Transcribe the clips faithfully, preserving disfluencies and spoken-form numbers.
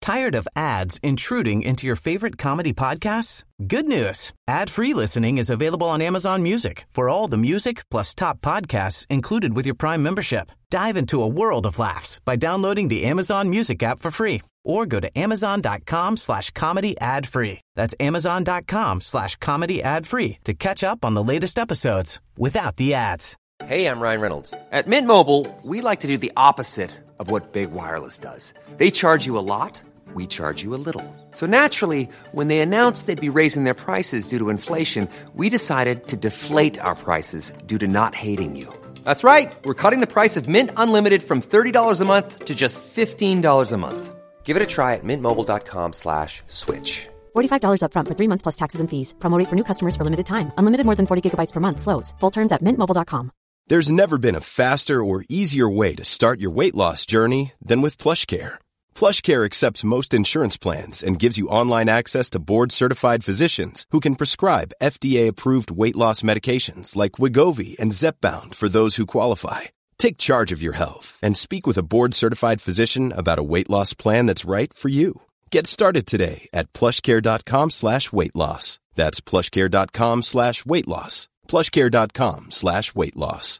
Tired of ads intruding into your favorite comedy podcasts? Good news. Ad-free listening is available on Amazon Music for all the music plus top podcasts included with your Prime membership. Dive into a world of laughs by downloading the Amazon Music app for free or go to amazon.com slash comedy ad free. That's amazon.com slash comedy ad free to catch up on the latest episodes without the ads. Hey, I'm Ryan Reynolds. At Mint Mobile, we like to do the opposite of what Big Wireless does. They charge you a lot, we charge you a little. So naturally, when they announced they'd be raising their prices due to inflation, we decided to deflate our prices due to not hating you. That's right. We're cutting the price of Mint Unlimited from thirty dollars a month to just fifteen dollars a month. Give it a try at mintmobile.com slash switch. forty-five dollars up front for three months plus taxes and fees. Promo rate for new customers for limited time. Unlimited more than forty gigabytes per month slows. Full terms at mint mobile dot com. There's never been a faster or easier way to start your weight loss journey than with PlushCare. PlushCare accepts most insurance plans and gives you online access to board-certified physicians who can prescribe F D A-approved weight loss medications like Wegovy and Zepbound for those who qualify. Take charge of your health and speak with a board-certified physician about a weight loss plan that's right for you. Get started today at plushcare.com slash weight loss. That's plushcare.com slash weight loss. plushcare.com slash weight loss.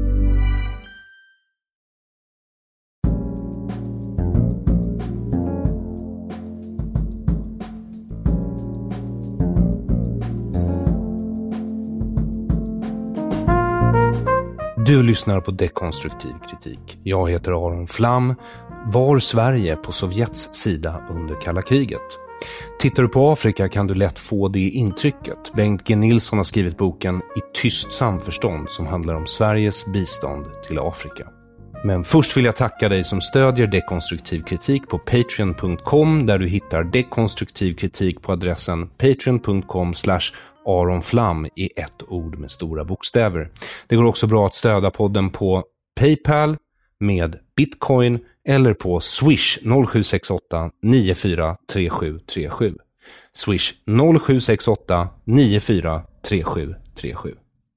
Du lyssnar på Dekonstruktiv kritik. Jag heter Aron Flam. Var Sverige på Sovjets sida under kalla kriget? Tittar du på Afrika kan du lätt få det intrycket. Bengt G. Nilsson har skrivit boken I tyst samförstånd som handlar om Sveriges bistånd till Afrika. Men först vill jag tacka dig som stödjer Dekonstruktiv kritik på patreon punkt com där du hittar dekonstruktiv kritik på adressen patreon punkt com slash Aron Flam i ett ord med stora bokstäver. Det går också bra att stödja podden på PayPal med Bitcoin eller på Swish noll sju sex åtta nio fyra tre sju tre sju. Swish noll sju sex åtta nio fyra tre sju tre sju.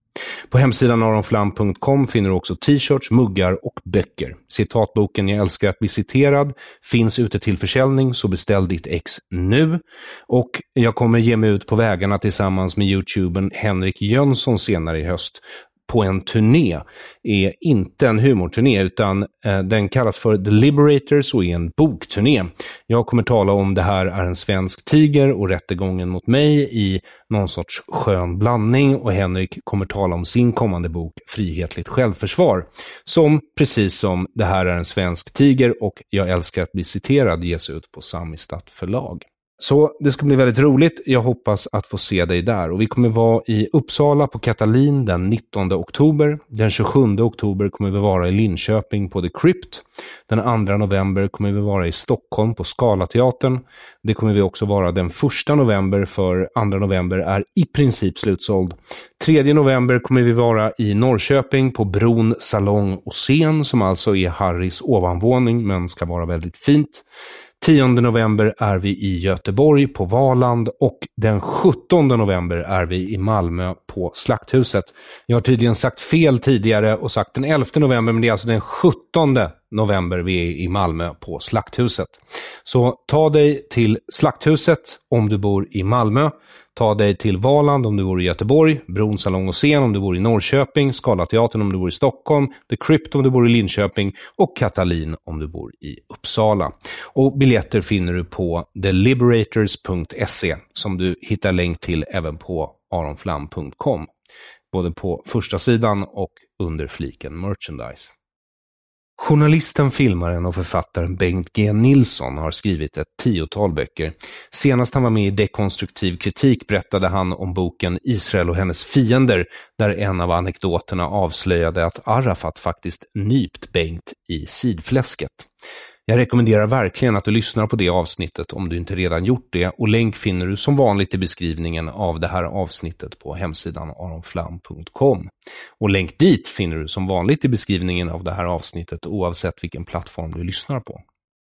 På hemsidan aronflam punkt com finner du också t-shirts, muggar och böcker. Citatboken Jag älskar att bli citerad finns ute till försäljning, så beställ ditt ex nu. Och jag kommer ge mig ut på vägarna tillsammans med YouTubern Henrik Jönsson senare i höst på en turné. Är inte en humorturné utan eh, den kallas för The Liberators och är en bokturné. Jag kommer tala om det här är en svensk tiger och rättegången mot mig i någon sorts skön blandning, och Henrik kommer tala om sin kommande bok Frihetligt självförsvar som precis som det här är en svensk tiger och Jag älskar att bli citerad ges ut på Samistat förlag. Så det ska bli väldigt roligt. Jag hoppas att få se dig där. Och vi kommer vara i Uppsala på Katalin den nittonde oktober. Den tjugosjunde oktober kommer vi vara i Linköping på The Crypt. Den andra november kommer vi vara i Stockholm på Scalateatern. Det kommer vi också vara den första november, för andra november är i princip slutsåld. Tredje november kommer vi vara i Norrköping på Bron salong och scen, som alltså är Harrys ovanvåning men ska vara väldigt fint. tionde november är vi i Göteborg på Valand och den sjuttonde november är vi i Malmö på Slakthuset. Jag har tydligen sagt fel tidigare och sagt den elfte november, men det är alltså den sjuttonde november vi är i Malmö på Slakthuset. Så ta dig till Slakthuset om du bor i Malmö. Ta dig till Valand om du bor i Göteborg, Bron salong och scen om du bor i Norrköping, Scalateatern om du bor i Stockholm, The Crypt om du bor i Linköping och Katalin om du bor i Uppsala. Och biljetter finner du på the liberators punkt se som du hittar länk till även på aronflam punkt com, både på första sidan och under fliken merchandise. Journalisten, filmaren och författaren Bengt G. Nilsson har skrivit ett tiotal böcker. Senast han var med i Dekonstruktiv kritik berättade han om boken Israel och hennes fiender, där en av anekdoterna avslöjade att Arafat faktiskt nypt Bengt i sidfläsket. Jag rekommenderar verkligen att du lyssnar på det avsnittet om du inte redan gjort det, och länk finner du som vanligt i beskrivningen av det här avsnittet på hemsidan aronflam punkt com. Och länk dit finner du som vanligt i beskrivningen av det här avsnittet oavsett vilken plattform du lyssnar på.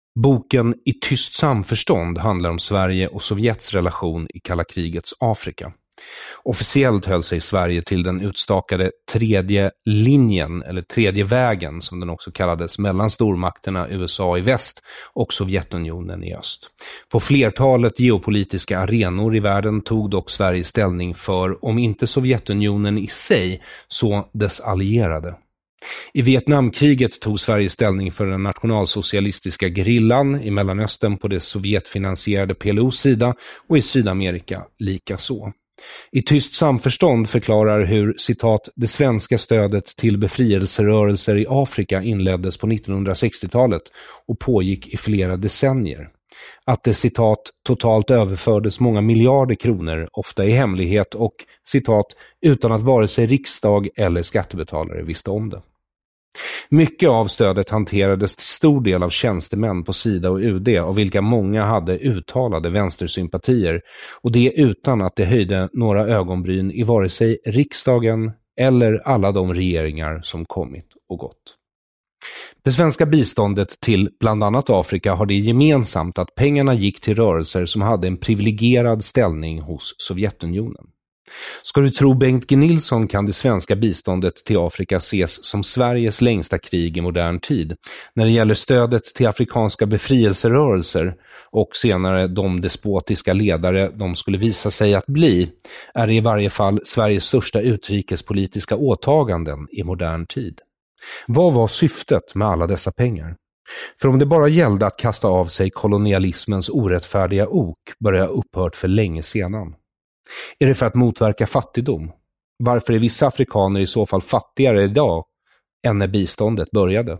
Boken I tyst samförstånd handlar om Sverige och Sovjets relation i kalla krigets Afrika. Officiellt höll sig Sverige till den utstakade tredje linjen, eller tredje vägen som den också kallades, mellan stormakterna U S A i väst och Sovjetunionen i öst. På flertalet geopolitiska arenor i världen tog dock Sverige ställning för, om inte Sovjetunionen i sig, så dess allierade. I Vietnamkriget tog Sverige ställning för den nationalsocialistiska gerillan i Mellanöstern på det sovjetfinansierade P L O:s sida och i Sydamerika lika så. I tyst samförstånd förklarar hur, citat, det svenska stödet till befrielserörelser i Afrika inleddes på nittonhundrasextiotalet och pågick i flera decennier. Att det, citat, totalt överfördes många miljarder kronor, ofta i hemlighet och, citat, utan att vare sig riksdag eller skattebetalare visste om det. Mycket av stödet hanterades till stor del av tjänstemän på SIDA och U D, av vilka många hade uttalade vänstersympatier, och det utan att det höjde några ögonbryn i vare sig riksdagen eller alla de regeringar som kommit och gått. Det svenska biståndet till bland annat Afrika har det gemensamt att pengarna gick till rörelser som hade en privilegierad ställning hos Sovjetunionen. Ska du tro Bengt G. Nilsson kan det svenska biståndet till Afrika ses som Sveriges längsta krig i modern tid. När det gäller stödet till afrikanska befrielserörelser och senare de despotiska ledare de skulle visa sig att bli, är det i varje fall Sveriges största utrikespolitiska åtaganden i modern tid. Vad var syftet med alla dessa pengar? För om det bara gällde att kasta av sig kolonialismens orättfärdiga ok började ha upphört för länge sedan. Är det för att motverka fattigdom? Varför är vissa afrikaner i så fall fattigare idag än när biståndet började?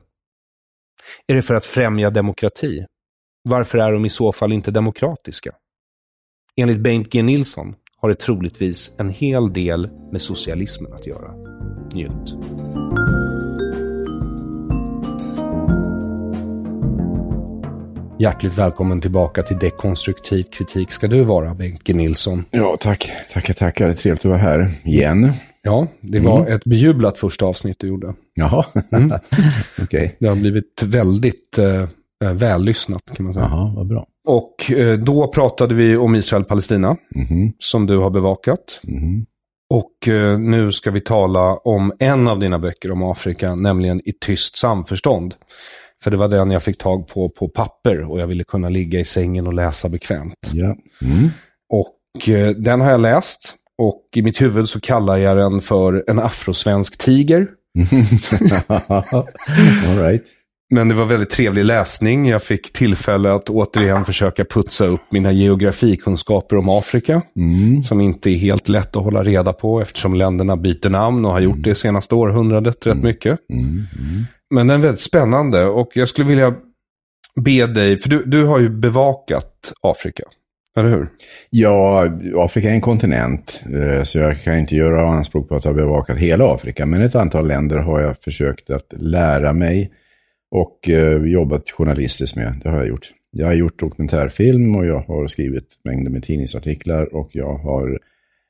Är det för att främja demokrati? Varför är de i så fall inte demokratiska? Enligt Bengt G. Nilsson har det troligtvis en hel del med socialismen att göra. Njut. Hjärtligt välkommen tillbaka till Dekonstruktiv kritik ska du vara, Bengt G. Nilsson. Ja, tack. Tackar, tackar. Det är trevligt att vara här igen. Ja, det var mm. ett bejublat första avsnitt du gjorde. Jaha, mm. okej. Okay. Det har blivit väldigt eh, vällyssnat, kan man säga. Jaha, vad bra. Och eh, då pratade vi om Israel-Palestina, mm-hmm. som du har bevakat. Mm-hmm. Och eh, nu ska vi tala om en av dina böcker om Afrika, nämligen I tyst samförstånd. För det var den jag fick tag på på papper och jag ville kunna ligga i sängen och läsa bekvämt. Ja. Mm. Och eh, den har jag läst och i mitt huvud så kallar jag den för en afrosvensk tiger. All right. Men det var väldigt trevlig läsning. Jag fick tillfälle att återigen försöka putsa upp mina geografikunskaper om Afrika. Mm. Som inte är helt lätt att hålla reda på eftersom länderna byter namn och har gjort det senaste århundradet rätt mycket. Mm. Mm. Men den är väldigt spännande och jag skulle vilja be dig, för du, du har ju bevakat Afrika, eller hur? Ja, Afrika är en kontinent så jag kan inte göra anspråk på att ha bevakat hela Afrika, men ett antal länder har jag försökt att lära mig och eh, jobbat journalistiskt med. Det har jag gjort. Jag har gjort dokumentärfilm och jag har skrivit mängder med tidningsartiklar och jag har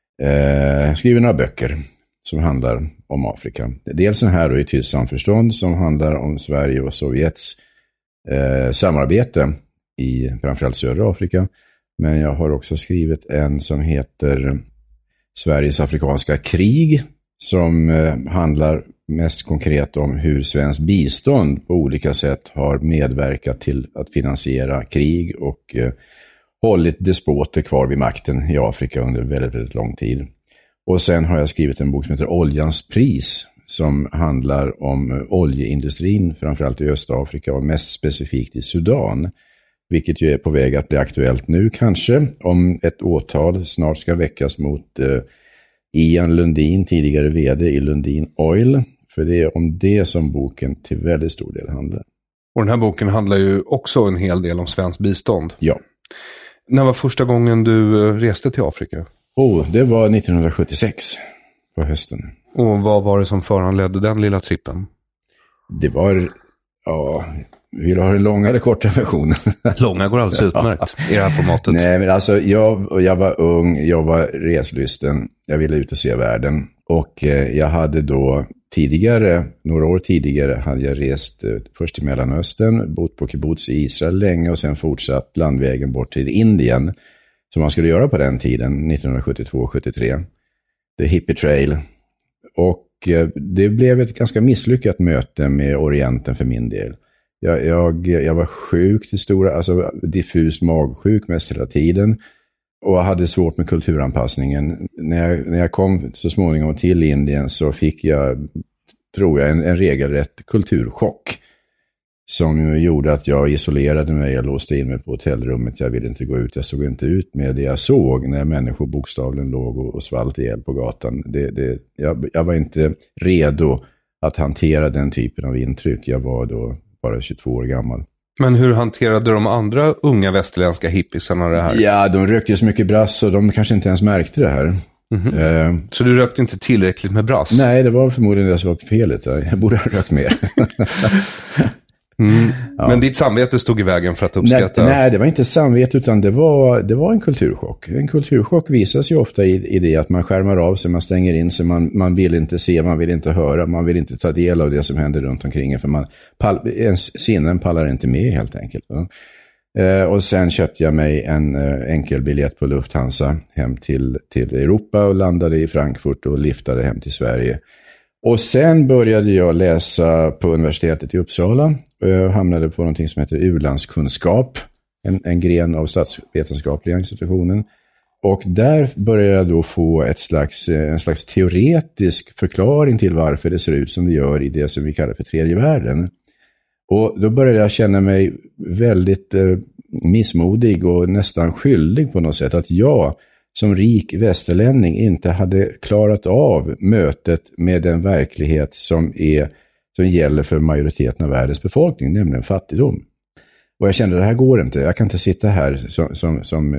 eh, skrivit några böcker som handlar om Afrika. Dels den här då, I tyst samförstånd, som handlar om Sverige och Sovjets eh, samarbete i framförallt södra Afrika. Men jag har också skrivit en som heter Sveriges afrikanska krig, som eh, handlar mest konkret om hur svensk bistånd på olika sätt har medverkat till att finansiera krig och eh, hållit despoter kvar vid makten i Afrika under väldigt, väldigt lång tid. Och sen har jag skrivit en bok som heter Oljans pris, som handlar om oljeindustrin framförallt i Östafrika och mest specifikt i Sudan. Vilket ju är på väg att bli aktuellt nu kanske, om ett åtal snart ska väckas mot eh, Ian Lundin, tidigare vd i Lundin Oil. För det är om det som boken till väldigt stor del handlar. Och den här boken handlar ju också en hel del om svensk bistånd. Ja. När var första gången du reste till Afrika? Oh, det var nittonhundrasjuttiosex på hösten. Och vad var det som föranledde den lilla trippen? Det var, ja, vill du ha den långa eller korta versionen? Långa går alldeles utmärkt i det här formatet. Nej, men alltså jag, jag var ung, jag var reslysten, jag ville ut och se världen. Och eh, jag hade då tidigare, några år tidigare, hade jag rest eh, först till Mellanöstern, bott på kibbutz i Israel länge och sen fortsatt landvägen bort till Indien. som man skulle göra på den tiden, nittonhundrasjuttiotvå sjuttiotre. The Hippie Trail. Och eh, det blev ett ganska misslyckat möte med Orienten för min del. Jag, jag, jag var sjuk till stora, alltså diffus magsjuk mest hela tiden. Och hade svårt med kulturanpassningen. När jag, när jag kom så småningom till Indien så fick jag, tror jag, en, en regelrätt kulturchock. Som gjorde att jag isolerade mig, jag låste in mig på hotellrummet, jag ville inte gå ut, jag såg inte ut med det jag såg när människor bokstavligen låg och, och svalt ihjäl på gatan. Det, det, jag, jag var inte redo att hantera den typen av intryck, jag var då bara tjugotvå år gammal. Men hur hanterade de andra unga västerländska hippisarna det här? Ja, de rökte ju så mycket brass och de kanske inte ens märkte det här. Mm-hmm. Uh, så du rökte inte tillräckligt med brass? Nej, det var förmodligen det som var felet. Jag borde ha rökt mer. Mm. Ja. Men ditt samvete stod i vägen för att uppskatta? Nej, nej, det var inte samvete utan det var, det var en kulturchock. En kulturchock visas ju ofta i, i det att man skärmar av sig, man stänger in sig, man, man vill inte se, man vill inte höra, man vill inte ta del av det som händer runt omkring för man, pall, ens sinnen pallar inte med helt enkelt. Eh, och sen köpte jag mig en eh, enkel biljett på Lufthansa hem till, till Europa och landade i Frankfurt och liftade hem till Sverige. Och sen började jag läsa på universitetet i Uppsala. Jag hamnade på någonting som heter u-landskunskap, en, en gren av statsvetenskapliga institutionen. Och där började jag då få ett slags, en slags teoretisk förklaring till varför det ser ut som det gör i det som vi kallar för tredje världen. Och då började jag känna mig väldigt eh, missmodig och nästan skyldig på något sätt att jag som rik västerlänning inte hade klarat av mötet med den verklighet som, är, som gäller för majoriteten av världens befolkning, nämligen fattigdom. Och jag kände att det här går inte. Jag kan inte sitta här som, som, som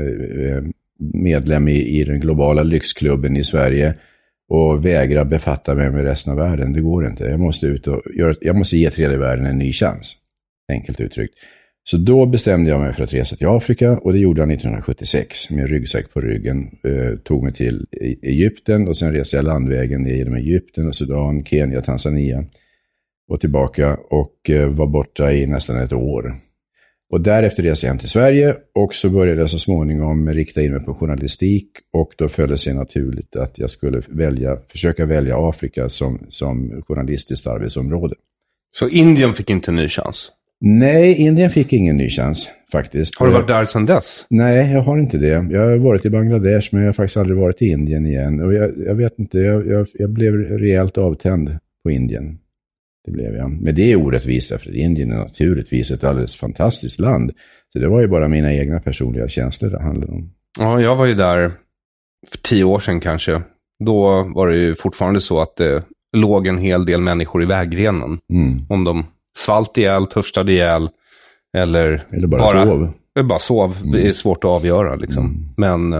medlem i, i den globala lyxklubben i Sverige och vägra befatta mig med resten av världen. Det går inte. Jag måste, ut och göra, jag måste ge tredje världen en ny chans, enkelt uttryckt. Så då bestämde jag mig för att resa till Afrika och det gjorde jag nittonhundrasjuttiosex med ryggsäck på ryggen. Eh, tog mig till Egypten och sen reste jag landvägen genom Egypten och Sudan, Kenya, Tanzania och tillbaka och eh, var borta i nästan ett år. Och därefter reste jag hem till Sverige och så började jag så småningom rikta in mig på journalistik och då föll det sig naturligt att jag skulle välja, försöka välja Afrika som, som journalistiskt arbetsområde. Så Indien fick inte en ny chans? Nej, Indien fick ingen ny chans faktiskt. Har du varit där sedan dess? Nej, jag har inte det. Jag har varit i Bangladesh men jag har faktiskt aldrig varit i Indien igen. Och jag, jag vet inte, jag, jag, jag blev rejält avtänd på Indien. Det blev jag. Men det är orättvist för att Indien är naturligtvis ett alldeles fantastiskt land. Så det var ju bara mina egna personliga känslor det handlade om. Ja, jag var ju där för tio år sedan kanske. Då var det ju fortfarande så att det låg en hel del människor i vägrenen. Mm. Om de svalt ihjäl, törstade ihjäl eller, eller bara, bara sov. Bara sov. Mm. Det är svårt att avgöra liksom. Mm. Men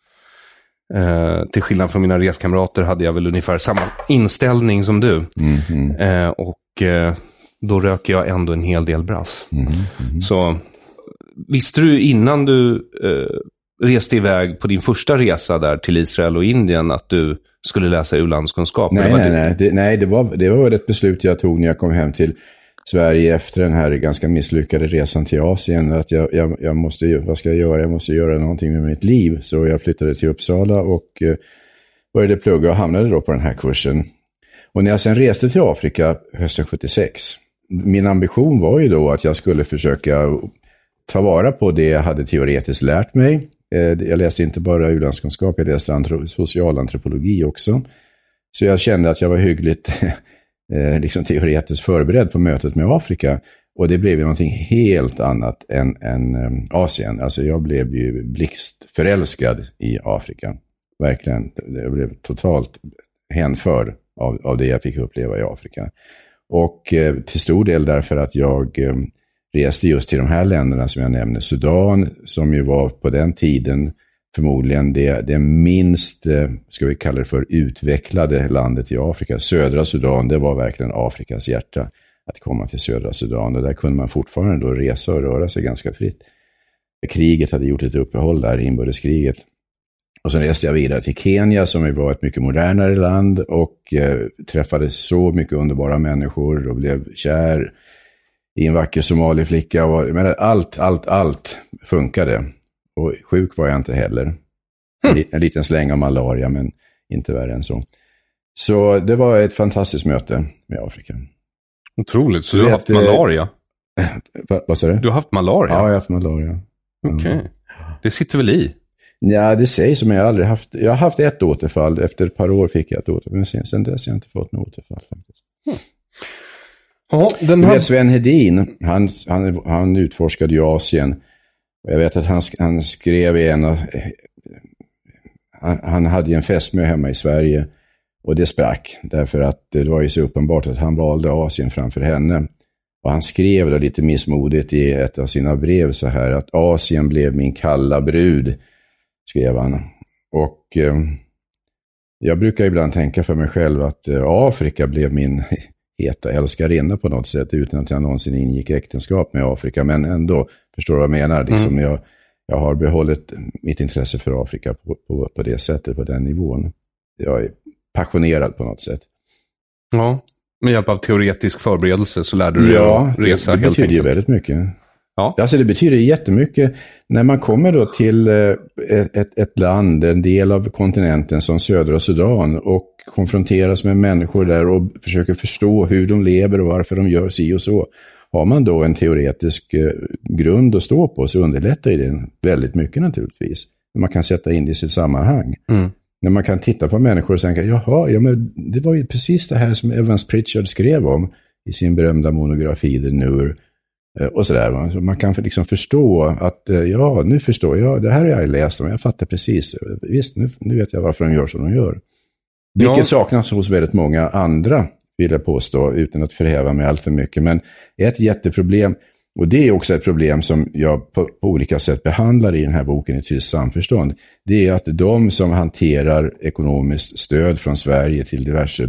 eh, till skillnad från mina reskamrater hade jag väl ungefär samma inställning som du. Mm. Mm. Eh, och eh, då röker jag ändå en hel del brass. Mm. Mm. Så visste du innan du eh, reste iväg på din första resa där till Israel och Indien att du skulle läsa u-landskunskap? Nej, nej, nej. Det, nej det, var, det var ett beslut jag tog när jag kom hem till Sverige efter den här ganska misslyckade resan till Asien. Att jag, jag, jag måste, vad ska jag göra? Jag måste göra någonting med mitt liv. Så jag flyttade till Uppsala och eh, började plugga och hamnade då på den här kursen. Och när jag sen reste till Afrika hösten sjuttiosex, min ambition var ju då att jag skulle försöka ta vara på det jag hade teoretiskt lärt mig. Jag läste inte bara u-landskunskap, jag läste antro- socialantropologi också. Så jag kände att jag var hyggligt liksom teoretiskt förberedd på mötet med Afrika. Och det blev ju någonting helt annat än, än Asien. Alltså jag blev ju blixtförälskad i Afrika. Verkligen. Jag blev totalt hänförd av, av det jag fick uppleva i Afrika. Och eh, till stor del därför att jag eh, reste just till de här länderna som jag nämnde. Sudan, som ju var på den tiden förmodligen det, det minst, eh, ska vi kalla det för, utvecklade landet i Afrika. Södra Sudan, det var verkligen Afrikas hjärta. Att komma till södra Sudan. Och där kunde man fortfarande då resa och röra sig ganska fritt. Kriget hade gjort ett uppehåll där, inbördeskriget. Och sen reste jag vidare till Kenya som var ett mycket modernare land och eh, träffade så mycket underbara människor och blev kär i en vacker somaliflicka. Och, jag menar, allt, allt, allt funkade. Och sjuk var jag inte heller. En, en liten släng av malaria, men inte värre än så. Så det var ett fantastiskt möte med Afrika. Otroligt, så du, du har haft malaria? Va, vad sa du? Du har haft malaria? Ja, jag har haft malaria. Okej. Okay. Mm. Det sitter väl i? Ja, det sägs som jag aldrig haft. Jag har haft ett återfall. Efter ett par år fick jag ett återfall. Men sen, sen dess har jag inte fått något återfall faktiskt. Mm. Ja, den här... Sven Hedin, han, han, han utforskade ju Asien. Jag vet att han, han skrev i en av... Han, han hade ju en fästmö hemma i Sverige. Och det sprack. Därför att det var ju så uppenbart att han valde Asien framför henne. Och han skrev då lite missmodigt i ett av sina brev så här att Asien blev min kalla brud, skrev han. Och eh, jag brukar ibland tänka för mig själv att eh, Afrika blev min heta älskarinna på något sätt utan att jag någonsin ingick äktenskap med Afrika. Men ändå, förstår du vad jag menar? Liksom mm. jag, jag har behållit mitt intresse för Afrika på, på, på det sättet, på den nivån. Jag är passionerad på något sätt. Ja, med hjälp av teoretisk förberedelse så lärde du ja, dig att resa det, det helt betyder enkelt. ju väldigt mycket. Ja. Alltså det betyder jättemycket när man kommer då till ett, ett, ett land, en del av kontinenten som södra Sudan och konfronteras med människor där och försöker förstå hur de lever och varför de gör si och så. Har man då en teoretisk grund att stå på så underlättar det väldigt mycket naturligtvis. Man kan sätta in det i sitt sammanhang. Mm. När man kan titta på människor och tänka, jaha, ja, men det var ju precis det här som Evans Pritchard skrev om i sin berömda monografi The Nur och sådär. Så man kan liksom förstå att, ja, nu förstår jag, det här har jag läst om, jag fattar precis. Visst, nu, nu vet jag varför de gör som de gör. Vilket ja. saknas hos väldigt många andra, vill jag påstå, utan att förhäva mig allt för mycket. Men ett jätteproblem, och det är också ett problem som jag på, på olika sätt behandlar i den här boken i Tyst samförstånd. Det är att de som hanterar ekonomiskt stöd från Sverige till diverse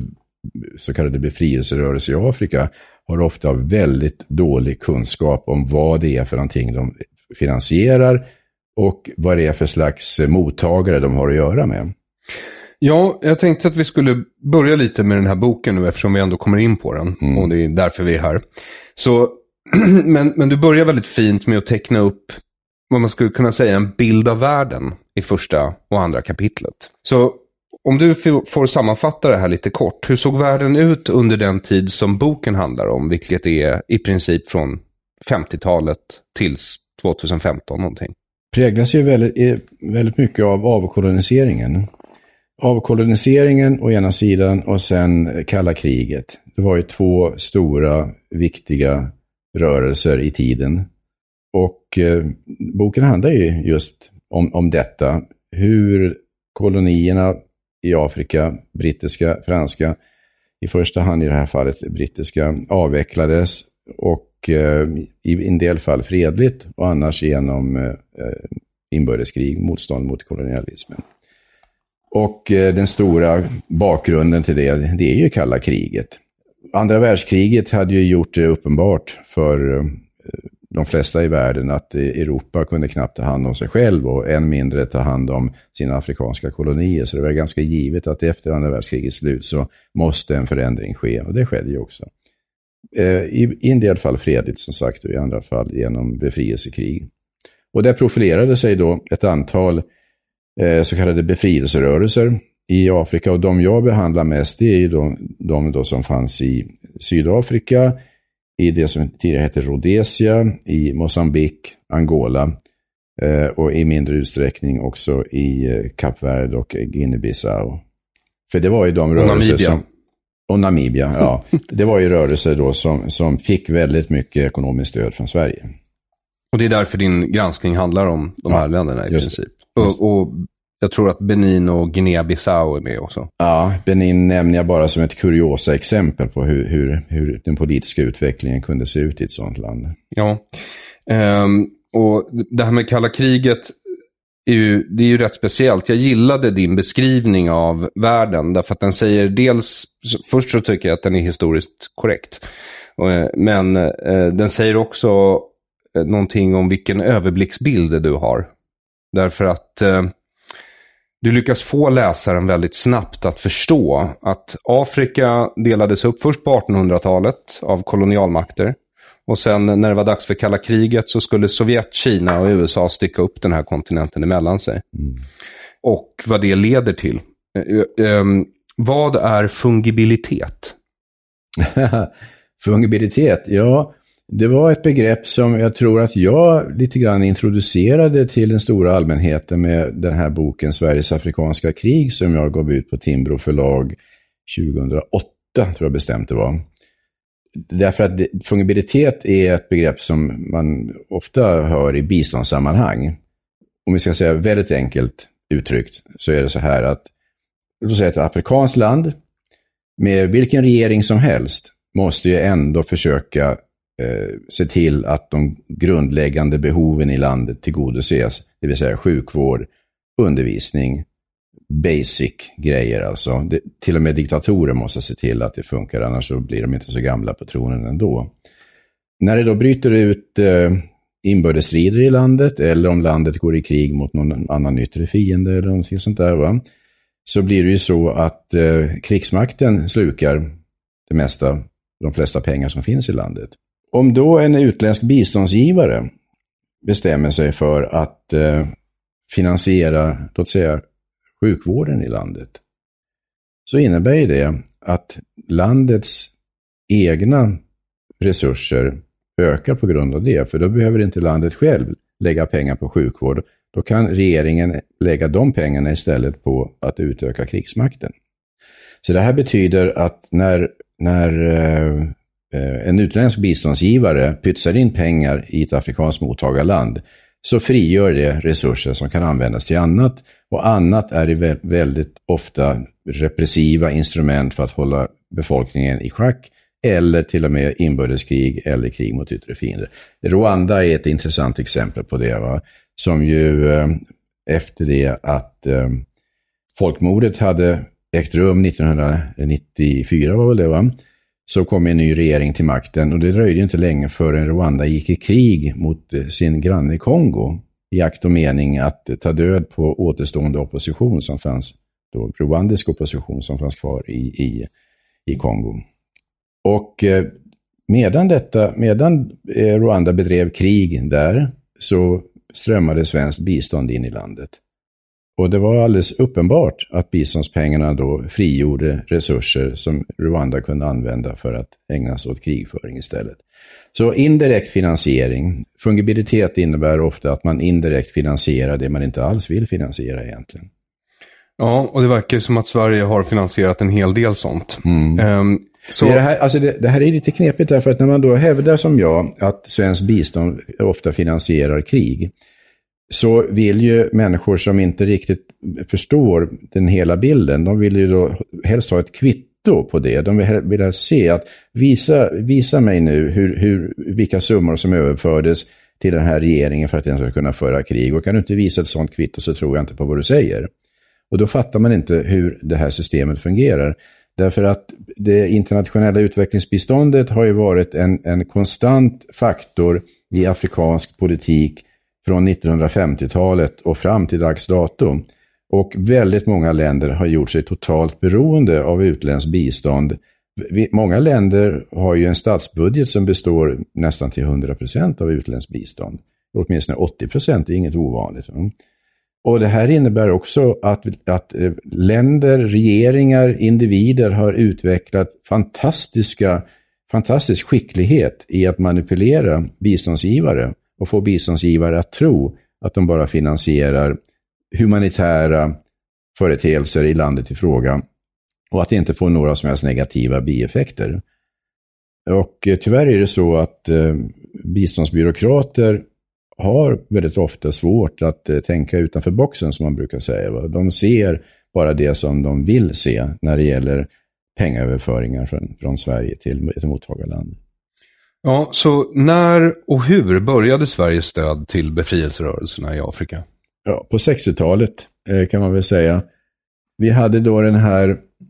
så kallade befrielserörelser i Afrika har ofta väldigt dålig kunskap om vad det är för någonting de finansierar och vad det är för slags mottagare de har att göra med. Ja, jag tänkte att vi skulle börja lite med den här boken nu eftersom vi ändå kommer in på den. Mm. Och det är därför vi är här. Så, men, men du börjar väldigt fint med att teckna upp vad man skulle kunna säga en bild av världen i första och andra kapitlet. Så om du får sammanfatta det här lite kort. Hur såg världen ut under den tid som boken handlar om? Vilket är i princip från femtiotalet tills tjugohundrafemton någonting. Präglas ju väldigt, väldigt mycket av avkoloniseringen. Avkoloniseringen å ena sidan och sen kalla kriget. Det var ju två stora, viktiga rörelser i tiden. Och eh, boken handlar ju just om, om detta. Hur kolonierna i Afrika, brittiska, franska, i första hand i det här fallet brittiska, avvecklades och eh, i en del fall fredligt och annars genom eh, inbördeskrig, motstånd mot kolonialismen. Och eh, den stora bakgrunden till det, det är ju kalla kriget. Andra världskriget hade ju gjort det uppenbart för eh, de flesta i världen att Europa kunde knappt ta hand om sig själv och än mindre ta hand om sina afrikanska kolonier. Så det var ganska givet att efter andra världskrigets slut så måste en förändring ske. Och det skedde ju också. I en del fall fredligt som sagt och i andra fall genom befrielsekrig. Och där profilerade sig då ett antal så kallade befrielserörelser i Afrika. Och de jag behandlar mest det är ju de, de då som fanns i Sydafrika, i det som tidigare hette Rhodesia, i Mozambique, Angola eh, och i mindre utsträckning också i eh, Kap Verde och Guinea-Bissau. För det var ju de rörelser Namibia. som... Och Namibia, ja. Det var ju rörelser då som, som fick väldigt mycket ekonomiskt stöd från Sverige. Och det är därför din granskning handlar om de här ja, länderna i princip. Och, och jag tror att Benin och Guinea-Bissau är med också. Ja, Benin nämner jag bara som ett kuriosa exempel på hur, hur, hur den politiska utvecklingen kunde se ut i ett sådant land. Ja, um, och det här med kalla kriget är ju, det är ju rätt speciellt. Jag gillade din beskrivning av världen därför att den säger dels, först så tycker jag att den är historiskt korrekt. Men uh, den säger också någonting om vilken överblicksbild du har. Därför att uh, du lyckas få läsaren väldigt snabbt att förstå att Afrika delades upp först på artonhundratalet av kolonialmakter Och sen när det var dags för kalla kriget så skulle Sovjet, Kina och U S A stycka upp den här kontinenten emellan sig. Mm. Och vad det leder till. Um, vad är fungibilitet? Fungibilitet, ja, det var ett begrepp som jag tror att jag lite grann introducerade till den stora allmänheten med den här boken Sveriges afrikanska krig som jag gav ut på Timbro förlag tjugohundraåtta, tror jag bestämt det var. Därför att det, fungibilitet är ett begrepp som man ofta hör i biståndssammanhang. Om vi ska säga väldigt enkelt uttryckt så är det så här att låt säga ett afrikanskt land med vilken regering som helst måste ju ändå försöka eh, se till att de grundläggande behoven i landet tillgodoses. Det vill säga sjukvård, undervisning, basic grejer alltså. Det, till och med diktatorer måste se till att det funkar, annars så blir de inte så gamla på tronen ändå. När det då bryter ut eh, inbördesstrider i landet eller om landet går i krig mot någon annan yttre fiende eller någonting sånt där, va? Så blir det ju så att eh, krigsmakten slukar det mesta, de flesta pengar som finns i landet. Om då en utländsk biståndsgivare bestämmer sig för att eh, finansiera, låt säga, sjukvården i landet, så innebär ju det att landets egna resurser ökar på grund av det. För då behöver inte landet själv lägga pengar på sjukvård. Då kan regeringen lägga de pengarna istället på att utöka krigsmakten. Så det här betyder att när, när eh, en utländsk biståndsgivare pytsar in pengar i ett afrikanskt mottagarland så frigör det resurser som kan användas till annat. Och annat är i väldigt ofta repressiva instrument för att hålla befolkningen i schack eller till och med inbördeskrig eller krig mot yttre fiender. Rwanda är ett intressant exempel på det, va? Som ju eh, efter det att eh, folkmordet hade ägt rum nittonhundranittiofyra var väl det, va? Så kom en ny regering till makten och det dröjde inte länge förrän Rwanda gick i krig mot eh, sin granne Kongo i akt och mening att eh, ta död på återstående opposition som fanns, då rwandisk opposition som fanns kvar i, i, i Kongo. Och eh, medan, detta, medan eh, Rwanda bedrev krig där så strömmade svenskt bistånd in i landet. Och det var alldeles uppenbart att biståndspengarna då frigjorde resurser som Rwanda kunde använda för att ägna sig åt krigföring istället. Så indirekt finansiering, fungibilitet innebär ofta att man indirekt finansierar det man inte alls vill finansiera egentligen. Ja, och det verkar som att Sverige har finansierat en hel del sånt. Mm. Um, så... det, här, alltså det, det här är lite knepigt därför att när man då hävdar som jag att svensk bistånd ofta finansierar krig, så vill ju människor som inte riktigt förstår den hela bilden, de vill ju då helst ha ett kvitto på det. De vill, vill se att visa, visa mig nu hur, hur, vilka summor som överfördes till den här regeringen för att den ska kunna föra krig. Och kan du inte visa ett sånt kvitto så tror jag inte på vad du säger. Och då fattar man inte hur det här systemet fungerar. Därför att det internationella utvecklingsbiståndet har ju varit en, en konstant faktor i afrikansk politik från nittonhundrafemtiotalet och fram till dags dato. Och väldigt många länder har gjort sig totalt beroende av utländskt bistånd. Många länder har ju en statsbudget som består nästan till hundra procent av utländskt bistånd. Åtminstone åttio procent är inget ovanligt. Och det här innebär också att, att länder, regeringar, individer har utvecklat fantastiska, fantastisk skicklighet i att manipulera biståndsgivare och få biståndsgivare att tro att de bara finansierar humanitära företeelser i landet i fråga och att det inte får några som helst negativa bieffekter. Och eh, tyvärr är det så att eh, biståndsbyråkrater har väldigt ofta svårt att eh, tänka utanför boxen, som man brukar säga. Va? De ser bara det som de vill se när det gäller pengaöverföringar från, från Sverige till ett mottagarland. Ja, så när och hur började Sveriges stöd till befrielserörelserna i Afrika? Ja, på sextiotalet eh, kan man väl säga. Vi hade då den här,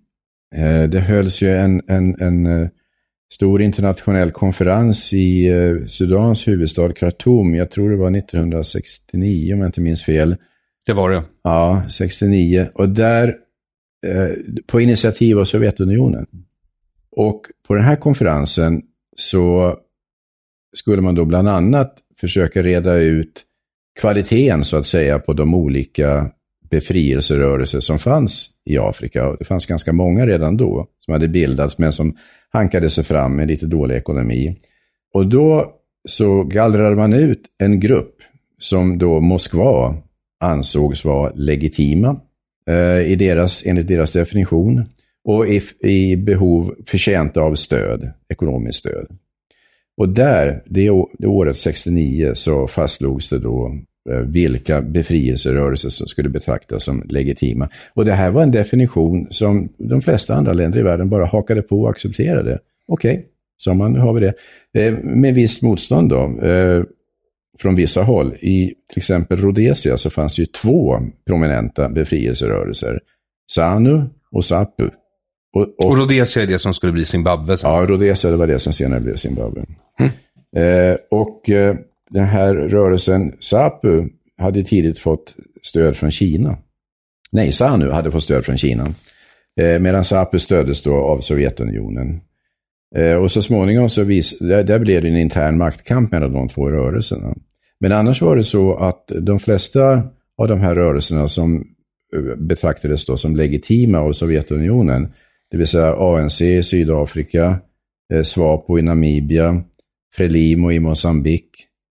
eh, det hölls ju en, en, en eh, stor internationell konferens i eh, Sudans huvudstad Khartoum. Jag tror det var nittonhundrasextionio om jag inte minns fel. Det var det. Ja, sextionio. Och där, eh, på initiativ av Sovjetunionen. Och på den här konferensen så skulle man då bland annat försöka reda ut kvaliteten så att säga på de olika befrielserörelser som fanns i Afrika. Det fanns ganska många redan då som hade bildats men som hankade sig fram med lite dålig ekonomi. Och då så gallrade man ut en grupp som då Moskva ansågs vara legitima eh, i deras, enligt deras definition och i, i behov förtjänta av stöd, ekonomiskt stöd. Och där, det, det året sextionio, så fastslogs det då eh, vilka befrielserörelser som skulle betraktas som legitima. Och det här var en definition som de flesta andra länder i världen bara hakade på och accepterade. Okej, okay, så man, nu har vi det. Eh, med visst motstånd då. Eh, från vissa håll. I till exempel Rhodesia så fanns ju två prominenta befrielserörelser. ZANU och ZAPU. Och, och, och Rhodesia är det som skulle bli Zimbabwe? Så. Ja, Rhodesia det var det som senare blev Zimbabwe. Mm. Eh, och eh, den här rörelsen ZAPU hade tidigt fått stöd från Kina. Nej, ZANU hade fått stöd från Kina. Eh, medan ZAPU stöddes då av Sovjetunionen. Eh, och så småningom så vis, där, där blev det en intern maktkamp mellan de två rörelserna. Men annars var det så att de flesta av de här rörelserna som betraktades då som legitima av Sovjetunionen, det vill säga A N C i Sydafrika, eh, SWAPO i Namibia, Frelimo i Mozambique,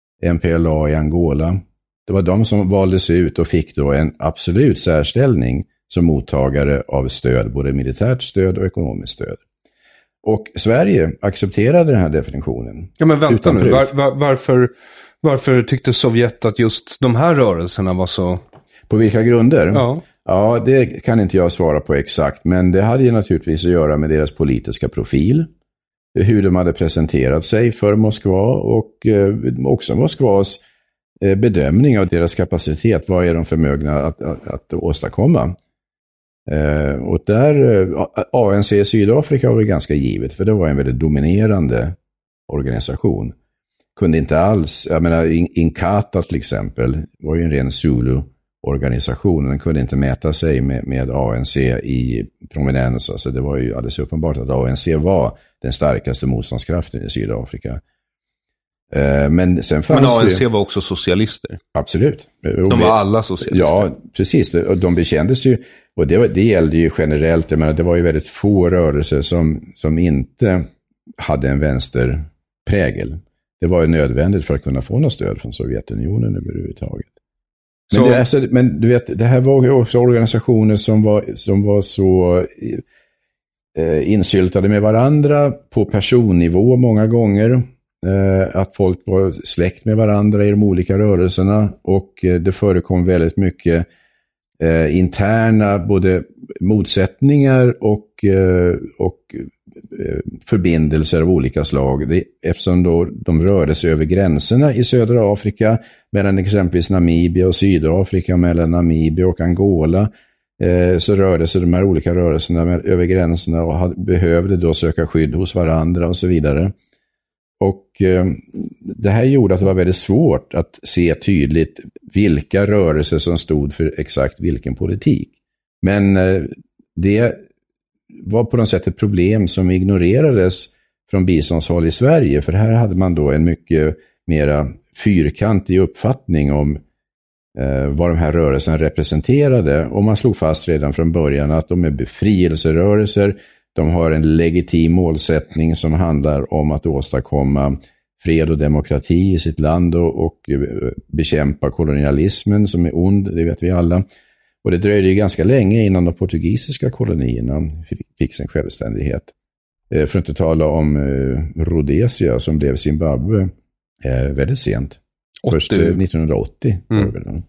M P L A i Angola. Det var de som valdes ut och fick då en absolut särställning som mottagare av stöd, både militärt stöd och ekonomiskt stöd. Och Sverige accepterade den här definitionen. Ja, men vänta nu. Var, var, varför, varför tyckte Sovjet att just de här rörelserna var så... På vilka grunder? Ja. Ja, det kan inte jag svara på exakt. Men det hade ju naturligtvis att göra med deras politiska profil. Hur de hade presenterat sig för Moskva och eh, också Moskvas eh, bedömning av deras kapacitet. Vad är de förmögna att, att, att åstadkomma? Eh, och där, eh, A N C i Sydafrika var det ganska givet, för det var en väldigt dominerande organisation. Kunde inte alls, jag menar Inkatha till exempel var ju en ren Zulu-organisation, den kunde inte mäta sig med, med A N C i prominens, alltså det var ju alldeles uppenbart att A N C var den starkaste motståndskraften i Sydafrika. Eh, men sen fanns men A N C det, var också socialister. Absolut. De var alla socialister. Ja, precis. Och de bekändes ju. Och det, det gällde ju generellt, jag menar, det var ju väldigt få rörelser som, som inte hade en vänsterprägel. Det var ju nödvändigt för att kunna få något stöd från Sovjetunionen överhuvudtaget. Men, så... det, alltså, men du vet, det här var ju också organisationer som var, som var så eh, insyltade med varandra på personnivå många gånger. Eh, att folk var släkt med varandra i de olika rörelserna, och eh, det förekom väldigt mycket Eh, interna både motsättningar och, eh, och eh, förbindelser av olika slag. Det, eftersom då de rörde sig över gränserna i södra Afrika, mellan exempelvis Namibia och Sydafrika, mellan Namibia och Angola, eh, så rörde sig de här olika rörelserna med, över gränserna och hade, behövde då söka skydd hos varandra och så vidare. Och eh, det här gjorde att det var väldigt svårt att se tydligt vilka rörelser som stod för exakt vilken politik. Men eh, det var på något sätt ett problem som ignorerades från biståndshåll i Sverige. För här hade man då en mycket mera fyrkantig uppfattning om eh, vad de här rörelserna representerade. Och man slog fast redan från början att de är befrielserörelser. De har en legitim målsättning som handlar om att åstadkomma fred och demokrati i sitt land och, och bekämpa kolonialismen som är ond, det vet vi alla. Och det dröjde ju ganska länge innan de portugisiska kolonierna fick sin självständighet. För att inte tala om eh, Rhodesia som blev Zimbabwe eh, väldigt sent. åttio Först eh, nittonhundraåttio. Mm. Var det väl. Mm.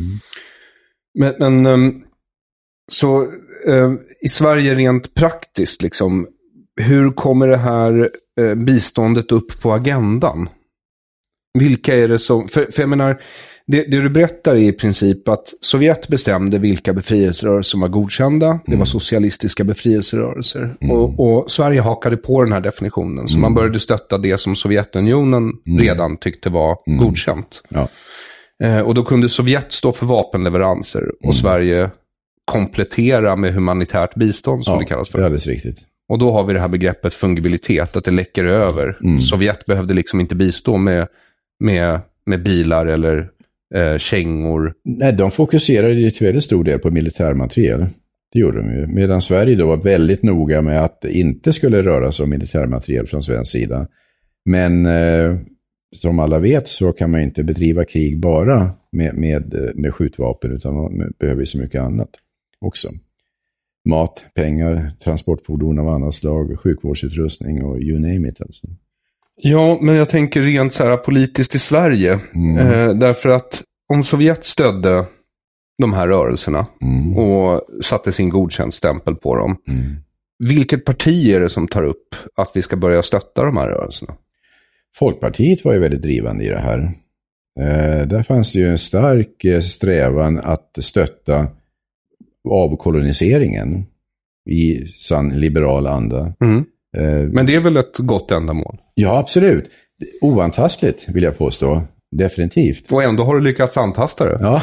Men... men um... Så eh, i Sverige rent praktiskt, liksom, hur kommer det här eh, biståndet upp på agendan? Vilka är det som... För, för jag menar, det, det du berättar är i princip att Sovjet bestämde vilka befrielserörelser som var godkända. Mm. Det var socialistiska befrielserörelser. Mm. Och, och Sverige hakade på den här definitionen. Så mm. man började stötta det som Sovjetunionen mm. redan tyckte var mm. godkänt. Ja. Eh, och då kunde Sovjet stå för vapenleveranser och mm. Sverige komplettera med humanitärt bistånd som ja, det kallas för. Ja, det är alldeles riktigt. Och då har vi det här begreppet fungibilitet, att det läcker över. Mm. Sovjet behövde liksom inte bistå med, med, med bilar eller eh, kängor. Nej, de fokuserade ju till väldigt stor del på militärmateriel. Det gjorde de ju. Medan Sverige då var väldigt noga med att det inte skulle röra sig om militärmateriel från svensk sida. Men eh, som alla vet så kan man inte bedriva krig bara med, med, med skjutvapen, utan man behöver ju så mycket annat också. Mat, pengar, transportfordon av annat slag, sjukvårdsutrustning och you name it alltså. Ja, men jag tänker rent så här politiskt i Sverige. Mm. Eh, därför att om Sovjet stödde de här rörelserna mm. och satte sin godkändstämpel på dem. Mm. Vilket parti är det som tar upp att vi ska börja stötta de här rörelserna? Folkpartiet var ju väldigt drivande i det här. Eh, där fanns det ju en stark eh, strävan att stötta avkoloniseringen i sann liberal anda. Mm. Eh, Men det är väl ett gott ändamål? Ja, absolut. Oantastligt vill jag påstå. Definitivt. Och ändå har du lyckats antasta det. Ja,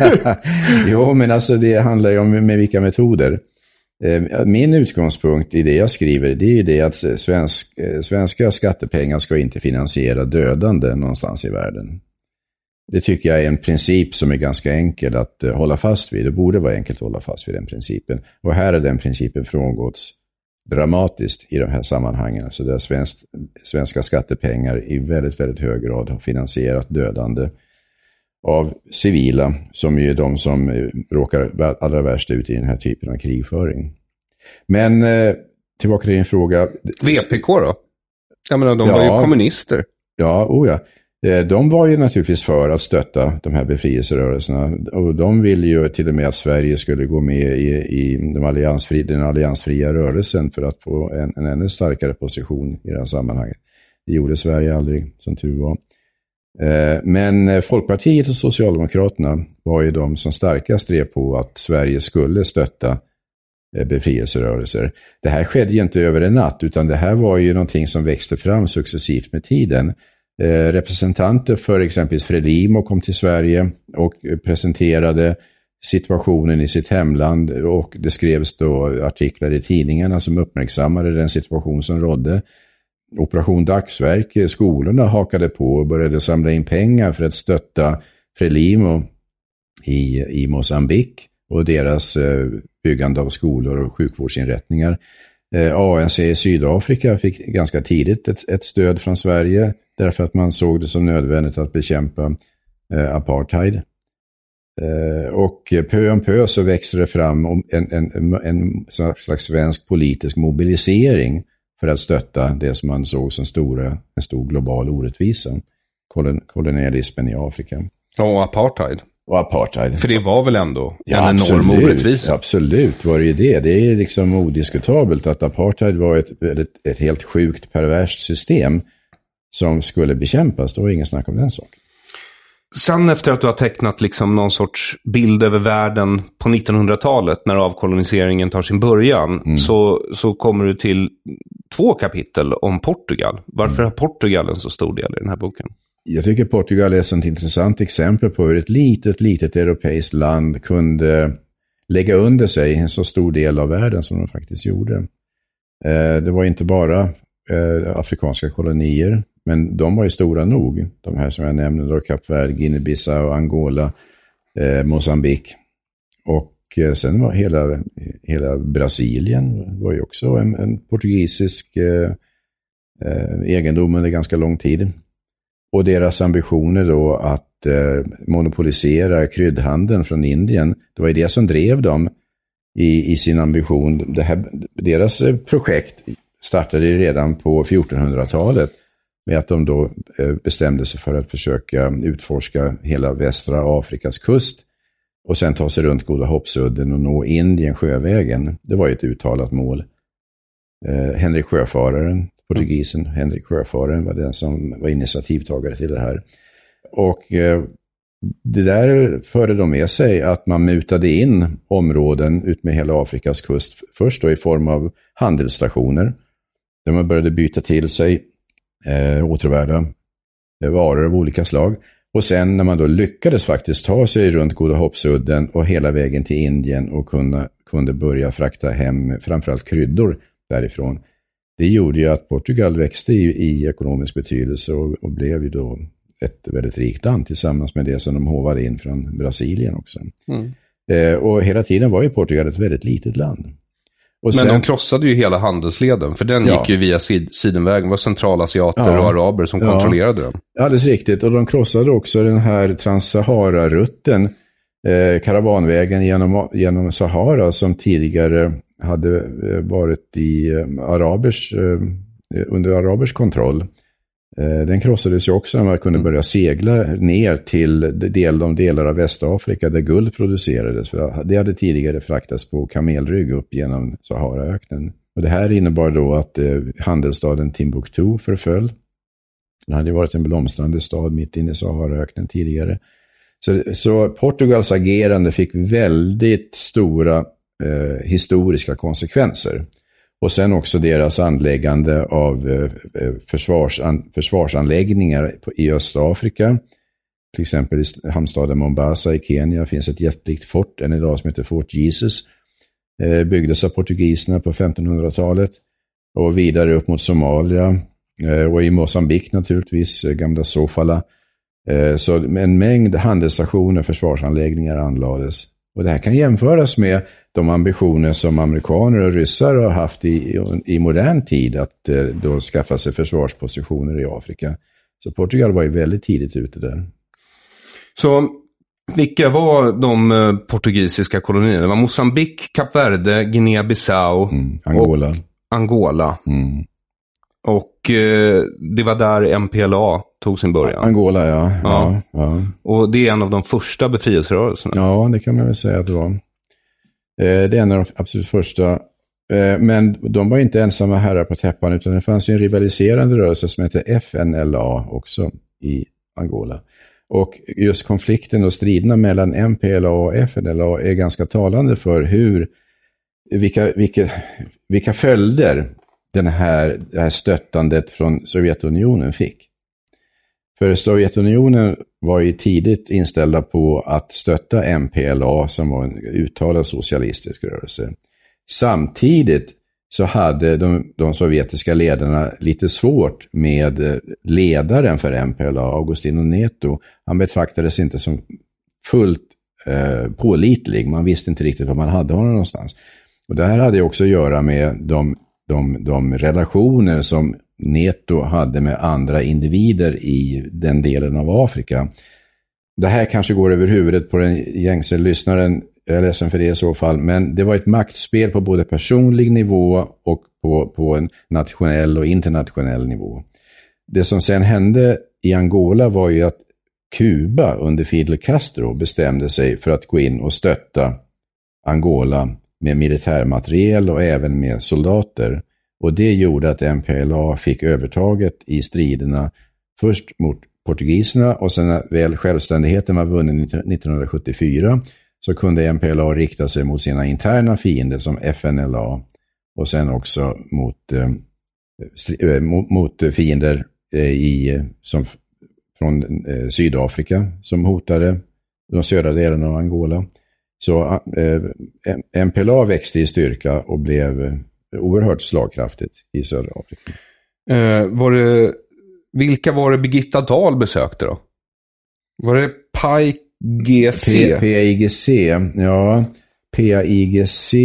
jo, men alltså det handlar ju om med vilka metoder. Min utgångspunkt i det jag skriver, det är ju det att svensk, svenska skattepengar ska inte finansiera dödande någonstans i världen. Det tycker jag är en princip som är ganska enkel att hålla fast vid. Det borde vara enkelt att hålla fast vid den principen. Och här är den principen frångåtts dramatiskt i de här sammanhangen. Så där svensk, svenska skattepengar i väldigt, väldigt hög grad har finansierat dödande av civila, som ju är de som råkar allra värst ut i den här typen av krigföring. Men eh, tillbaka till din fråga. V P K då? Jag menar, de ja, var ju kommunister. Ja, oh ja. De var ju naturligtvis för att stötta de här befrielserörelserna, och de ville ju till och med att Sverige skulle gå med i, i de alliansfri, den alliansfria rörelsen för att få en, en ännu starkare position i det här sammanhanget. Det gjorde Sverige aldrig, som tur var. Men Folkpartiet och Socialdemokraterna var ju de som starkast drev på att Sverige skulle stötta befrielserörelser. Det här skedde ju inte över en natt, utan det här var ju någonting som växte fram successivt med tiden. Eh, representanter för exempelvis Frelimo kom till Sverige och presenterade situationen i sitt hemland, och det skrevs då artiklar i tidningarna som uppmärksammade den situation som rådde. Operation Dagsverk, skolorna hakade på och började samla in pengar för att stötta Frelimo i, i Mozambique och deras eh, byggande av skolor och sjukvårdsinrättningar. Eh, A N C i Sydafrika fick ganska tidigt ett, ett stöd från Sverige, därför att man såg det som nödvändigt att bekämpa eh, apartheid. Eh, och pö om pö så växte det fram en, en, en, en slags svensk politisk mobilisering för att stötta det som man såg som stora, en stor global orättvisa. Kolon, kolonialismen i Afrika. Och apartheid. Och apartheid. För det var väl ändå ja, en absolut, enorm orättvisa? Absolut var det ju det. Det är liksom odiskutabelt att apartheid var ett, ett, ett helt sjukt perverst system som skulle bekämpas. Då var ingen snack om den saken. Sen efter att du har tecknat liksom någon sorts bild över världen på nittonhundratalet när avkoloniseringen tar sin början, mm. så, så kommer du till två kapitel om Portugal. Varför mm. har Portugal en så stor del i den här boken? Jag tycker Portugal är ett sånt intressant exempel på hur ett litet, litet europeiskt land kunde lägga under sig en så stor del av världen som de faktiskt gjorde. Eh, det var inte bara eh, afrikanska kolonier, men de var ju stora nog. De här som jag nämnde då, Kap Verde, Guinea-Bissau, Angola, eh, Mozambique. Och eh, sen var hela, hela Brasilien var ju också en, en portugisisk eh, eh, egendom under ganska lång tid. Och deras ambitioner då att eh, monopolisera kryddhandeln från Indien, det var ju det som drev dem i, i sin ambition. Det här, deras projekt startade redan på fjortonhundratalet med att de då eh, bestämde sig för att försöka utforska hela västra Afrikas kust och sen ta sig runt Goda Hoppsudden och nå Indien sjövägen. Det var ju ett uttalat mål. Eh, Henrik Sjöfararen, portugisen Henrik Sjöfararen, var den som var initiativtagare till det här. Och eh, det där förde de med sig att man mutade in områden ut med hela Afrikas kust, först då i form av handelsstationer där man började byta till sig eh, återvärda eh, varor av olika slag. Och sen när man då lyckades faktiskt ta sig runt Goda Hoppsudden och hela vägen till Indien och kunna, kunde börja frakta hem framförallt kryddor därifrån. Det gjorde ju att Portugal växte i, i ekonomisk betydelse och, och blev ju då ett väldigt rikt land tillsammans med det som de håvade in från Brasilien också. Mm. Eh, och hela tiden var ju Portugal ett väldigt litet land. Och men sen, de krossade ju hela handelsleden, för den ja. gick ju via sid- sidenvägen. Det var centralasiater ja. och araber som ja. kontrollerade den. Alldeles riktigt, och de krossade också den här Trans-Sahara-rutten, eh, karavanvägen genom, genom Sahara, som tidigare hade eh, varit i eh, arabers, eh, under arabers kontroll. Eh, den krossades ju också när man kunde börja segla ner till del, de delar av Västafrika där guld producerades. För det hade tidigare fraktats på kamelrygg upp genom Saharaöknen. Och det här innebar då att eh, handelsstaden Timbuktu förföll. Det hade varit en blomstrande stad mitt inne i Saharaöknen tidigare. Så, så Portugals agerande fick väldigt stora eh, historiska konsekvenser. Och sen också deras anläggande av eh, försvarsan, försvarsanläggningar i Östafrika. Till exempel i hamnstaden Mombasa i Kenya finns ett jättelikt fort än idag som heter Fort Jesus. Eh, byggdes av portugiserna på femtonhundratalet. Och vidare upp mot Somalia. Eh, och i Mosambik naturligtvis, eh, gamla Sofala. Eh, så en mängd handelsstationer och försvarsanläggningar anlades. Och det här kan jämföras med de ambitioner som amerikaner och ryssar har haft i, i, i modern tid att eh, då skaffa sig försvarspositioner i Afrika. Så Portugal var ju väldigt tidigt ute där. Så vilka var de eh, portugisiska kolonierna? Det var Mosambik, Kap Verde, Guinea-Bissau mm, Angola. och Angola. Mm. Och eh, det var där M P L A tog sin början. Angola, ja. Ja. ja, ja. Och det är en av de första befrielserörelserna. Ja, det kan man väl säga att det var. Eh, det är en av de absolut första. Eh, men de var inte ensamma herrar på täppan, utan det fanns ju en rivaliserande rörelse som heter F N L A också i Angola. Och just konflikten och striderna mellan M P L A och F N L A är ganska talande för hur, vilka, vilka, vilka följder den här, det här stöttandet från Sovjetunionen fick. För Sovjetunionen var ju tidigt inställda på att stötta M P L A som var en uttalad socialistisk rörelse. Samtidigt så hade de, de sovjetiska ledarna lite svårt med ledaren för M P L A, Agostinho Neto. Han betraktades inte som fullt eh, pålitlig. Man visste inte riktigt var man hade honom någonstans. Och det här hade ju också att göra med de De, de relationer som Neto hade med andra individer i den delen av Afrika. Det här kanske går över huvudet på den gängse lyssnaren, jag är ledsen för det i så fall, men det var ett maktspel på både personlig nivå och på, på en nationell och internationell nivå. Det som sen hände i Angola var ju att Kuba under Fidel Castro bestämde sig för att gå in och stötta Angola med militärmateriel och även med soldater. Och det gjorde att M P L A fick övertaget i striderna först mot portugiserna, och sen när väl självständigheten var vunnen nittonhundrasjuttiofyra så kunde M P L A rikta sig mot sina interna fiender som F N L A och sen också mot, eh, stri- mot, mot fiender eh, i, som, från eh, Sydafrika som hotade de södra delarna av Angola. Så eh, M P L A växte i styrka och blev eh, oerhört slagkraftigt i södra Afrika. Eh, var det, vilka var det Birgitta Dahl besökte då? Var det P A I G C? P A I G C, ja. P A I G C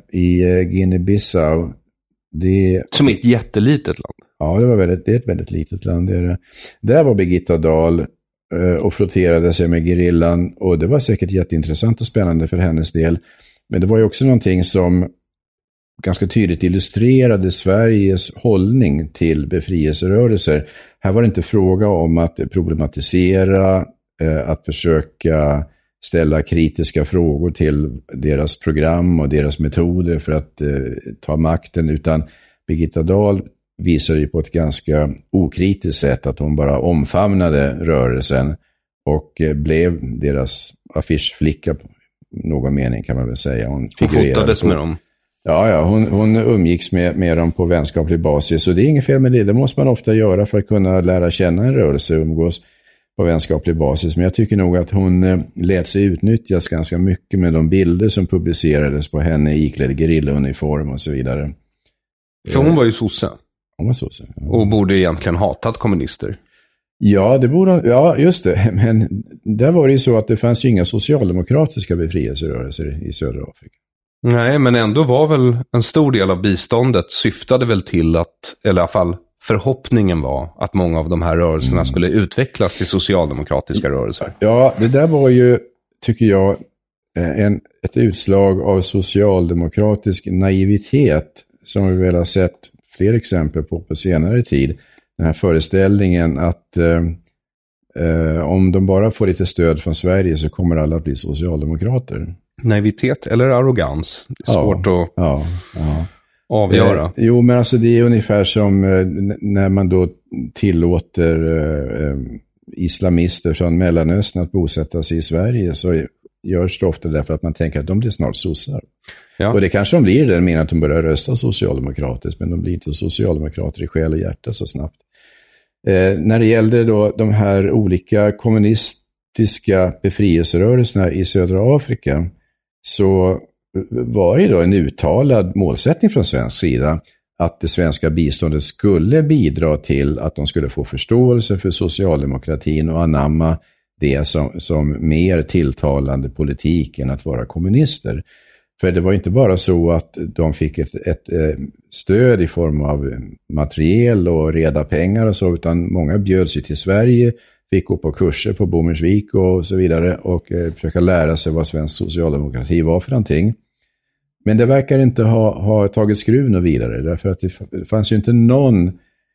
i eh, Guinea-Bissau. Det... Som är ett jättelitet land. Ja, det, var väldigt, det är ett väldigt litet land. Det är det. Där var Birgitta Dahl och frotterade sig med gerillan, och det var säkert jätteintressant och spännande för hennes del. Men det var ju också någonting som ganska tydligt illustrerade Sveriges hållning till befrielserörelser. Här var det inte fråga om att problematisera, att försöka ställa kritiska frågor till deras program och deras metoder för att ta makten, utan Birgitta Dahl visade ju på ett ganska okritiskt sätt att hon bara omfamnade rörelsen och blev deras affischflicka på någon mening, kan man väl säga. Hon fotades med dem. Ja, ja hon, hon umgicks med, med dem på vänskaplig basis, och det är inget fel med det. Det måste man ofta göra för att kunna lära känna en rörelse och umgås på vänskaplig basis. Men jag tycker nog att hon eh, lät sig utnyttjas ganska mycket med de bilder som publicerades på henne iklädd gerillauniform och så vidare. För hon var ju sosse. Hon var sosse. Ja. Och borde egentligen hatat kommunister. Ja, det borde, ja, just det. Men där var det ju så att det fanns ju inga socialdemokratiska befrielserörelser i södra Afrika. Nej, men ändå var väl en stor del av biståndet syftade väl till att, eller i alla fall förhoppningen var att många av de här rörelserna mm. skulle utvecklas till socialdemokratiska rörelser. Ja, det där var ju, tycker jag, en, ett utslag av socialdemokratisk naivitet som vi väl har sett fler exempel på på senare tid. Den här föreställningen att eh, eh, om de bara får lite stöd från Sverige så kommer alla att bli socialdemokrater. Naivitet eller arrogans? Det är svårt ja, att ja, ja. avgöra. Eh, jo, men alltså det är ungefär som eh, när man då tillåter eh, islamister från Mellanöstern att bosätta sig i Sverige, så görs det ofta därför att man tänker att de blir snart sossar. Ja. Och det kanske de blir, det menar att de börjar rösta socialdemokratiskt, men de blir inte socialdemokrater i själ och hjärta så snabbt. Eh, när det gällde då de här olika kommunistiska befrielserörelserna i södra Afrika, så var det då en uttalad målsättning från svensk sida att det svenska biståndet skulle bidra till att de skulle få förståelse för socialdemokratin och anamma det som, som mer tilltalande politik än att vara kommunister. För det var inte bara så att de fick ett, ett, ett stöd i form av materiel och reda pengar och så, utan många bjöd sig till Sverige, fick gå på kurser på Bommersvik och så vidare och eh, försöka lära sig vad svensk socialdemokrati var för någonting. Men det verkar inte ha, ha tagit skruv och vidare, därför att det fanns ju inte någon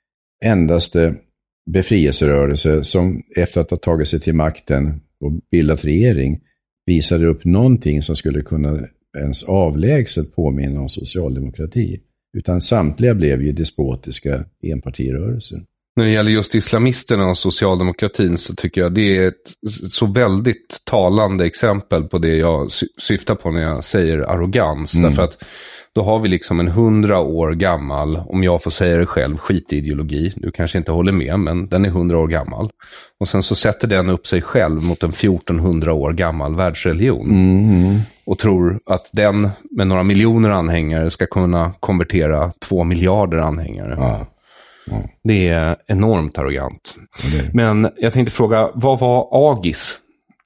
endaste befrielserörelse som efter att ha tagit sig till makten och bildat regering visade upp någonting som skulle kunna ens avlägset påminna om socialdemokrati. Utan samtliga blev ju despotiska enpartirörelser. När det gäller just islamisterna och socialdemokratin så tycker jag det är ett så väldigt talande exempel på det jag syftar på när jag säger arrogans. Mm. Därför att då har vi liksom en hundra år gammal, om jag får säga det själv, skitideologi. Du kanske inte håller med, men den är hundra år gammal. Och sen så sätter den upp sig själv mot en fjortonhundra år gammal världsreligion. Mm. Och tror att den med några miljoner anhängare ska kunna konvertera två miljarder anhängare. Ja. Ja. Det är enormt arrogant. Det. Men jag tänkte fråga, vad var AGIS?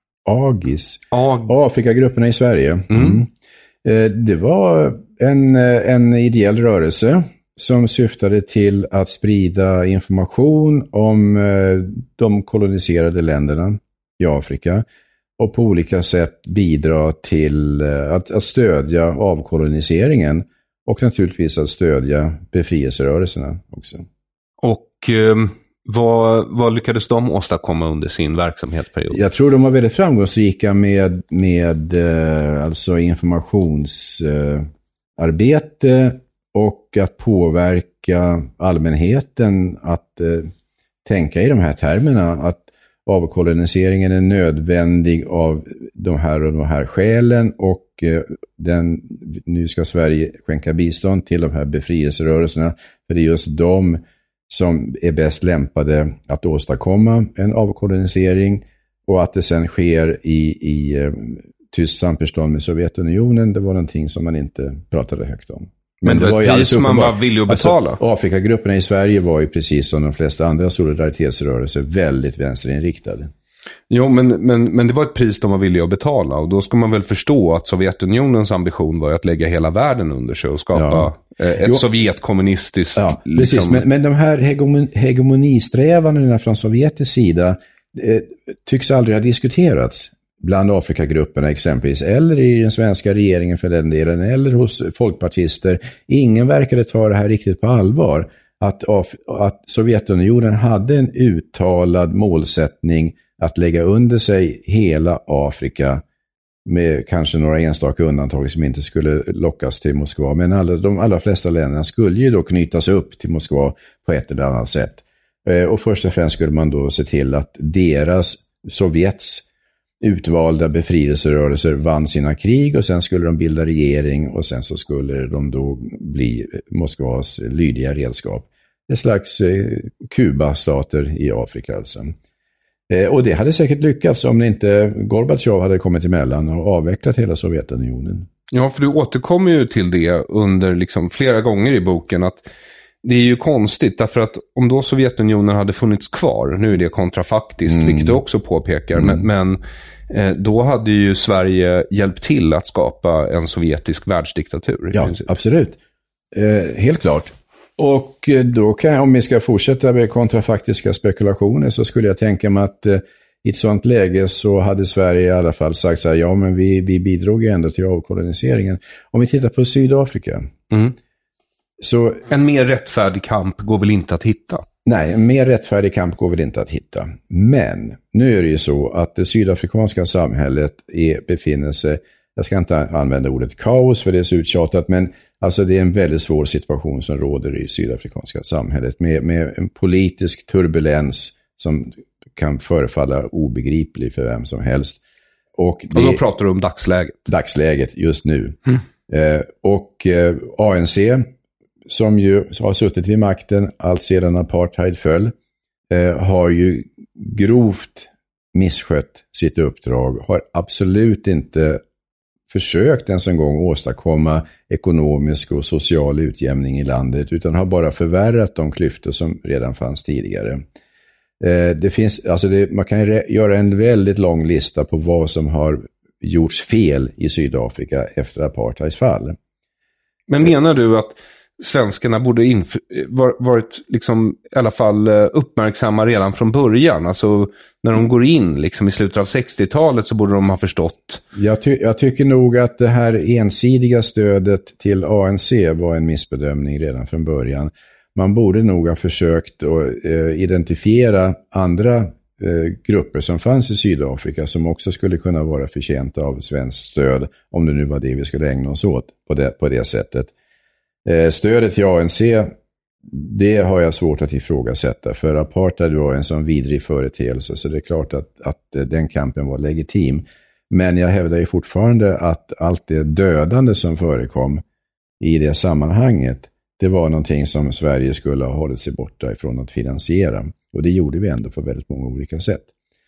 AGIS? Ag- Afrikagrupperna i Sverige. Mm. Mm. Eh, det var en, en ideell rörelse som syftade till att sprida information om eh, de koloniserade länderna i Afrika och på olika sätt bidra till eh, att, att stödja avkoloniseringen och naturligtvis att stödja befrielserörelserna också. Och eh, vad, vad lyckades de åstadkomma under sin verksamhetsperiod? Jag tror de var väldigt framgångsrika med, med eh, alltså informationsarbete eh, och att påverka allmänheten att eh, tänka i de här termerna, att avkoloniseringen är nödvändig av de här och de här skälen och eh, den, nu ska Sverige skänka bistånd till de här befrielserörelserna, för det är just de som är bäst lämpade att åstadkomma en avkolonisering, och att det sen sker i, i eh, tyst samförstånd med Sovjetunionen, det var någonting som man inte pratade högt om. Men, Men det var ju pris man var villig att betala. Alltså, Afrikagrupperna i Sverige var ju precis som de flesta andra solidaritetsrörelser väldigt vänsterinriktade. Jo, men, men, men det var ett pris de var villiga att betala, och då ska man väl förstå att Sovjetunionens ambition var att lägga hela världen under sig och skapa ja. ett jo. sovjetkommunistiskt... Ja, precis. Liksom... Men, men de här hegemon, hegemonisträvandena från Sovjetisk sida eh, tycks aldrig ha diskuterats bland Afrikagrupperna exempelvis, eller i den svenska regeringen för den delen, eller hos folkpartister. Ingen verkade ta det här riktigt på allvar. Att, att Sovjetunionen hade en uttalad målsättning att lägga under sig hela Afrika, med kanske några enstaka undantag som inte skulle lockas till Moskva. Men alla, de allra flesta länderna skulle ju då knytas upp till Moskva på ett eller annat sätt. Och först och främst skulle man då se till att deras, Sovjets utvalda befrielserörelser vann sina krig, och sen skulle de bilda regering, och sen så skulle de då bli Moskvas lydiga redskap. Ett slags eh, Kuba-stater i Afrika alltså. Eh, och det hade säkert lyckats om inte Gorbatjov hade kommit emellan och avvecklat hela Sovjetunionen. Ja, för du återkommer ju till det under liksom flera gånger i boken, att det är ju konstigt därför att om då Sovjetunionen hade funnits kvar, nu är det kontrafaktiskt, mm. vilket du också påpekar, mm. men, men eh, då hade ju Sverige hjälpt till att skapa en sovjetisk världsdiktatur. Ja, absolut. Eh, helt klart. Och då kan jag, om vi ska fortsätta med kontrafaktiska spekulationer, så skulle jag tänka mig att eh, i ett sådant läge så hade Sverige i alla fall sagt så här, ja men vi, vi bidrog ju ändå till avkoloniseringen. Om vi tittar på Sydafrika. Mm. Så, en mer rättfärdig kamp går väl inte att hitta? Nej, en mer rättfärdig kamp går väl inte att hitta. Men nu är det ju så att det sydafrikanska samhället är, befinner sig, jag ska inte använda ordet kaos för det är så uttjatat, men alltså det är en väldigt svår situation som råder i sydafrikanska samhället med, med en politisk turbulens som kan förefalla obegriplig för vem som helst. Och, det, och då pratar du om dagsläget? Dagsläget just nu. Mm. Eh, och eh, A N C, som ju har suttit vid makten allt sedan apartheid föll, eh, har ju grovt misskött sitt uppdrag, har absolut inte försökt ens en gång åstadkomma ekonomisk och social utjämning i landet, utan har bara förvärrat de klyftor som redan fanns tidigare. Eh, det finns, alltså det, man kan re- göra en väldigt lång lista på vad som har gjorts fel i Sydafrika efter apartheids fall. Men menar du att svenskarna borde inf- var, varit liksom i alla fall uppmärksamma redan från början? Alltså när de går in liksom i slutet av sextiotalet så borde de ha förstått. Jag, ty- jag tycker nog att det här ensidiga stödet till A N C var en missbedömning redan från början. Man borde nog ha försökt att eh, identifiera andra eh, grupper som fanns i Sydafrika som också skulle kunna vara förtjänta av svenskt stöd, om det nu var det vi skulle ägna oss åt på det, på det sättet. Eh, stödet till A N C, det har jag svårt att ifrågasätta, för apartheid var en sån vidrig företeelse, så det är klart att, att den kampen var legitim. Men jag hävdar ju fortfarande att allt det dödande som förekom i det sammanhanget, det var någonting som Sverige skulle ha hållit sig borta ifrån att finansiera. Och det gjorde vi ändå på väldigt många olika sätt.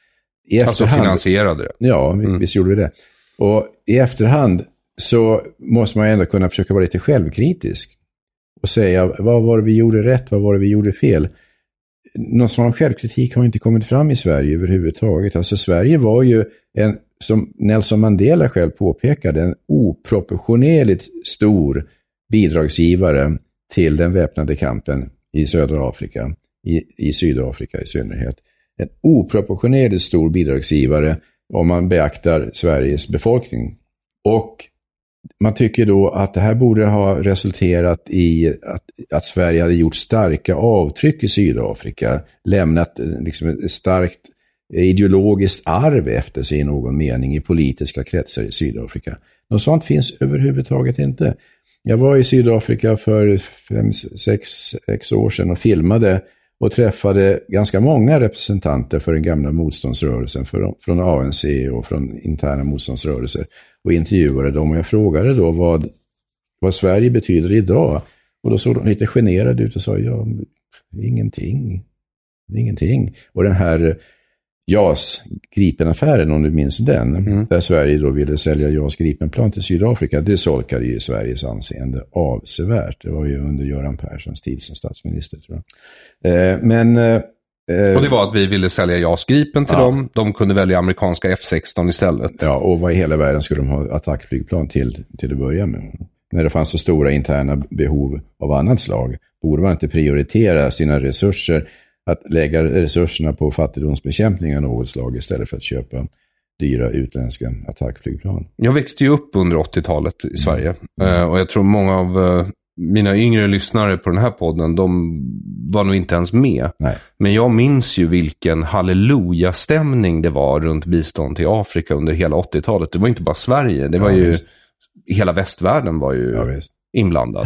I alltså finansierade det? Ja, mm. visst gjorde vi det. Och i efterhand så måste man ändå kunna försöka vara lite självkritisk och säga, vad var det vi gjorde rätt, vad var det vi gjorde fel? Någon sån självkritik har inte kommit fram i Sverige överhuvudtaget. Alltså Sverige var ju en, som Nelson Mandela själv påpekade, en oproportionerligt stor bidragsgivare till den väpnade kampen i södra Afrika, i, i Sydafrika i synnerhet. En oproportionerligt stor bidragsgivare om man beaktar Sveriges befolkning. Och man tycker då att det här borde ha resulterat i att, att Sverige hade gjort starka avtryck i Sydafrika, lämnat liksom ett starkt ideologiskt arv efter sig i någon mening i politiska kretsar i Sydafrika. Något sånt finns överhuvudtaget inte. Jag var i Sydafrika för fem, sex, sex år sedan och filmade och träffade ganska många representanter för den gamla motståndsrörelsen, för, från A N C och från interna motståndsrörelser, och intervjuade dem, och jag frågade då vad, vad Sverige betyder idag, och då såg de lite generade ut och sa, ja, ingenting, ingenting. Och den här J A S Gripen-affären, om du minns den, mm. där Sverige då ville sälja J A S Gripenplan till Sydafrika, det solkade ju Sveriges anseende avsevärt. Det var ju under Göran Perssons tid som statsminister, tror jag. Eh, men... Eh, och det var att vi ville sälja J A S Gripen till ja. dem. De kunde välja amerikanska F sexton istället. Ja, och vad i hela världen skulle de ha attackflygplan till, till att börja med? När det fanns så stora interna behov av annat slag, borde man inte prioritera sina resurser, att lägga resurserna på fattigdomsbekämpning av något slag istället för att köpa dyra utländska attackflygplan. Jag växte ju upp under åttiotalet i Sverige. Mm. Uh, och jag tror många av uh, mina yngre lyssnare på den här podden, de var nog inte ens med. Nej. Men jag minns ju vilken halleluja-stämning det var runt bistånd till Afrika under hela åttiotalet. Det var inte bara Sverige, det var ja, ju visst. Hela västvärlden var ju ja, inblandad.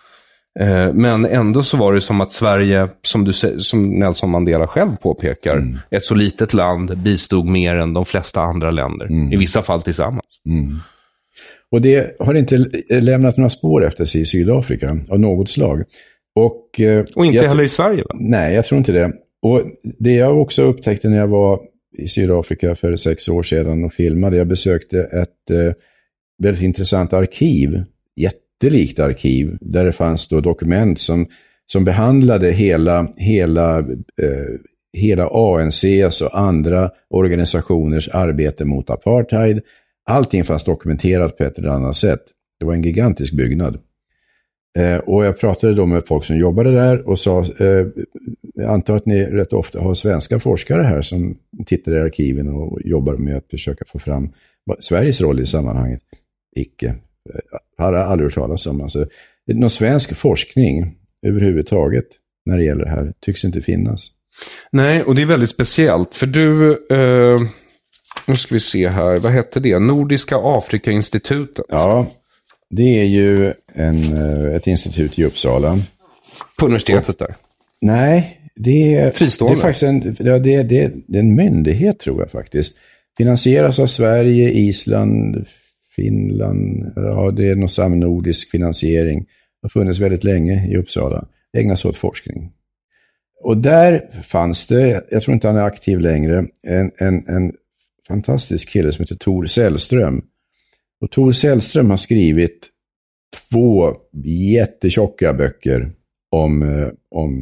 Men ändå så var det som att Sverige, som, du, som Nelson Mandela själv påpekar, mm. ett så litet land bistod mer än de flesta andra länder. Mm. I vissa fall tillsammans. Mm. Och det har inte lämnat några spår efter sig i Sydafrika av något slag. Och, och inte heller i Sverige, va? Nej, jag tror inte det. Och det jag också upptäckte när jag var i Sydafrika för sex år sedan och filmade, jag besökte ett väldigt intressant arkiv, jättelikt arkiv, där det fanns då dokument som, som behandlade hela, hela, eh, hela A N C:s och andra organisationers arbete mot apartheid. Allting fanns dokumenterat på ett eller annat sätt. Det var en gigantisk byggnad. Eh, och jag pratade då med folk som jobbade där och sa, eh, jag antar att ni rätt ofta har svenska forskare här som tittar i arkiven och jobbar med att försöka få fram Sveriges roll i sammanhanget. Icke. Har jag aldrig hört talas om. Alltså, någon svensk forskning överhuvudtaget när det gäller det här tycks inte finnas. Nej, och det är väldigt speciellt. För du, eh, nu ska vi se här, vad heter det? Nordiska Afrika-institutet. Ja, det är ju en, ett institut i Uppsala. På universitetet där? Nej, det är, fristående. Det är faktiskt en, ja, det är, det är, det är en myndighet tror jag faktiskt. Finansieras av Sverige, Island, Finland. Ja, det är någon samnordisk finansiering. Det har funnits väldigt länge i Uppsala. Ägnas åt forskning. Och där fanns det, jag tror inte han är aktiv längre, en, en, en fantastisk kille som heter Tor Sällström. Och Tor Sällström har skrivit två jättetjocka böcker om, om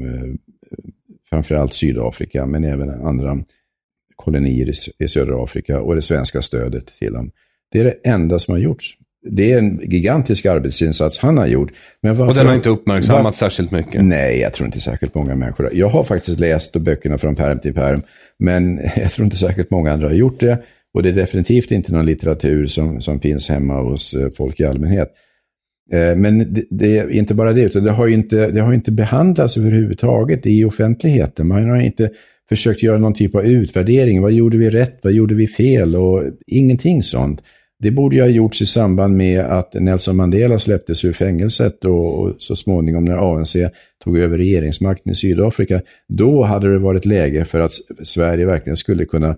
framförallt Sydafrika men även andra kolonier i södra Afrika och det svenska stödet till dem. Det är det enda som har gjorts. Det är en gigantisk arbetsinsats han har gjort. Men varför, och den har inte uppmärksammat var, särskilt mycket. Nej, jag tror inte särskilt många människor. Jag har faktiskt läst böckerna från pärm till pärm. Men jag tror inte särskilt många andra har gjort det. Och det är definitivt inte någon litteratur som, som finns hemma hos folk i allmänhet. Eh, men det, det är inte bara det, utan det har ju inte, det har inte behandlats överhuvudtaget i offentligheten. Man har inte försökt göra någon typ av utvärdering. Vad gjorde vi rätt? Vad gjorde vi fel? Och ingenting sånt. Det borde ju ha gjorts i samband med att Nelson Mandela släpptes ur fängelset och, och så småningom när A N C tog över regeringsmakten i Sydafrika. Då hade det varit läge för att Sverige verkligen skulle kunna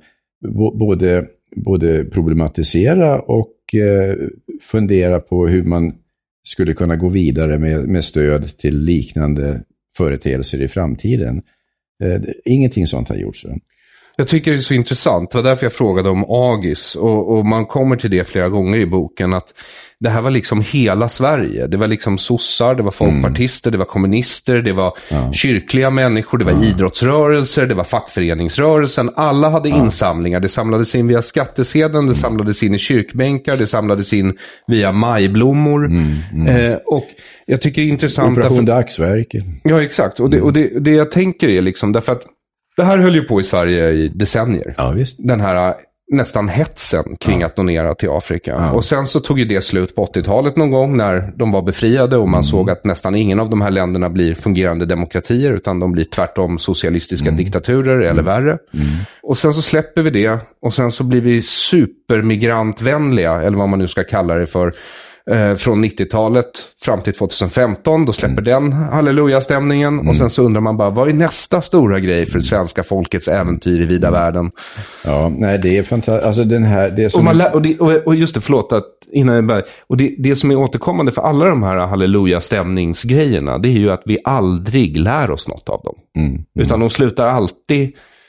både, både problematisera och eh, fundera på hur man skulle kunna gå vidare med, med stöd till liknande företeelser i framtiden. Eh, ingenting sånt har gjorts. Så. Jag tycker det är så intressant. Det var därför jag frågade om Agis. Och, och man kommer till det flera gånger i boken. Att det här var liksom hela Sverige. Det var liksom sossar, det var folkpartister, mm. det var kommunister, det var ja. kyrkliga människor, det var ja. idrottsrörelser, det var fackföreningsrörelsen. Alla hade ja. insamlingar. Det samlades in via skattesedeln, det mm. samlades in i kyrkbänkar, det samlades in via majblommor. Mm. Mm. Eh, och jag tycker det är intressant. Operation Dagsverke. Ja, exakt. Och, det, och det, det jag tänker är liksom därför att det här höll ju på i Sverige i decennier. Ja, visst. Den här nästan hetsen kring ja. att donera till Afrika. Ja. Och sen så tog ju det slut på åttiotalet någon gång när de var befriade och man mm. såg att nästan ingen av de här länderna blir fungerande demokratier utan de blir tvärtom socialistiska mm. diktaturer eller mm. värre. Mm. Och sen så släpper vi det och sen så blir vi supermigrantvänliga eller vad man nu ska kalla det för. Eh, från nittiotalet fram till tjugohundrafemton, då släpper mm. den halleluja-stämningen mm. och sen så undrar man bara, vad är nästa stora grej för svenska folkets äventyr i vida mm. världen? Ja, nej det är fantastiskt, alltså den här det som och, man lä- och, det, och, och just det, förlåt att innan jag börjar, och det, det som är återkommande för alla de här halleluja-stämningsgrejerna, det är ju att vi aldrig lär oss något av dem. Mm. Mm. Utan de slutar alltid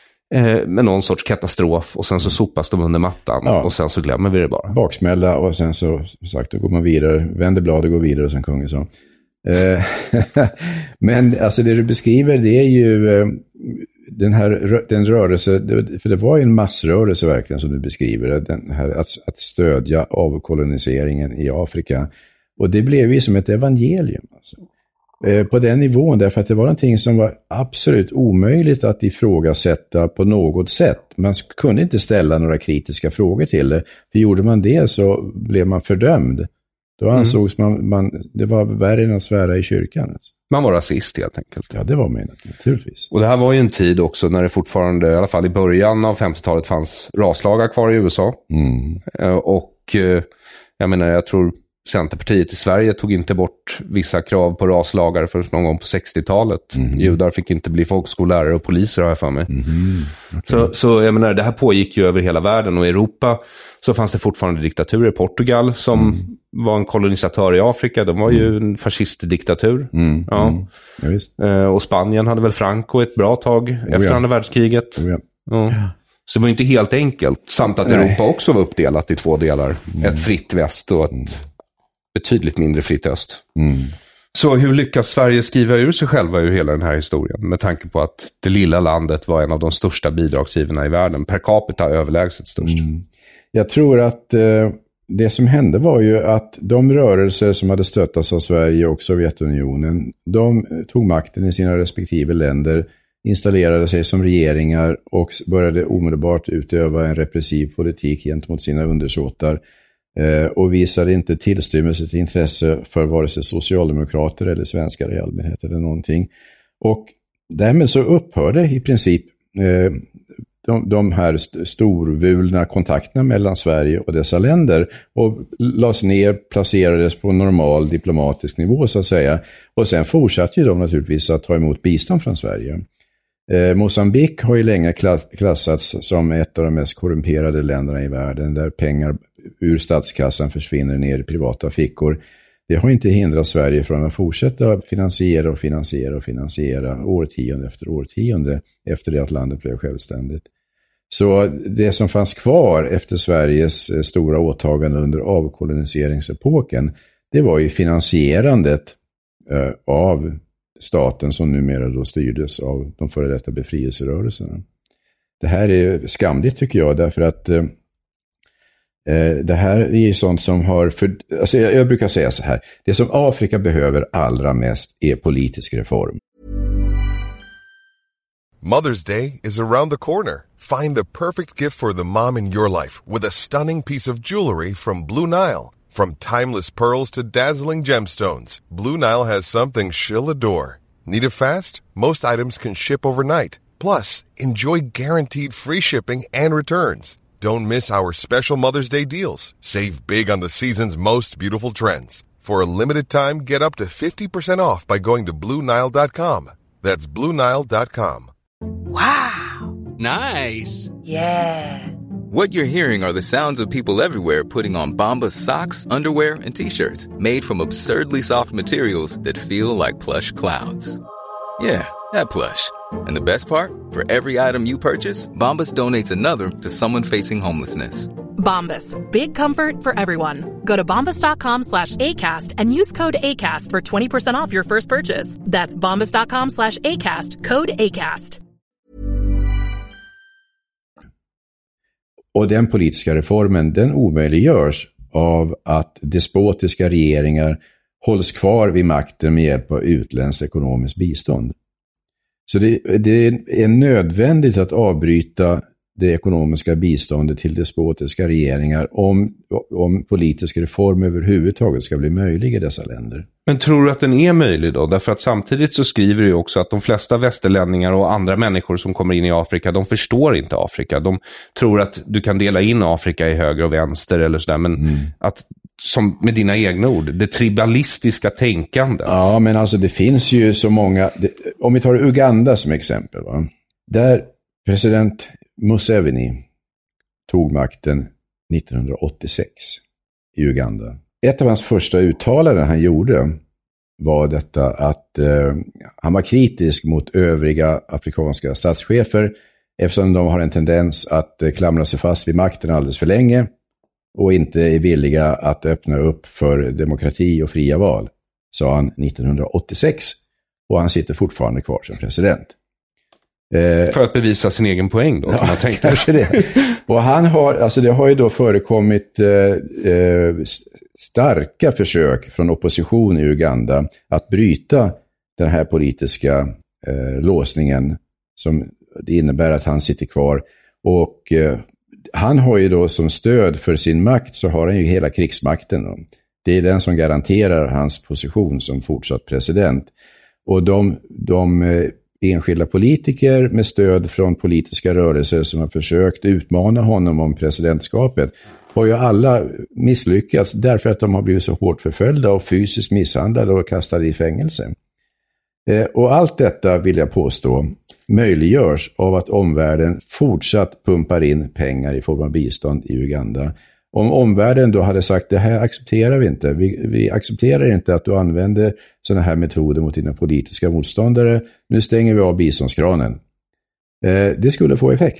med någon sorts katastrof och sen så sopas de under mattan ja. och sen så glömmer vi det bara. Baksmälla och sen så sagt då går man vidare, vänder blad och går vidare som kungen sa. Men alltså det du beskriver det är ju den här den rörelse, för det var ju en massrörelse verkligen som du beskriver, den här att, att stödja avkoloniseringen i Afrika och det blev ju som ett evangelium alltså. På den nivån därför att det var någonting som var absolut omöjligt att ifrågasätta på något sätt. Man kunde inte ställa några kritiska frågor till det. För gjorde man det så blev man fördömd. Då ansågs mm. man, man, det var värre än att svära i kyrkan. Alltså. Man var rasist helt enkelt. Ja, det var man naturligtvis. Och det här var ju en tid också när det fortfarande, i alla fall i början av femtiotalet fanns raslagar kvar i U S A. Mm. Och jag menar, jag tror Centerpartiet i Sverige tog inte bort vissa krav på raslagar förrän någon gång på sextiotalet. Mm. Judar fick inte bli folkskollärare och poliser har jag för mig. Mm. Okay. Så, så jag menar, det här pågick ju över hela världen och i Europa så fanns det fortfarande diktaturer. Portugal som mm. var en kolonisatör i Afrika, de var ju en fascistdiktatur. Mm. Ja. Mm. Ja, visst. Och Spanien hade väl Franco ett bra tag oh, efter ja. andra världskriget. Oh, ja. Ja. Så det var inte helt enkelt. Samt att Europa Nej. också var uppdelat i två delar. Mm. Ett fritt väst och ett mm. betydligt mindre fritt öst. Mm. Så hur lyckas Sverige skriva ur sig själva ur hela den här historien? Med tanke på att det lilla landet var en av de största bidragsgivarna i världen. Per capita överlägset störst. Mm. Jag tror att eh, det som hände var ju att de rörelser som hade stöttats av Sverige och Sovjetunionen, de tog makten i sina respektive länder, installerade sig som regeringar och började omedelbart utöva en repressiv politik gentemot sina undersåtar. Och visade inte tillstymmelse till intresse för vare sig socialdemokrater eller svenskar i allmänhet eller någonting. Och därmed så upphörde i princip eh, de, de här storvulna kontakterna mellan Sverige och dessa länder och lades ner, placerades på normal diplomatisk nivå så att säga. Och sen fortsatte ju de naturligtvis att ta emot bistånd från Sverige. Eh, Mozambique har ju länge klassats som ett av de mest korrumperade länderna i världen där pengar ur statskassan försvinner ner i privata fickor. Det har inte hindrat Sverige från att fortsätta finansiera och finansiera och finansiera årtionde efter årtionde efter det att landet blev självständigt. Så det som fanns kvar efter Sveriges stora åtagande under avkoloniseringsepoken, det var ju finansierandet eh, av staten som numera då styrdes av de före detta befrielserörelserna. Det här är skamligt tycker jag därför att eh, det här är sånt som har, för, alltså jag, jag brukar säga så här, det som Afrika behöver allra mest är politisk reform. Mother's Day is around the corner. Find the perfect gift for the mom in your life with a stunning piece of jewelry from Blue Nile. From timeless pearls to dazzling gemstones, Blue Nile has something she'll adore. Need it fast? Most items can ship overnight. Plus, enjoy guaranteed free shipping and returns. Don't miss our special Mother's Day deals. Save big on the season's most beautiful trends. For a limited time, get up to fifty percent off by going to Blue Nile dot com. That's Blue Nile dot com. Wow! Nice! Yeah! What you're hearing are the sounds of people everywhere putting on Bombas socks, underwear, and T-shirts made from absurdly soft materials that feel like plush clouds. Yeah, that plush. And the best part? For every item you purchase, Bombas donates another to someone facing homelessness. Bombas, big comfort for everyone. Go to bombas.com slash ACAST and use code ACAST for twenty percent off your first purchase. That's bombas.com slash ACAST, code ACAST. Och den politiska reformen, den omöjliggörs av att despotiska regeringar hålls kvar vid makten med hjälp av utländskt ekonomiskt bistånd. Så det, det är nödvändigt att avbryta det ekonomiska biståndet till despotiska regeringar om, om politisk reform överhuvudtaget ska bli möjlig i dessa länder. Men tror du att den är möjlig då? Därför att samtidigt så skriver du också att de flesta västerlänningar och andra människor som kommer in i Afrika, de förstår inte Afrika. De tror att du kan dela in Afrika i höger och vänster eller sådär, men mm. att som med dina egna ord, det tribalistiska tänkandet. Ja, men alltså det finns ju så många, det, om vi tar Uganda som exempel, va? Där president Museveni tog makten nittonhundraåttiosex i Uganda. Ett av hans första uttalanden han gjorde var detta att eh, han var kritisk mot övriga afrikanska statschefer eftersom de har en tendens att eh, klamra sig fast vid makten alldeles för länge och inte är villiga att öppna upp för demokrati och fria val, sa han nittonhundraåttiosex, och han sitter fortfarande kvar som president. Eh, för att bevisa sin egen poäng då, kan man tänka. Kanske det. Och han har, alltså det har ju då förekommit eh, eh, starka försök från opposition i Uganda att bryta den här politiska eh, låsningen som det innebär att han sitter kvar. Och eh, han har ju då som stöd för sin makt så har han ju hela krigsmakten då. Det är den som garanterar hans position som fortsatt president. Och de, de eh, enskilda politiker med stöd från politiska rörelser som har försökt utmana honom om presidentskapet har ju alla misslyckats därför att de har blivit så hårt förföljda och fysiskt misshandlade och kastade i fängelse. Eh, och allt detta, vill jag påstå, möjliggörs av att omvärlden fortsatt pumpar in pengar i form av bistånd i Uganda. Om omvärlden då hade sagt det här accepterar vi inte, vi, vi accepterar inte att du använder sådana här metoder mot dina politiska motståndare, nu stänger vi av biståndskranen. Eh, det skulle få effekt.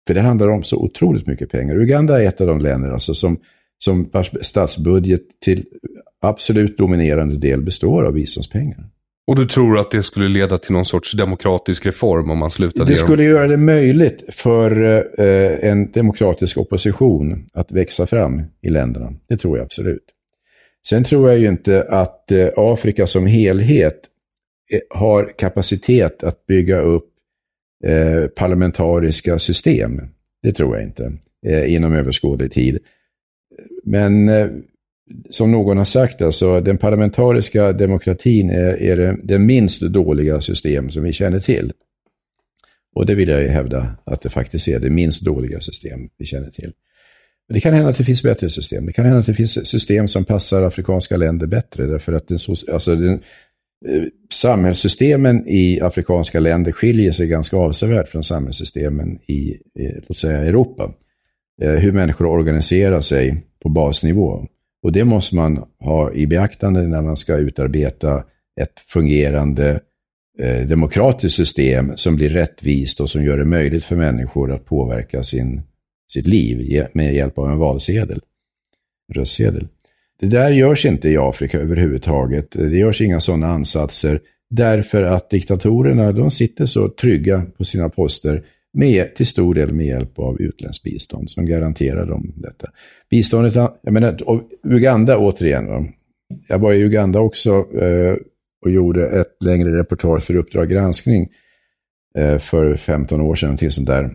För det handlar om så otroligt mycket pengar. Uganda är ett av de länder alltså, som, som vars statsbudget till absolut dominerande del består av biståndspengar. Och du tror att det skulle leda till någon sorts demokratisk reform om man slutade? Det skulle göra det möjligt för eh, en demokratisk opposition att växa fram i länderna. Det tror jag absolut. Sen tror jag ju inte att eh, Afrika som helhet eh, har kapacitet att bygga upp eh, parlamentariska system. Det tror jag inte eh, inom överskådlig tid. Men eh, som någon har sagt, alltså, den parlamentariska demokratin är, är det, det minst dåliga system som vi känner till. Och det vill jag ju hävda att det faktiskt är det minst dåliga system vi känner till. Men det kan hända att det finns bättre system. Det kan hända att det finns system som passar afrikanska länder bättre. Därför att den, alltså den, eh, samhällssystemen i afrikanska länder skiljer sig ganska avsevärt från samhällssystemen i, eh, låt säga, Europa. Eh, hur människor organiserar sig på basnivå. Och det måste man ha i beaktande när man ska utarbeta ett fungerande eh, demokratiskt system som blir rättvist och som gör det möjligt för människor att påverka sin, sitt liv med hjälp av en valsedel, röstsedel. Det där görs inte i Afrika överhuvudtaget. Det görs inga sådana ansatser därför att diktatorerna, de sitter så trygga på sina poster med, till stor del med hjälp av utländskt bistånd som garanterar dem detta. Biståndet, jag menar, och Uganda återigen. Va? Jag var i Uganda också eh, och gjorde ett längre reportage för Uppdrag granskning eh, för femton år sedan till sånt där.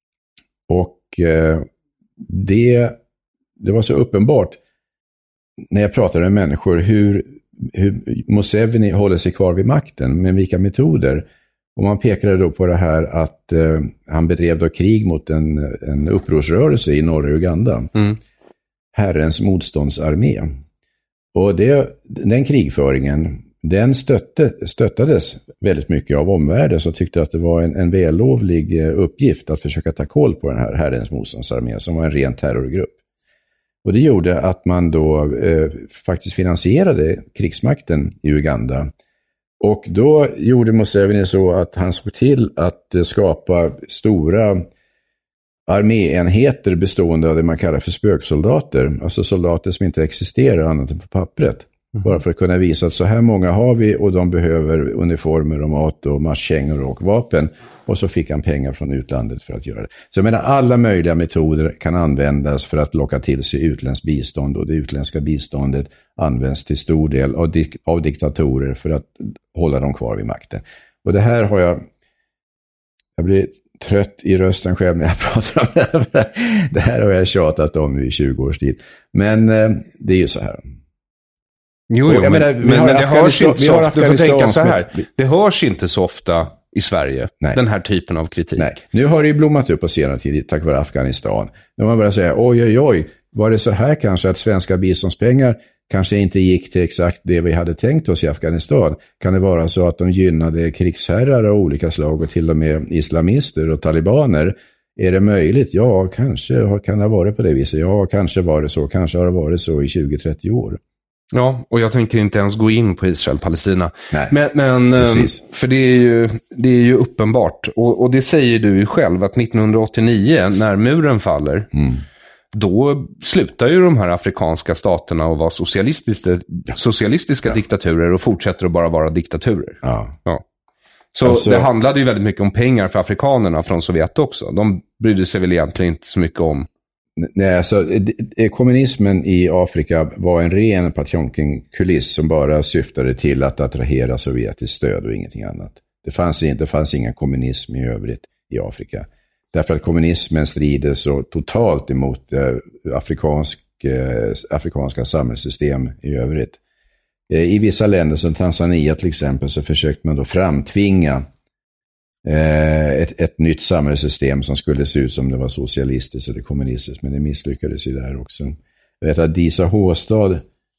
Och eh, det, det var så uppenbart när jag pratade med människor hur, hur Museveni håller sig kvar vid makten, med vilka metoder. Och man pekade då på det här att eh, han bedrev då krig mot en, en upprorsrörelse i norra Uganda. Mm. Herrens motståndsarmé. Och det, den krigföringen, den stötte, stöttades väldigt mycket av omvärlden som tyckte att det var en, en vällovlig uppgift att försöka ta koll på den här Herrens motståndsarmé som var en ren terrorgrupp. Och det gjorde att man då eh, faktiskt finansierade krigsmakten i Uganda. Och då gjorde Museveni så att han såg till att skapa stora arméenheter bestående av det man kallar för spöksoldater. Alltså soldater som inte existerar annat än på pappret. Mm. Bara för att kunna visa att så här många har vi och de behöver uniformer och mat och marschkängor och vapen. Och så fick han pengar från utlandet för att göra det. Så jag menar, alla möjliga metoder kan användas för att locka till sig utländskt bistånd. Och det utländska biståndet används till stor del av, dik- av diktatorer för att hålla dem kvar vid makten. Och det här har jag... Jag blir trött i rösten själv när jag pratar om det här. Det här har jag tjatat om i tjugo års tid. Men eh, det är ju så här. Jo, jo men, menar, men, men det hörs inte så ofta. Du får tänka så här. Det hörs inte så ofta i Sverige, Nej. den här typen av kritik. Nej. Nu har det ju blommat upp på senare tid tack vare Afghanistan. När man börjar säga, oj, oj, oj, var det så här kanske att svenska biståndspengar kanske inte gick till exakt det vi hade tänkt oss i Afghanistan? Kan det vara så att de gynnade krigsherrar av olika slag och till och med islamister och talibaner? Är det möjligt? Ja, kanske kan det ha varit på det viset. Ja, kanske var det så. Kanske har det varit så i tjugo till trettio år. Ja, och jag tänker inte ens gå in på Israel-Palestina. Nej, men, men för det är ju, det är ju uppenbart. Och, och det säger du ju själv att nittonhundraåttionio, när muren faller, mm. då slutar ju de här afrikanska staterna att vara socialistiska, socialistiska ja. diktaturer och fortsätter att bara vara diktaturer. Ja. Ja. Så alltså, det handlade ju väldigt mycket om pengar för afrikanerna från Sovjet också. De brydde sig väl egentligen inte så mycket om. Nej, alltså, kommunismen i Afrika var en ren Patjonkin-kuliss som bara syftade till att attrahera sovjetiskt stöd och ingenting annat. Det fanns, inte, det fanns ingen kommunism i övrigt i Afrika. Därför att kommunismen strider så totalt emot eh, afrikansk, eh, afrikanska samhällssystem i övrigt. Eh, I vissa länder som Tanzania till exempel så försökte man då framtvinga Ett, ett nytt samhällssystem som skulle se ut som det var socialistiskt eller kommunistiskt, men det misslyckades ju där också. Jag vet att Disa Håstad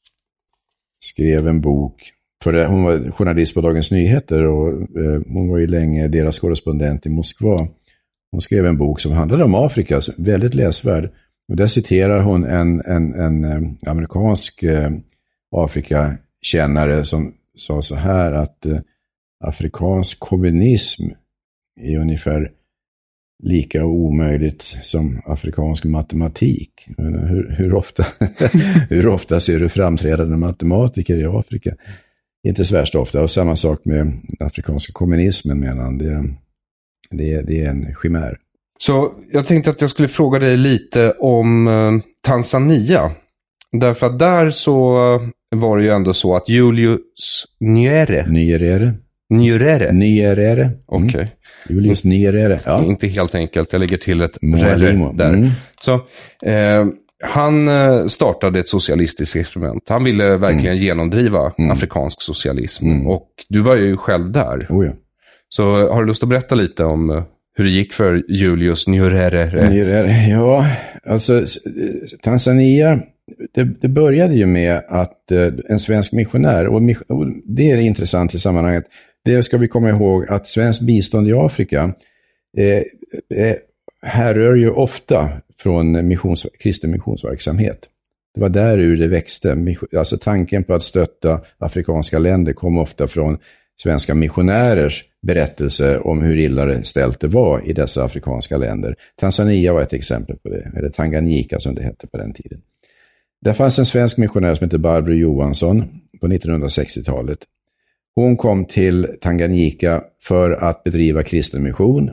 skrev en bok, för hon var journalist på Dagens Nyheter och eh, hon var ju länge deras korrespondent i Moskva. Hon skrev en bok som handlade om Afrika, väldigt läsvärd. Och där citerar hon en, en, en eh, amerikansk eh, Afrikakännare som sa så här att eh, afrikansk kommunism är ungefär lika omöjligt som afrikansk matematik. Hur, hur, ofta, hur ofta ser du framträdande matematiker i Afrika? Inte så värst ofta. Och samma sak med den afrikanska kommunismen, menar han. Det, det, det är en chimär. Så jag tänkte att jag skulle fråga dig lite om eh, Tanzania. Därför att där så var det ju ändå så att Julius Nyerere. Nyerere. Nyerere. Nyerere. Mm. Okej. Okay. Julius Nyerere. Ja. Inte helt enkelt. Jag lägger till ett Mwalimu där. Mm. Så eh, han startade ett socialistiskt experiment. Han ville verkligen mm. genomdriva mm. afrikansk socialism. Mm. Och du var ju själv där. Oh ja. Så har du lust att berätta lite om hur det gick för Julius Nyerere? Nyerere, ja. Alltså Tanzania, det, det började ju med att eh, en svensk missionär, och, och det är intressant i sammanhanget, det ska vi komma ihåg att svensk bistånd i Afrika eh, eh, härrör ju ofta från missions, kristen missionsverksamhet. Det var där ur det växte. Alltså tanken på att stötta afrikanska länder kom ofta från svenska missionärers berättelse om hur illa det ställt det var i dessa afrikanska länder. Tanzania var ett exempel på det, eller Tanganyika som det hette på den tiden. Där fanns en svensk missionär som heter Barbro Johansson på nittonhundrasextiotalet. Hon kom till Tanganyika för att bedriva kristen mission.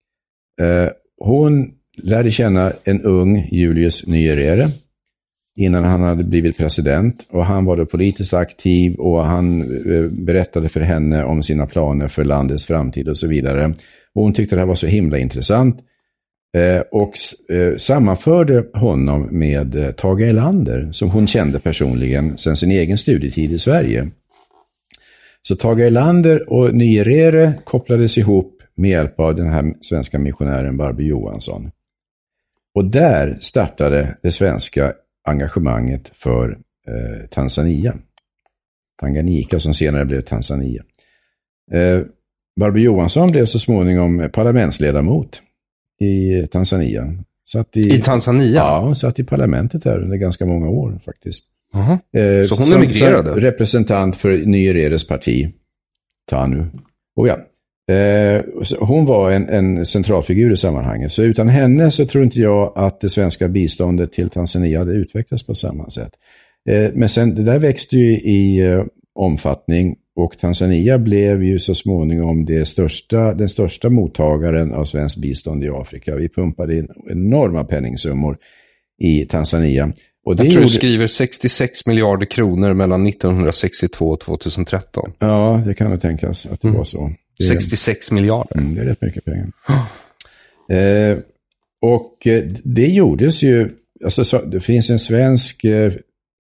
Hon lärde känna en ung Julius Nyerere innan han hade blivit president, och han var då politiskt aktiv och han berättade för henne om sina planer för landets framtid och så vidare. Och hon tyckte det här var så himla intressant och sammanförde honom med Tage Erlander som hon kände personligen sedan sin egen studietid i Sverige. Så Tage Erlander och Nyerere kopplades ihop med hjälp av den här svenska missionären Barbro Johansson. Och där startade det svenska engagemanget för eh, Tanzania. Tanganyika som senare blev Tanzania. Eh, Barbro Johansson blev så småningom parlamentsledamot i Tanzania. Satt i, I Tanzania? Ja, hon satt i parlamentet där under ganska många år faktiskt. Uh-huh. Eh, så hon som, emigrerade? Som representant för Nyereres parti, TANU. Och ja. Eh, hon var en, en centralfigur i sammanhanget. Så utan henne så tror inte jag att det svenska biståndet till Tanzania hade utvecklats på samma sätt. Eh, men sen, det där växte ju i eh, omfattning, och Tanzania blev ju så småningom det största, den största mottagaren av svensk bistånd i Afrika. Vi pumpade in enorma penningsummor i Tanzania. Och det jag tror gjorde... du skriver sextiosex miljarder kronor mellan nittonhundrasextiotvå och tjugohundratretton. Ja, det kan nog tänkas att det mm. var så. Det är, sextiosex miljarder. Mm, det är rätt mycket pengar. eh, och det gjordes ju, alltså så, det finns en svensk eh,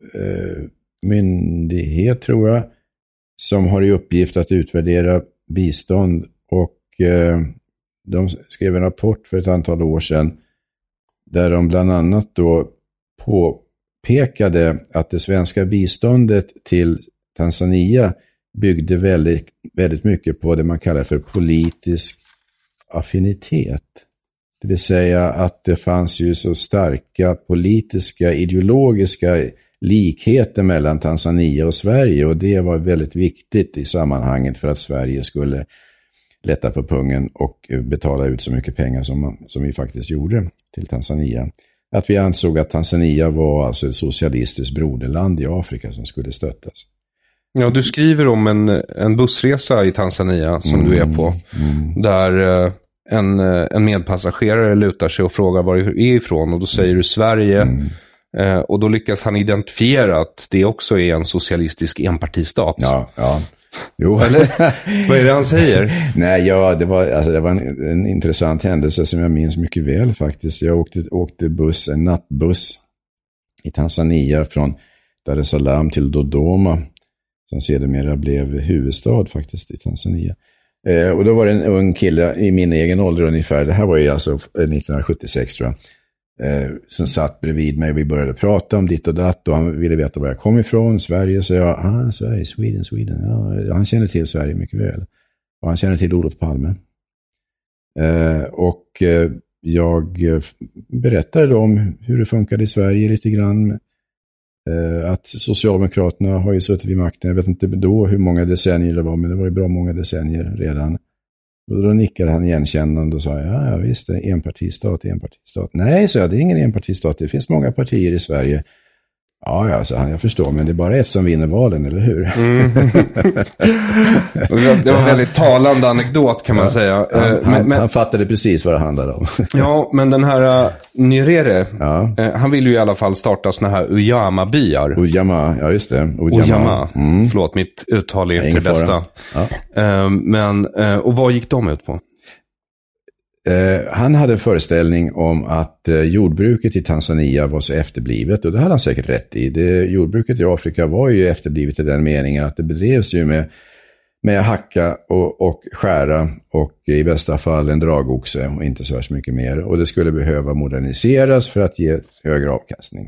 myndighet tror jag som har i uppgift att utvärdera bistånd, och eh, de skrev en rapport för ett antal år sedan där de bland annat då påpekade att det svenska biståndet till Tanzania byggde väldigt, väldigt mycket på det man kallar för politisk affinitet. Det vill säga att det fanns ju så starka politiska, ideologiska likheter mellan Tanzania och Sverige, och det var väldigt viktigt i sammanhanget för att Sverige skulle lätta på pungen och betala ut så mycket pengar som, man, som vi faktiskt gjorde till Tanzania. Att vi ansåg att Tanzania var alltså ett socialistiskt broderland i Afrika som skulle stöttas. Ja, du skriver om en, en bussresa i Tanzania som mm, du är på. Mm. Där en, en medpassagerare lutar sig och frågar var du är ifrån. Och då säger du Sverige. Mm. Eh, och då lyckas han identifiera att det också är en socialistisk enpartistat. Ja, ja. Jo. Eller? Vad är det han säger? Nej, ja, det var, alltså, det var en, en intressant händelse som jag minns mycket väl faktiskt. Jag åkte, åkte buss, en nattbuss i Tanzania från Dar es Salaam till Dodoma, som sedermera blev huvudstad faktiskt i Tanzania. Eh, och då var det en ung kille i min egen ålder ungefär, det här var ju alltså nittonhundrasjuttiosex tror jag, eh, som satt bredvid mig och vi började prata om ditt och datt, och han ville veta var jag kom ifrån, Sverige, så jag, ah, Sverige, Sweden, Sweden, ja, han känner till Sverige mycket väl. Och han känner till Olof Palme. Eh, och eh, jag berättade då om hur det funkade i Sverige lite grann. Att Socialdemokraterna har ju suttit vid makten, jag vet inte då hur många decennier det var, men det var ju bra många decennier redan. Och då nickade han igenkännande och sa, ja, ja visst, det är enpartistat, enpartistat. Nej, så jag, det är ingen enpartistat, det finns många partier i Sverige. Ja, ja, så han, jag förstår, men det är bara ett som vinner valen, eller hur? Mm. Det var en väldigt talande anekdot, kan man ja, säga. Han, men, han, men, han fattade precis vad det handlade om. Ja, men den här uh, Nyerere, ja. uh, han vill ju i alla fall starta såna här Ujamaa-byar. Ujamaa, ja just det. Ujamaa. Ujamaa. Mm. Förlåt, mitt uttal är inte det bästa. Ja. Uh, men, uh, och vad gick de ut på? Uh, han hade en föreställning om att uh, jordbruket i Tanzania var så efterblivet, och det hade han säkert rätt i. Det, jordbruket i Afrika var ju efterblivet i den meningen att det bedrevs ju med, med hacka och, och skära och i bästa fall en dragoxe och inte så mycket mer. Och det skulle behöva moderniseras för att ge högre avkastning.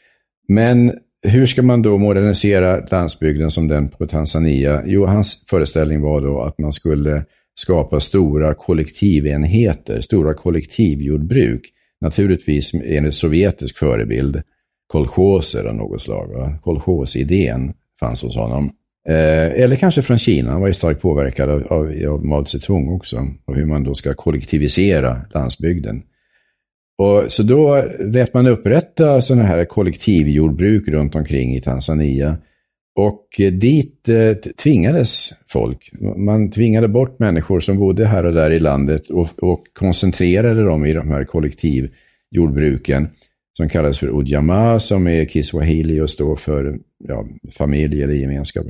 Men hur ska man då modernisera landsbygden som den på Tanzania? Jo, hans föreställning var då att man skulle skapa stora kollektivenheter, stora kollektivjordbruk. Naturligtvis enligt sovjetisk förebild, kolchoser av något slag. Va? Kolchosidén fanns hos honom. Eh, eller kanske från Kina, han var ju starkt påverkad av, av, av Mao Zedong också. Och hur man då ska kollektivisera landsbygden. Och så då lät man upprätta sådana här kollektivjordbruk runt omkring i Tanzania. Och dit eh, tvingades folk. Man tvingade bort människor som bodde här och där i landet och, och koncentrerade dem i de här kollektivjordbruken som kallas för Ujamaa, som är Kiswahili och står för ja, familj eller gemenskap.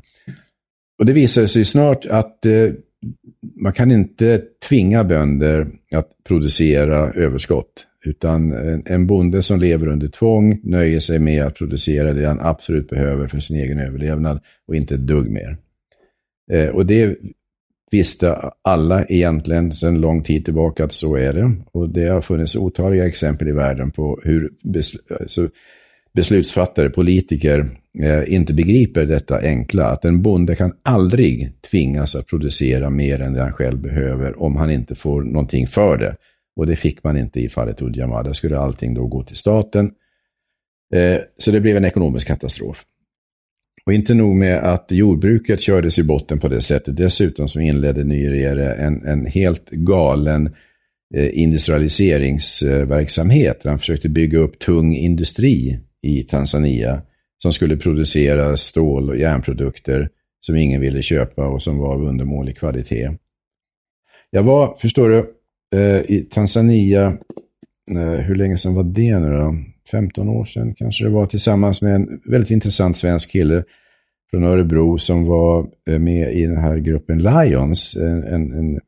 Och det visade sig snart att eh, man kan inte tvinga bönder att producera överskott. Utan en bonde som lever under tvång nöjer sig med att producera det han absolut behöver för sin egen överlevnad och inte ett dugg mer. Eh, och det visste alla egentligen sedan lång tid tillbaka att så är det. Och det har funnits otaliga exempel i världen på hur besl- alltså beslutsfattare, politiker eh, inte begriper detta enkla. Att en bonde kan aldrig tvingas att producera mer än det han själv behöver om han inte får någonting för det. Och det fick man inte i fallet Ujamaa. Där skulle allting då gå till staten. Eh, så det blev en ekonomisk katastrof. Och inte nog med att jordbruket kördes i botten på det sättet. Dessutom så inledde Nyerere en, en helt galen eh, industrialiseringsverksamhet. Han försökte bygga upp tung industri i Tanzania som skulle producera stål- och järnprodukter som ingen ville köpa och som var av undermålig kvalitet. Jag var, förstår du, i Tanzania, hur länge sedan var det nu då? femton år sedan kanske det var, tillsammans med en väldigt intressant svensk kille från Örebro som var med i den här gruppen Lions, en, en, en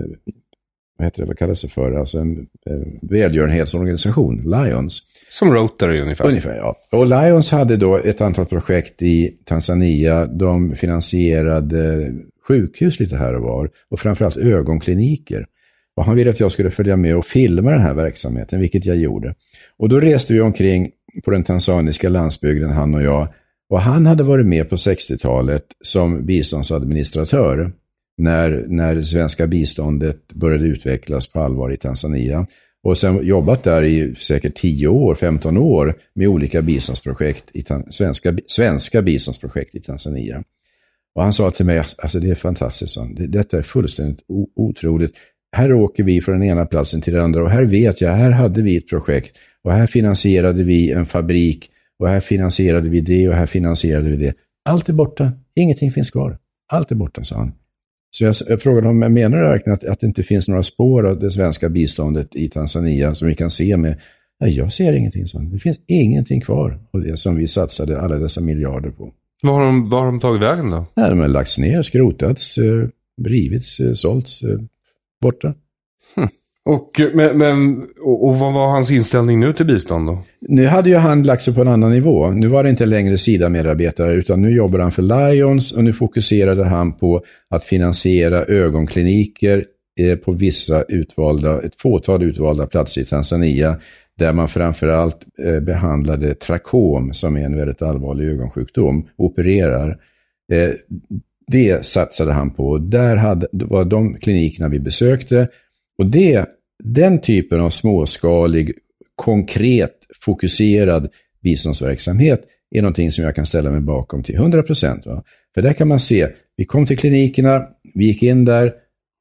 vad heter det, vad kallas det för? Alltså en, en välgörenhetsorganisation, Lions. Som Rotary ungefär. Ungefär, ja. Och Lions hade då ett antal projekt i Tanzania. De finansierade sjukhus lite här och var och framförallt ögonkliniker. Och han ville att jag skulle följa med och filma den här verksamheten, vilket jag gjorde. Och då reste vi omkring på den tanzaniska landsbygden, han och jag. Och han hade varit med på sextiotalet som biståndsadministratör när, när det svenska biståndet började utvecklas på allvar i Tanzania. Och sen jobbat där i säkert tio år, femton år med olika biståndsprojekt i tan- svenska, svenska biståndsprojekt i Tanzania. Och han sa till mig, alltså det är fantastiskt, det, detta är fullständigt o- otroligt. Här åker vi från den ena platsen till den andra och här vet jag, här hade vi ett projekt och här finansierade vi en fabrik och här finansierade vi det och här finansierade vi det. Allt är borta, ingenting finns kvar. Allt är borta, sa han. Så jag, jag frågade honom, menar du verkligen att, att det inte finns några spår av det svenska biståndet i Tanzania som vi kan se med? Nej, jag ser ingenting sånt. Det finns ingenting kvar av det som vi satsade alla dessa miljarder på. Vad har de, vad har de tagit vägen då? Nej, de har lagts ner, skrotats, eh, rivits, eh, sålts, eh, borta. Hm. Och, men, men, och, och vad var hans inställning nu till bistånd då? Nu hade ju han lagt sig på en annan nivå. Nu var det inte längre SIDA-medarbetare utan nu jobbar han för Lions och nu fokuserade han på att finansiera ögonkliniker eh, på vissa utvalda, ett fåtal utvalda platser i Tanzania där man framförallt eh, behandlade trakom som är en väldigt allvarlig ögonsjukdom, opererar. Eh, det satsade han på. Där hade, var de klinikerna vi besökte. Och det, den typen av småskalig, konkret, fokuserad biståndsverksamhet är någonting som jag kan ställa mig bakom till hundra procent. Va? För där kan man se, vi kom till klinikerna, vi gick in där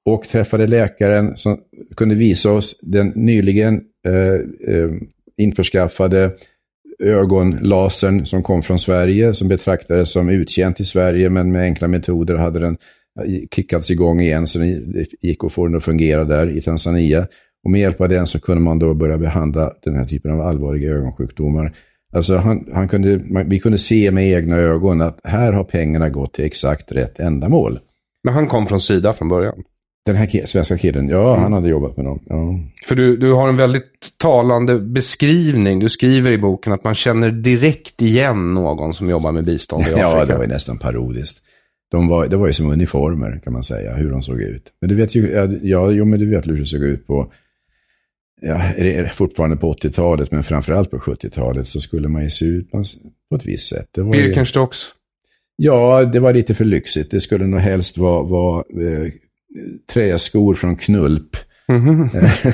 och träffade läkaren som kunde visa oss den nyligen eh, eh, införskaffade ögonlasern som kom från Sverige, som betraktades som utkänt i Sverige, men med enkla metoder hade den kickats igång igen, så det gick att få den att fungera där i Tanzania. Och med hjälp av den så kunde man då börja behandla den här typen av allvarliga ögonsjukdomar. Alltså han, han kunde, man, vi kunde se med egna ögon att här har pengarna gått till exakt rätt ändamål. Men han kom från Sida från början? Den här k- svenska killen, ja, mm. han hade jobbat med dem. Ja. För du, du har en väldigt talande beskrivning. Du skriver i boken att man känner direkt igen någon som jobbar med bistånd i Afrika. Ja, det var nästan parodiskt. De var, det var ju som uniformer, kan man säga, hur de såg ut. Men du vet ju, ja, jo, men du vet hur det såg ut på, ja, är det fortfarande på åttiotalet, men framförallt på sjuttiotalet så skulle man ju se ut på ett visst sätt. Birkenstocks? Ja, det var lite för lyxigt. Det skulle nog helst vara, vara eh, träskor från Knulp. Mm-hmm.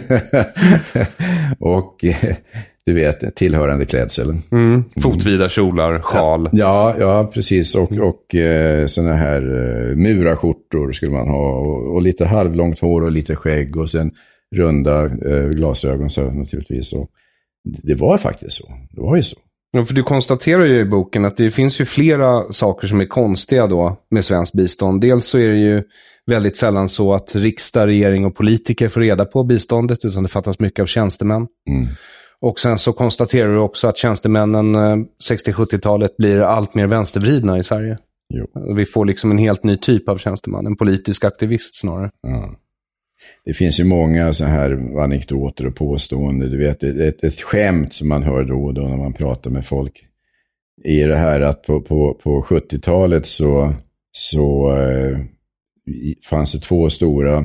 och eh, du vet, tillhörande klädsel. Mm. Fotvida kjolar, sjal. Ja, ja precis. Och, och eh, såna här eh, murarskjortor skulle man ha. Och, och lite halvlångt hår och lite skägg. Och sen runda eh, glasögon så naturligtvis. Och det var faktiskt så. Det var ju så. Ja, för du konstaterar ju i boken att det finns ju flera saker som är konstiga då med svensk bistånd. Dels så är det ju väldigt sällan så att riksdag, regering och politiker får reda på biståndet, utan det fattas mycket av tjänstemän. Mm. Och sen så konstaterar du också att tjänstemännen sextio-sjuttiotalet blir allt mer vänstervridna i Sverige. Jo. Vi får liksom en helt ny typ av tjänsteman, en politisk aktivist snarare. Ja. Det finns ju många så här anekdoter och påståenden. Du vet, ett, ett skämt som man hör då och då när man pratar med folk är det här att på, på, på sjuttiotalet så, så eh, fanns det två stora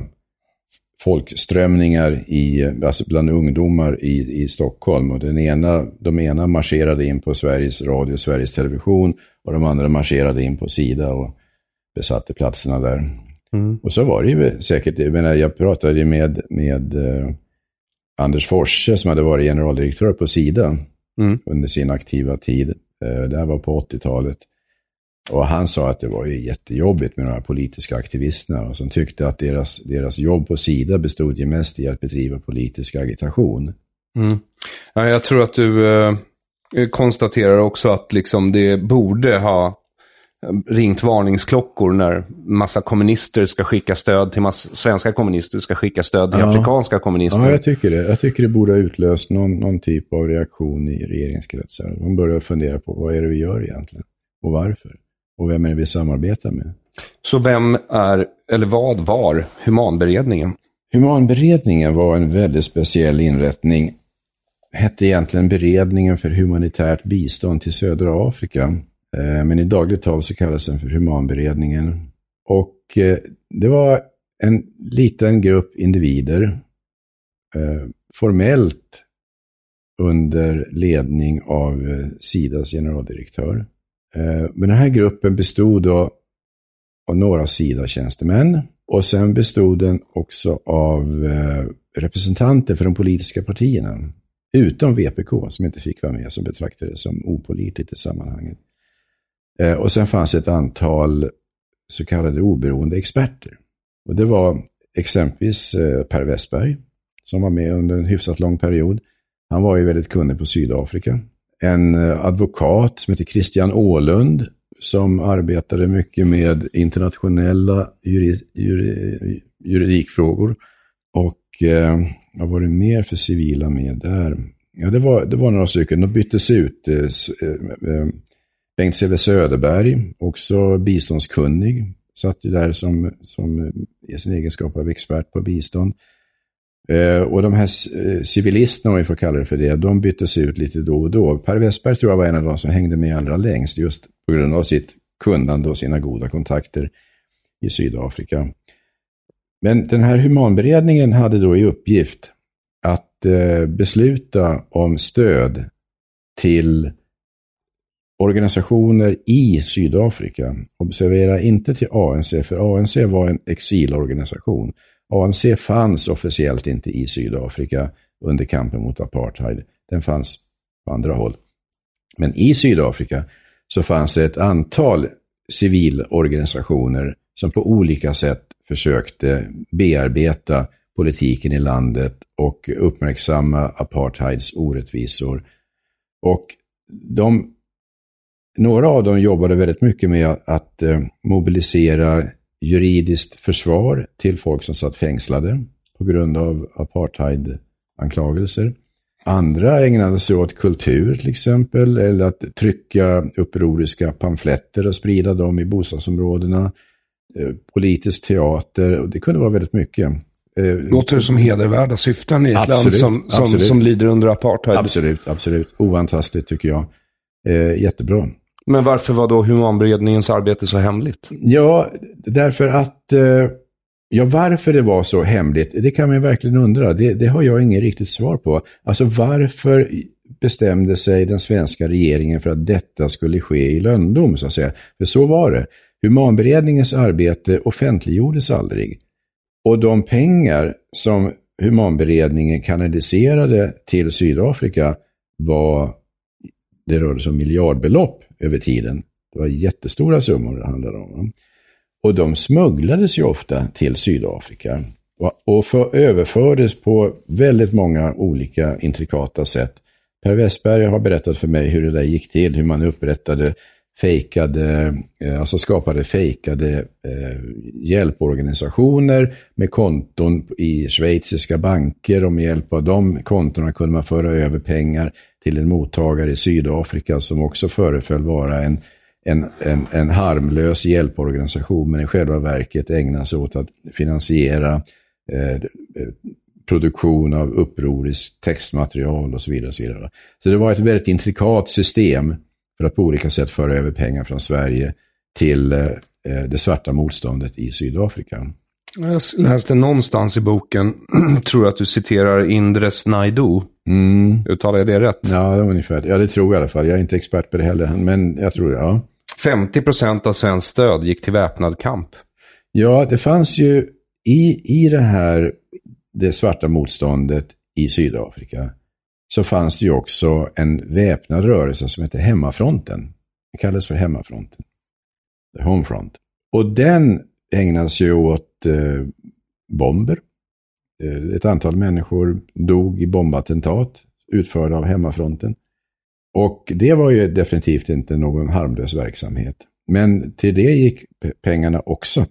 folkströmningar i, alltså bland ungdomar i, i Stockholm. Och den ena, de ena marscherade in på Sveriges Radio, Sveriges Television, och de andra marscherade in på Sida och besatte platserna där. Mm. Och så var det ju säkert, jag menar, jag pratade med, med eh, Anders Forsse som hade varit generaldirektör på Sida mm. under sin aktiva tid. Eh, det här var på åttiotalet. Och han sa att det var ju jättejobbigt med de här politiska aktivisterna, och som tyckte att deras, deras jobb på Sida bestod ju mest i att bedriva politisk agitation. Mm. Ja, jag tror att du eh, konstaterar också att liksom det borde ha ringt varningsklockor när massa kommunister ska skicka stöd till massa svenska kommunister ska skicka stöd till ja. afrikanska kommunister. Ja, jag tycker det. Jag tycker det borde ha utlöst någon, någon typ av reaktion i regeringskretsar. De börjar fundera på vad är det vi gör egentligen och varför. Och vem är det vi samarbetar med? Så vem är, eller vad var Humanberedningen? Humanberedningen var en väldigt speciell inrättning. Hette egentligen Beredningen för humanitärt bistånd till södra Afrika. Men i dagligt tal så kallas den för Humanberedningen. Och det var en liten grupp individer, formellt under ledning av Sidas generaldirektör. Men den här gruppen bestod då av några Sida-tjänstemän, och sen bestod den också av representanter för de politiska partierna, utom V P K som inte fick vara med, som betraktades som opolitiskt i sammanhanget. Och sen fanns ett antal så kallade oberoende experter. Och det var exempelvis Per Westberg som var med under en hyfsat lång period. Han var ju väldigt kunnig på Sydafrika. En advokat som heter Christian Åhlund som arbetade mycket med internationella juri, juri, juridikfrågor. Och eh, vad var det mer för civila med där? Ja, det var, det var några stycken. De byttes ut. Eh, eh, Bengt C V Söderberg, också biståndskunnig, satt ju där som, som i sin egenskap av expert på bistånd. Eh, och de här civilisterna, om vi får kalla det för det, de byttes ut lite då och då. Per Westberg tror jag var en av de som hängde med allra längst, just på grund av sitt kunnande och sina goda kontakter i Sydafrika. Men den här humanberedningen hade då i uppgift att eh, besluta om stöd till organisationer i Sydafrika. Observera inte till A N C, för A N C var en exilorganisation. A N C fanns officiellt inte i Sydafrika under kampen mot apartheid. Den fanns på andra håll. Men i Sydafrika så fanns det ett antal civilorganisationer som på olika sätt försökte bearbeta politiken i landet och uppmärksamma apartheids orättvisor. Och de, några av dem jobbade väldigt mycket med att, att eh, mobilisera juridiskt försvar till folk som satt fängslade på grund av apartheid-anklagelser. Andra ägnade sig åt kultur till exempel, eller att trycka upproriska pamfletter och sprida dem i bostadsområdena. Eh, politisk teater, och det kunde vara väldigt mycket. Låter det som hedervärda syften i ett absolut, land som, som, som lider under apartheid? Absolut, absolut. Oantastligt tycker jag. Eh, jättebra. Men varför var då humanberedningens arbete så hemligt? Ja, därför att eh, ja, varför det var så hemligt, det kan man verkligen undra. Det, det har jag inget riktigt svar på. Alltså varför bestämde sig den svenska regeringen för att detta skulle ske i lönndom, så att säga? För så var det. Humanberedningens arbete offentliggjordes aldrig. Och de pengar som humanberedningen kanaliserade till Sydafrika var, det rörde sig om miljardbelopp över tiden. Det var jättestora summor det handlade om. Och de smugglades ju ofta till Sydafrika och för, överfördes på väldigt många olika intrikata sätt. Per Westberg har berättat för mig hur det där gick till, hur man upprättade fejkade, alltså skapade fejkade eh, hjälporganisationer med konton i schweiziska banker, och med hjälp av de kontorna kunde man föra över pengar till en mottagare i Sydafrika som också föreföll vara en, en, en, en harmlös hjälporganisation, men i själva verket ägnar sig åt att finansiera eh, produktion av upproriskt textmaterial och så vidare, och så vidare. Så det var ett väldigt intrikat system för att på olika sätt föra över pengar från Sverige till eh, det svarta motståndet i Sydafrika. Jag läste någonstans i boken, tror att du citerar Indres Naidu. Mm. Uttalar jag det rätt? Ja, det var ungefär. Ja, det tror jag i alla fall. Jag är inte expert på det heller, men jag tror det, ja. femtio procent av svensk stöd gick till väpnad kamp. Ja, det fanns ju i, i det här, det svarta motståndet i Sydafrika, så fanns det ju också en väpnad rörelse som heter Hemmafronten. Det kallas för Hemmafronten. The Homefront. Och den ägnas ju åt eh, bomber. Eh, ett antal människor dog i bombattentat utförda av Hemmafronten. Och det var ju definitivt inte någon harmlös verksamhet. Men till det gick pengarna också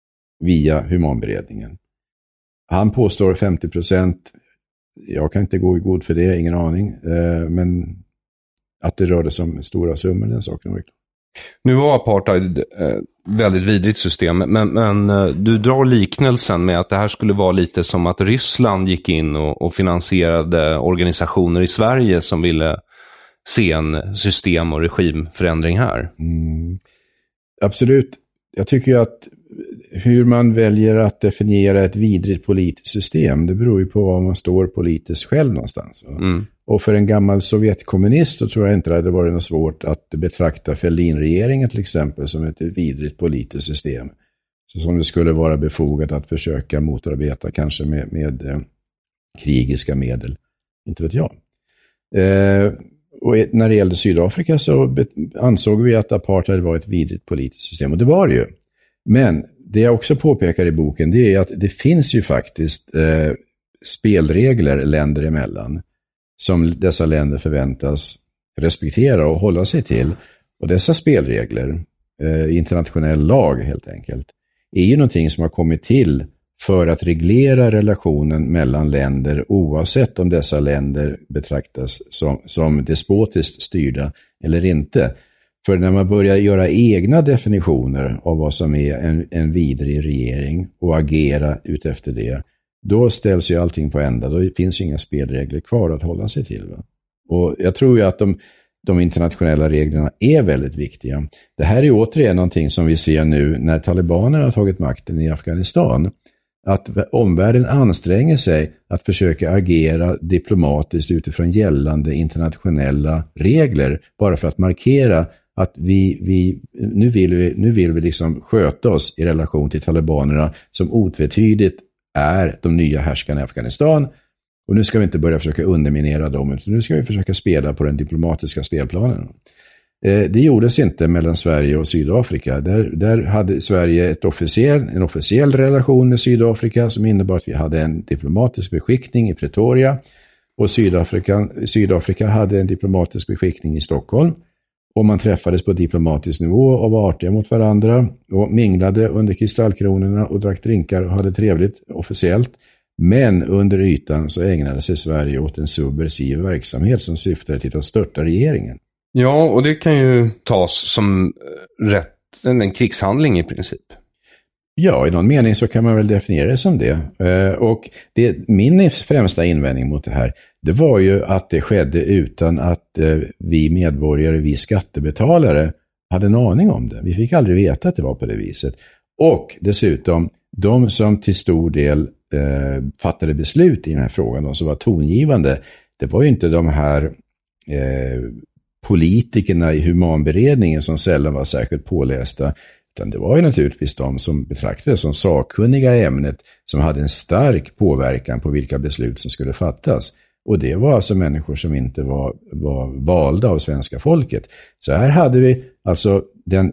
via humanberedningen. Han påstår femtio procent. Jag kan inte gå i god för det, ingen aning. Eh, men att det rörde sig om stora summor, den saken var klart. Nu var apartheid eh, väldigt vidrigt system, men, men eh, du drar liknelsen med att det här skulle vara lite som att Ryssland gick in och, och finansierade organisationer i Sverige som ville se en system- och regimförändring här. Mm. Absolut. Jag tycker ju att hur man väljer att definiera ett vidrigt politiskt system, det beror ju på var man står politiskt själv någonstans. Mm. Och för en gammal sovjetkommunist så tror jag inte det hade varit något svårt att betrakta Fälldinregeringen till exempel som ett vidrigt politiskt system. Så som det skulle vara befogat att försöka motarbeta kanske med, med eh, krigiska medel. Inte vet jag. Eh, och när det gällde Sydafrika så be- ansåg vi att apartheid var ett vidrigt politiskt system. Och det var det ju. Men det jag också påpekar i boken, det är att det finns ju faktiskt eh, spelregler länder emellan som dessa länder förväntas respektera och hålla sig till. Och dessa spelregler, eh, internationell lag helt enkelt, är ju någonting som har kommit till för att reglera relationen mellan länder oavsett om dessa länder betraktas som, som despotiskt styrda eller inte. För när man börjar göra egna definitioner av vad som är en, en vidrig regering och agera utefter det, då ställs ju allting på ända. Då finns ju inga spelregler kvar att hålla sig till. Va? Och jag tror ju att de, de internationella reglerna är väldigt viktiga. Det här är återigen någonting som vi ser nu när talibanerna har tagit makten i Afghanistan. Att omvärlden anstränger sig att försöka agera diplomatiskt utifrån gällande internationella regler bara för att markera att vi, vi, nu vill vi, nu vill vi liksom sköta oss i relation till talibanerna som otvetydigt är de nya härskarna i Afghanistan. Och nu ska vi inte börja försöka underminera dem, utan nu ska vi försöka spela på den diplomatiska spelplanen. Eh, det gjordes inte mellan Sverige och Sydafrika. Där, där hade Sverige ett officiell, en officiell relation med Sydafrika som innebar att vi hade en diplomatisk beskickning i Pretoria och Sydafrika, Sydafrika hade en diplomatisk beskickning i Stockholm. Och man träffades på diplomatisk nivå och var artiga mot varandra och minglade under kristallkronorna och drack drinkar och hade trevligt officiellt. Men under ytan så ägnade sig Sverige åt en subversiv verksamhet som syftade till att störta regeringen. Ja, och det kan ju tas som rätt, en krigshandling i princip. Ja, i någon mening så kan man väl definiera det som det. Och det, min främsta invändning mot det här, det var ju att det skedde utan att vi medborgare, vi skattebetalare hade en aning om det. Vi fick aldrig veta att det var på det viset. Och dessutom, de som till stor del eh, fattade beslut i den här frågan, de som var tongivande, det var ju inte de här eh, politikerna i humanberedningen som sällan var särskilt pålästa, utan det var ju naturligtvis de som betraktades som sakkunniga i ämnet, som hade en stark påverkan på vilka beslut som skulle fattas. Och det var alltså människor som inte var, var valda av svenska folket. Så här hade vi alltså den,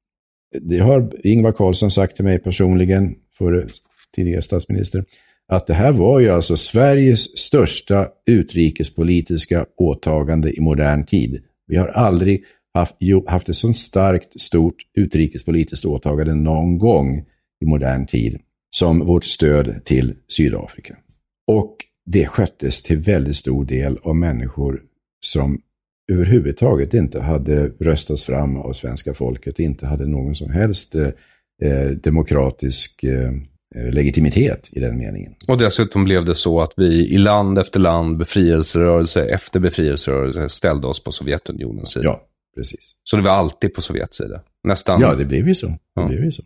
det har Ingvar Carlsson sagt till mig personligen, för tidigare statsminister, att det här var ju alltså Sveriges största utrikespolitiska åtagande i modern tid. Vi har aldrig haft, haft ett så starkt, stort utrikespolitiskt åtagande någon gång i modern tid som vårt stöd till Sydafrika. Och det sköttes till väldigt stor del av människor som överhuvudtaget inte hade röstats fram av svenska folket, inte hade någon som helst eh, demokratisk eh, legitimitet i den meningen. Och dessutom blev det så att vi i land efter land, befrielserörelse efter befrielserörelse, ställde oss på Sovjetunionens sida. Ja, precis. Så det var alltid på Sovjets sida. Nästan. Ja, det blev ju så. Det ja. blev ju så.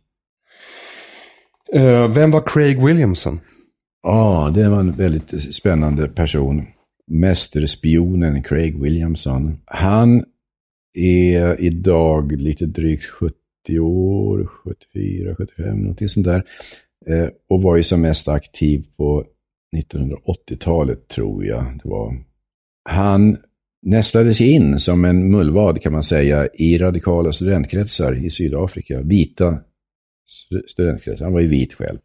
Uh, vem var Craig Williamson? Ja, det var en väldigt spännande person. Mästerspionen Craig Williamson. Han är idag lite drygt sjuttio år, sjuttiofyra, sjuttiofem, någonting sånt där. Eh, och var ju som mest aktiv på nittonhundraåttiotalet, tror jag det var. Han nästlades in som en mullvad, kan man säga, i radikala studentkretsar i Sydafrika. Vita studentkretsar. Han var ju vit själv.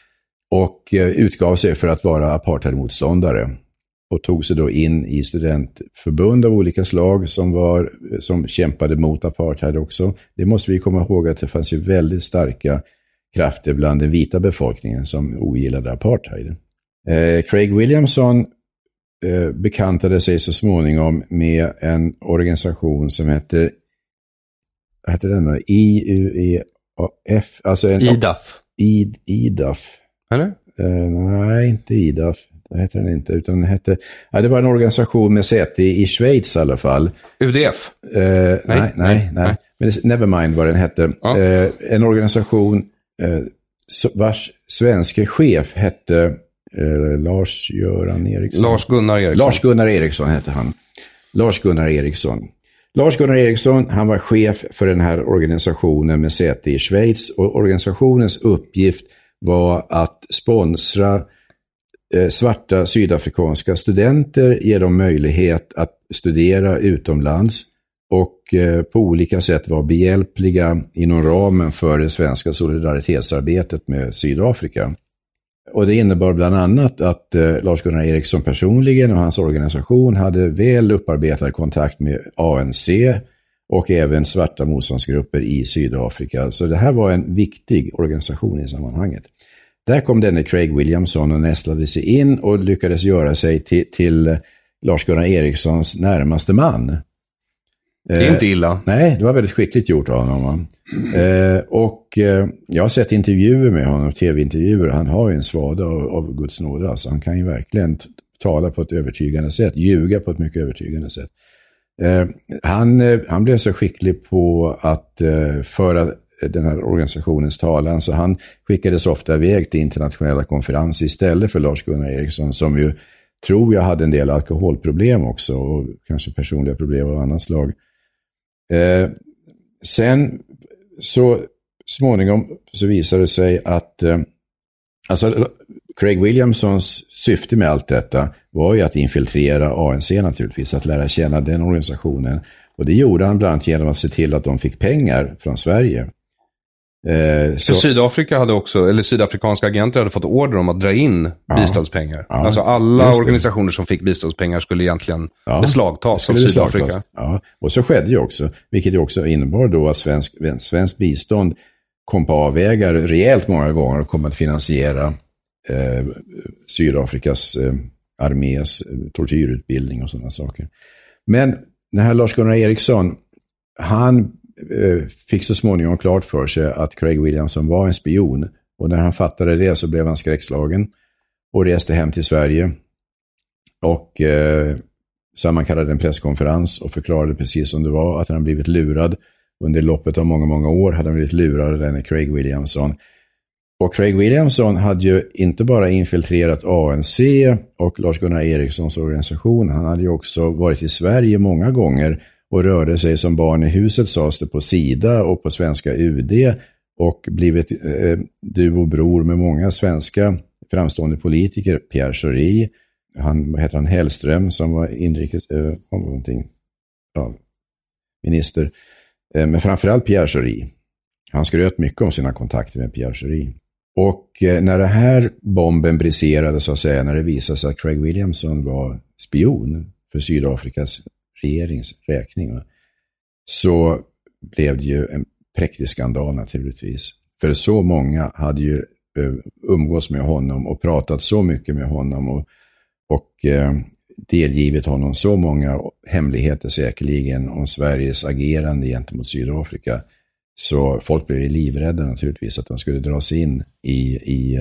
Och eh, utgav sig för att vara apartheidmotståndare. Och tog sig då in i studentförbund av olika slag som, var, som kämpade mot apartheid också. Det måste vi komma ihåg, att det fanns ju väldigt starka krafter bland den vita befolkningen som ogillade apartheid. Eh, Craig Williamson eh, bekantade sig så småningom med en organisation som heter, heter den då? I U E F, alltså en, I D A F. I, I D A F. Eller? Eh, nej, inte I D A F. Det heter den inte, utan den hette, ja, det var en organisation med säte i Schweiz i alla fall. U D F? Eh, nej, nej, nej, nej. Men nevermind vad den hette. Ja. Eh, en organisation eh, vars svenska chef hette eh, Lars-Göran Eriksson. Lars-Gunnar Eriksson. Lars-Gunnar Eriksson hette han. Lars-Gunnar Eriksson. Lars-Gunnar Eriksson, han var chef för den här organisationen med säte i Schweiz, och organisationens uppgift var att sponsra svarta sydafrikanska studenter, ger dem möjlighet att studera utomlands och eh, på olika sätt vara behjälpliga inom ramen för det svenska solidaritetsarbetet med Sydafrika. Och det innebar bland annat att eh, Lars-Gunnar Eriksson personligen och hans organisation hade väl upparbetad kontakt med A N C och även svarta motståndsgrupper i Sydafrika. Så det här var en viktig organisation i sammanhanget. Där kom denne Craig Williamson och nästlade sig in och lyckades göra sig till, till Lars-Gunnar Erikssons närmaste man. Det är eh, inte illa. Nej, det var väldigt skickligt gjort av honom. Eh, och eh, jag har sett intervjuer med honom, tv-intervjuer. Han har ju en svada av, av Guds nåde. Alltså. Han kan ju verkligen t- tala på ett övertygande sätt, ljuga på ett mycket övertygande sätt. Eh, han, eh, han blev så skicklig på att eh, föra den här organisationens talan, så han skickades ofta iväg till internationella konferenser istället för Lars-Gunnar Eriksson, som ju tror jag hade en del alkoholproblem också och kanske personliga problem av annat slag. Eh, sen så småningom så visade det sig att eh, alltså Craig Williamsons syfte med allt detta var ju att infiltrera A N C naturligtvis, att lära känna den organisationen Och det gjorde han bland annat genom att se till att de fick pengar från Sverige. Eh, så... För Sydafrika hade också, eller sydafrikanska agenter hade fått order om att dra in ja. biståndspengar. Ja, alltså alla organisationer som fick biståndspengar skulle egentligen ja, beslagtas av Sydafrika. Beslagtas. Ja, och så skedde ju också, vilket ju också innebar då att svensk, svensk bistånd kom på avvägar rejält många gånger och kom att finansiera eh, Sydafrikas eh, armés eh, tortyrutbildning och sådana saker. Men den här Lars-Gunnar Eriksson, han eh, fick så småningom klart för sig att Craig Williamson var en spion. Och när han fattade det så blev han skräckslagen och reste hem till Sverige. Och eh, sammankallade en presskonferens och förklarade precis som det var att han blivit lurad. Under loppet av många, många år hade han blivit lurad av denne Craig Williamson. Och Craig Williamson hade ju inte bara infiltrerat A N C och Lars-Gunnar Erikssons organisation. Han hade ju också varit i Sverige många gånger och rörde sig som barn i huset, sades det, på Sida och på svenska U D. Och blivit eh, du och bror med många svenska framstående politiker. Pierre Schori, han, vad heter han, Hellström som var inrikes, eh, någonting, ja, minister. Eh, men framförallt Pierre Schori. Han skröt mycket om sina kontakter med Pierre Schori. Och eh, när det här bomben briserade, så att säga, när det visade sig att Craig Williamson var spion för Sydafrikas regerings räkning, så blev det ju en präktig skandal naturligtvis. För så många hade ju uh, umgås med honom och pratat så mycket med honom och, och uh, delgivit honom så många hemligheter säkerligen om Sveriges agerande gentemot Sydafrika. Så folk blev livrädda naturligtvis att de skulle dras in i, i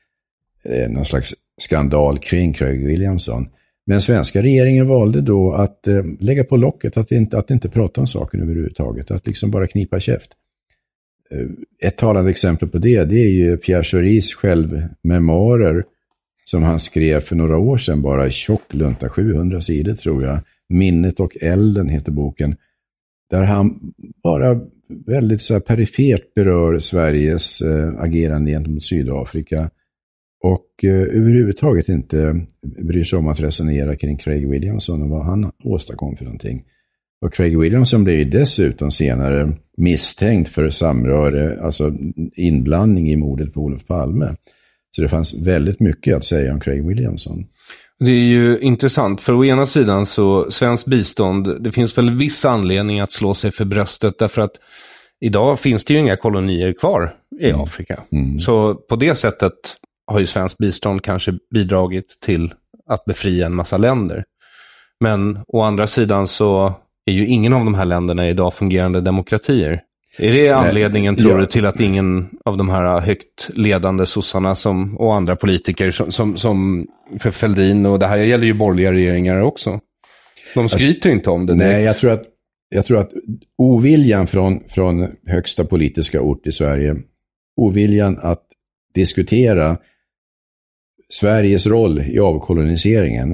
uh, någon slags skandal kring Craig Williamson. Men svenska regeringen valde då att eh, lägga på locket, att inte, att inte prata om saken överhuvudtaget, att liksom bara knipa käft. Eh, ett talande exempel på det, det är ju Pierre Schoris självmemoarer som han skrev för några år sedan, bara i tjocklunta, sjuhundra sidor tror jag. Minnet och elden heter boken, där han bara väldigt så här perifert berör Sveriges eh, agerande gentemot Sydafrika. Och eh, överhuvudtaget inte bryr sig om att resonera kring Craig Williamson och vad han åstadkom för någonting. Och Craig Williamson blev ju dessutom senare misstänkt för samröre, alltså inblandning i mordet på Olof Palme. Så det fanns väldigt mycket att säga om Craig Williamson. Det är ju intressant, för å ena sidan så svensk bistånd, det finns väl viss anledning att slå sig för bröstet därför att idag finns det ju inga kolonier kvar i mm. Afrika. Mm. Så på det sättet har ju svensk bistånd kanske bidragit till att befria en massa länder. Men å andra sidan så är ju ingen av de här länderna idag fungerande demokratier. Är det anledningen, Nej, tror ja. du, till att ingen av de här högt ledande sossarna som, och andra politiker som, som, som för Fälldin, och det här gäller ju borgerliga regeringar också, de skryter alltså, inte om det. Nej, jag tror att, jag tror att oviljan från, från högsta politiska ort i Sverige, oviljan att diskutera Sveriges roll i avkoloniseringen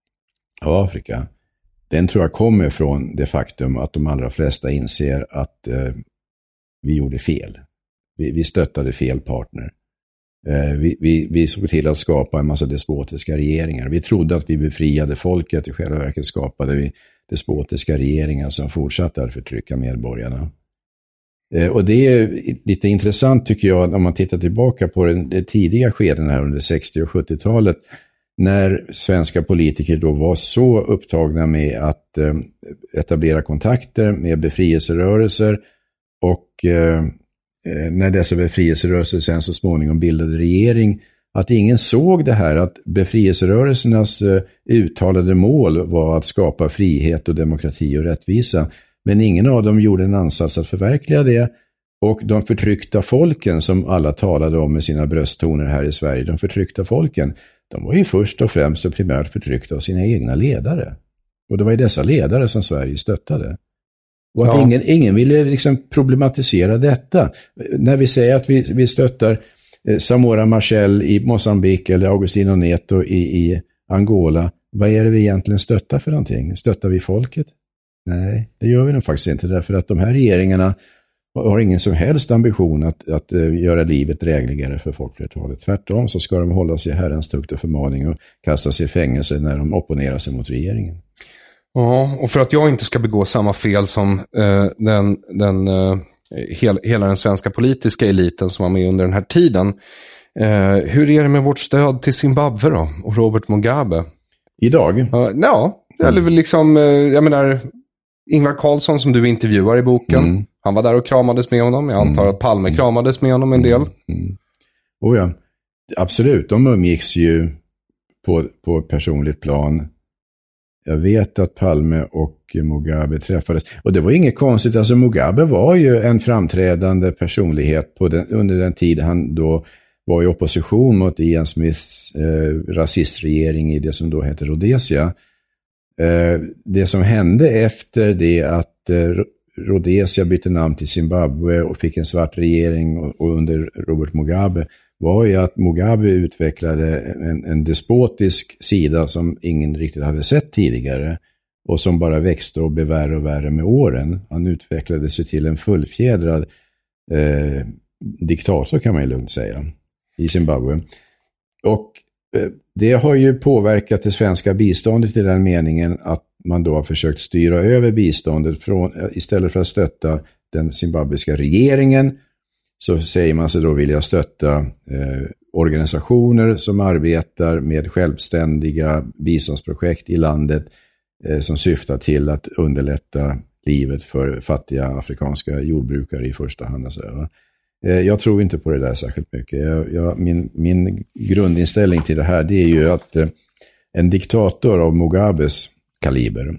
av Afrika, den tror jag kommer från det faktum att de allra flesta inser att eh, vi gjorde fel. Vi, vi stöttade fel partner. Eh, vi, vi, vi såg till att skapa en massa despotiska regeringar. Vi trodde att vi befriade folket, i själva verket skapade vi despotiska regeringar som fortsatte att förtrycka medborgarna. Eh, och det är lite intressant tycker jag om man tittar tillbaka på den, det tidiga skeden här under sextio- och sjuttiotalet, när svenska politiker då var så upptagna med att eh, etablera kontakter med befrielserörelser och eh, när dessa befrielserörelser sen så småningom bildade regering, att ingen såg det här att befrielserörelsernas eh, uttalade mål var att skapa frihet och demokrati och rättvisa, men ingen av dem gjorde en ansats att förverkliga det. Och de förtryckta folken som alla talade om med sina brösttoner här i Sverige, de förtryckta folken, de var ju först och främst och primärt förtryckta av sina egna ledare. Och det var ju dessa ledare som Sverige stöttade. Och att ja. ingen, ingen ville liksom problematisera detta. När vi säger att vi, vi stöttar eh, Samora Machel i Mozambique eller Agostinho Neto i, i Angola, vad är det vi egentligen stöttar för någonting? Stöttar vi folket? Nej, det gör vi nog faktiskt inte, därför att de här regeringarna har ingen som helst ambition att, att uh, göra livet drägligare för folkflertalet. Tvärtom så ska de hålla sig i Herrens tukt och förmaning och kasta sig i fängelse när de opponerar sig mot regeringen. Ja, och för att jag inte ska begå samma fel som eh, den, den, eh, hel, hela den svenska politiska eliten som var med under den här tiden. Eh, hur är det med vårt stöd till Zimbabwe då? Och Robert Mugabe? Idag? Uh, ja, eller väl liksom, eh, jag menar, Ingvar Carlsson som du intervjuar i boken. Mm. Han var där och kramades med honom. Jag antar mm. att Palme kramades med honom en del. Mm. Oh ja, absolut. De umgicks ju på, på personligt plan. Jag vet att Palme och Mugabe träffades. Och det var inget konstigt. Alltså Mugabe var ju en framträdande personlighet på den, under den tid han då var i opposition mot Ian Smiths eh, rasistregering i det som då hette Rhodesia. Eh, det som hände efter det att eh, Rhodesia bytte namn till Zimbabwe och fick en svart regering och, och under Robert Mugabe var ju att Mugabe utvecklade en, en despotisk sida som ingen riktigt hade sett tidigare och som bara växte och blev värre och värre med åren. Han utvecklade sig till en fullfjädrad eh, diktator kan man ju lugnt säga i Zimbabwe. Och eh, det har ju påverkat det svenska biståndet i den meningen att man då har försökt styra över biståndet från, istället för att stötta den zimbabwiska regeringen så säger man sig då vilja stötta eh, organisationer som arbetar med självständiga biståndsprojekt i landet eh, som syftar till att underlätta livet för fattiga afrikanska jordbrukare i första hand. Alltså, va? Eh, jag tror inte på det där särskilt mycket. Jag, jag, min, min grundinställning till det här det är ju att eh, en diktator av Mugabes kaliber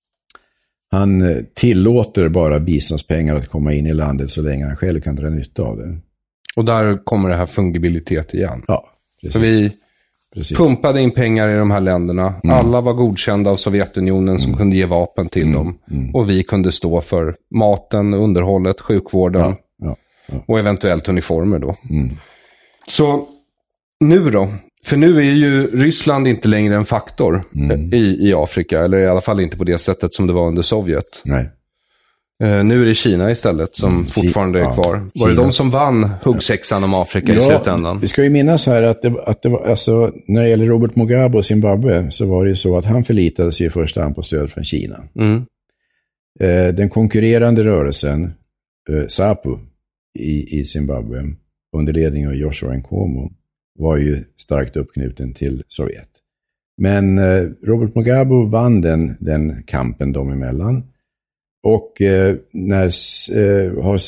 han tillåter bara biståndspengar att komma in i landet så länge han själv kan dra nytta av det. Och där kommer det här fungibilitet igen. Ja, precis. För vi precis. pumpade in pengar i de här länderna. Mm. Alla var godkända av Sovjetunionen som mm. kunde ge vapen till mm. dem. Mm. Och vi kunde stå för maten, underhållet, sjukvården ja, ja, ja. och eventuellt uniformer då. Mm. Så nu då? För nu är ju Ryssland inte längre en faktor mm. i, i Afrika. Eller i alla fall inte på det sättet som det var under Sovjet. Nej. Uh, nu är det Kina istället som mm. fortfarande är kvar. Var Kina. Det de som vann huggsexan om Afrika ja, i slutändan? Vi ska ju minnas här att, det, att det var, alltså, när det gäller Robert Mugabe och Zimbabwe så var det ju så att han förlitade sig i första hand på stöd från Kina. Mm. Uh, den konkurrerande rörelsen, uh, SAPU i, i Zimbabwe under ledning av Joshua Nkomo var ju starkt uppknuten till Sovjet. Men eh, Robert Mugabe vann den, den kampen dem emellan. Och eh, när eh, har,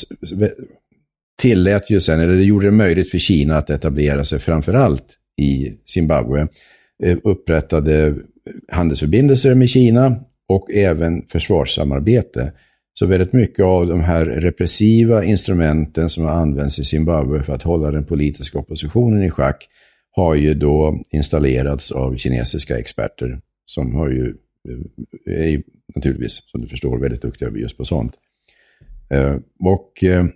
tillät ju sen, eller det gjorde det möjligt för Kina att etablera sig framförallt i Zimbabwe. Eh, upprättade handelsförbindelser med Kina och även försvarssamarbete. Så väldigt mycket av de här repressiva instrumenten som har använts i Zimbabwe för att hålla den politiska oppositionen i schack har ju då installerats av kinesiska experter som har ju, är ju naturligtvis, som du förstår, väldigt duktiga just på sånt. Och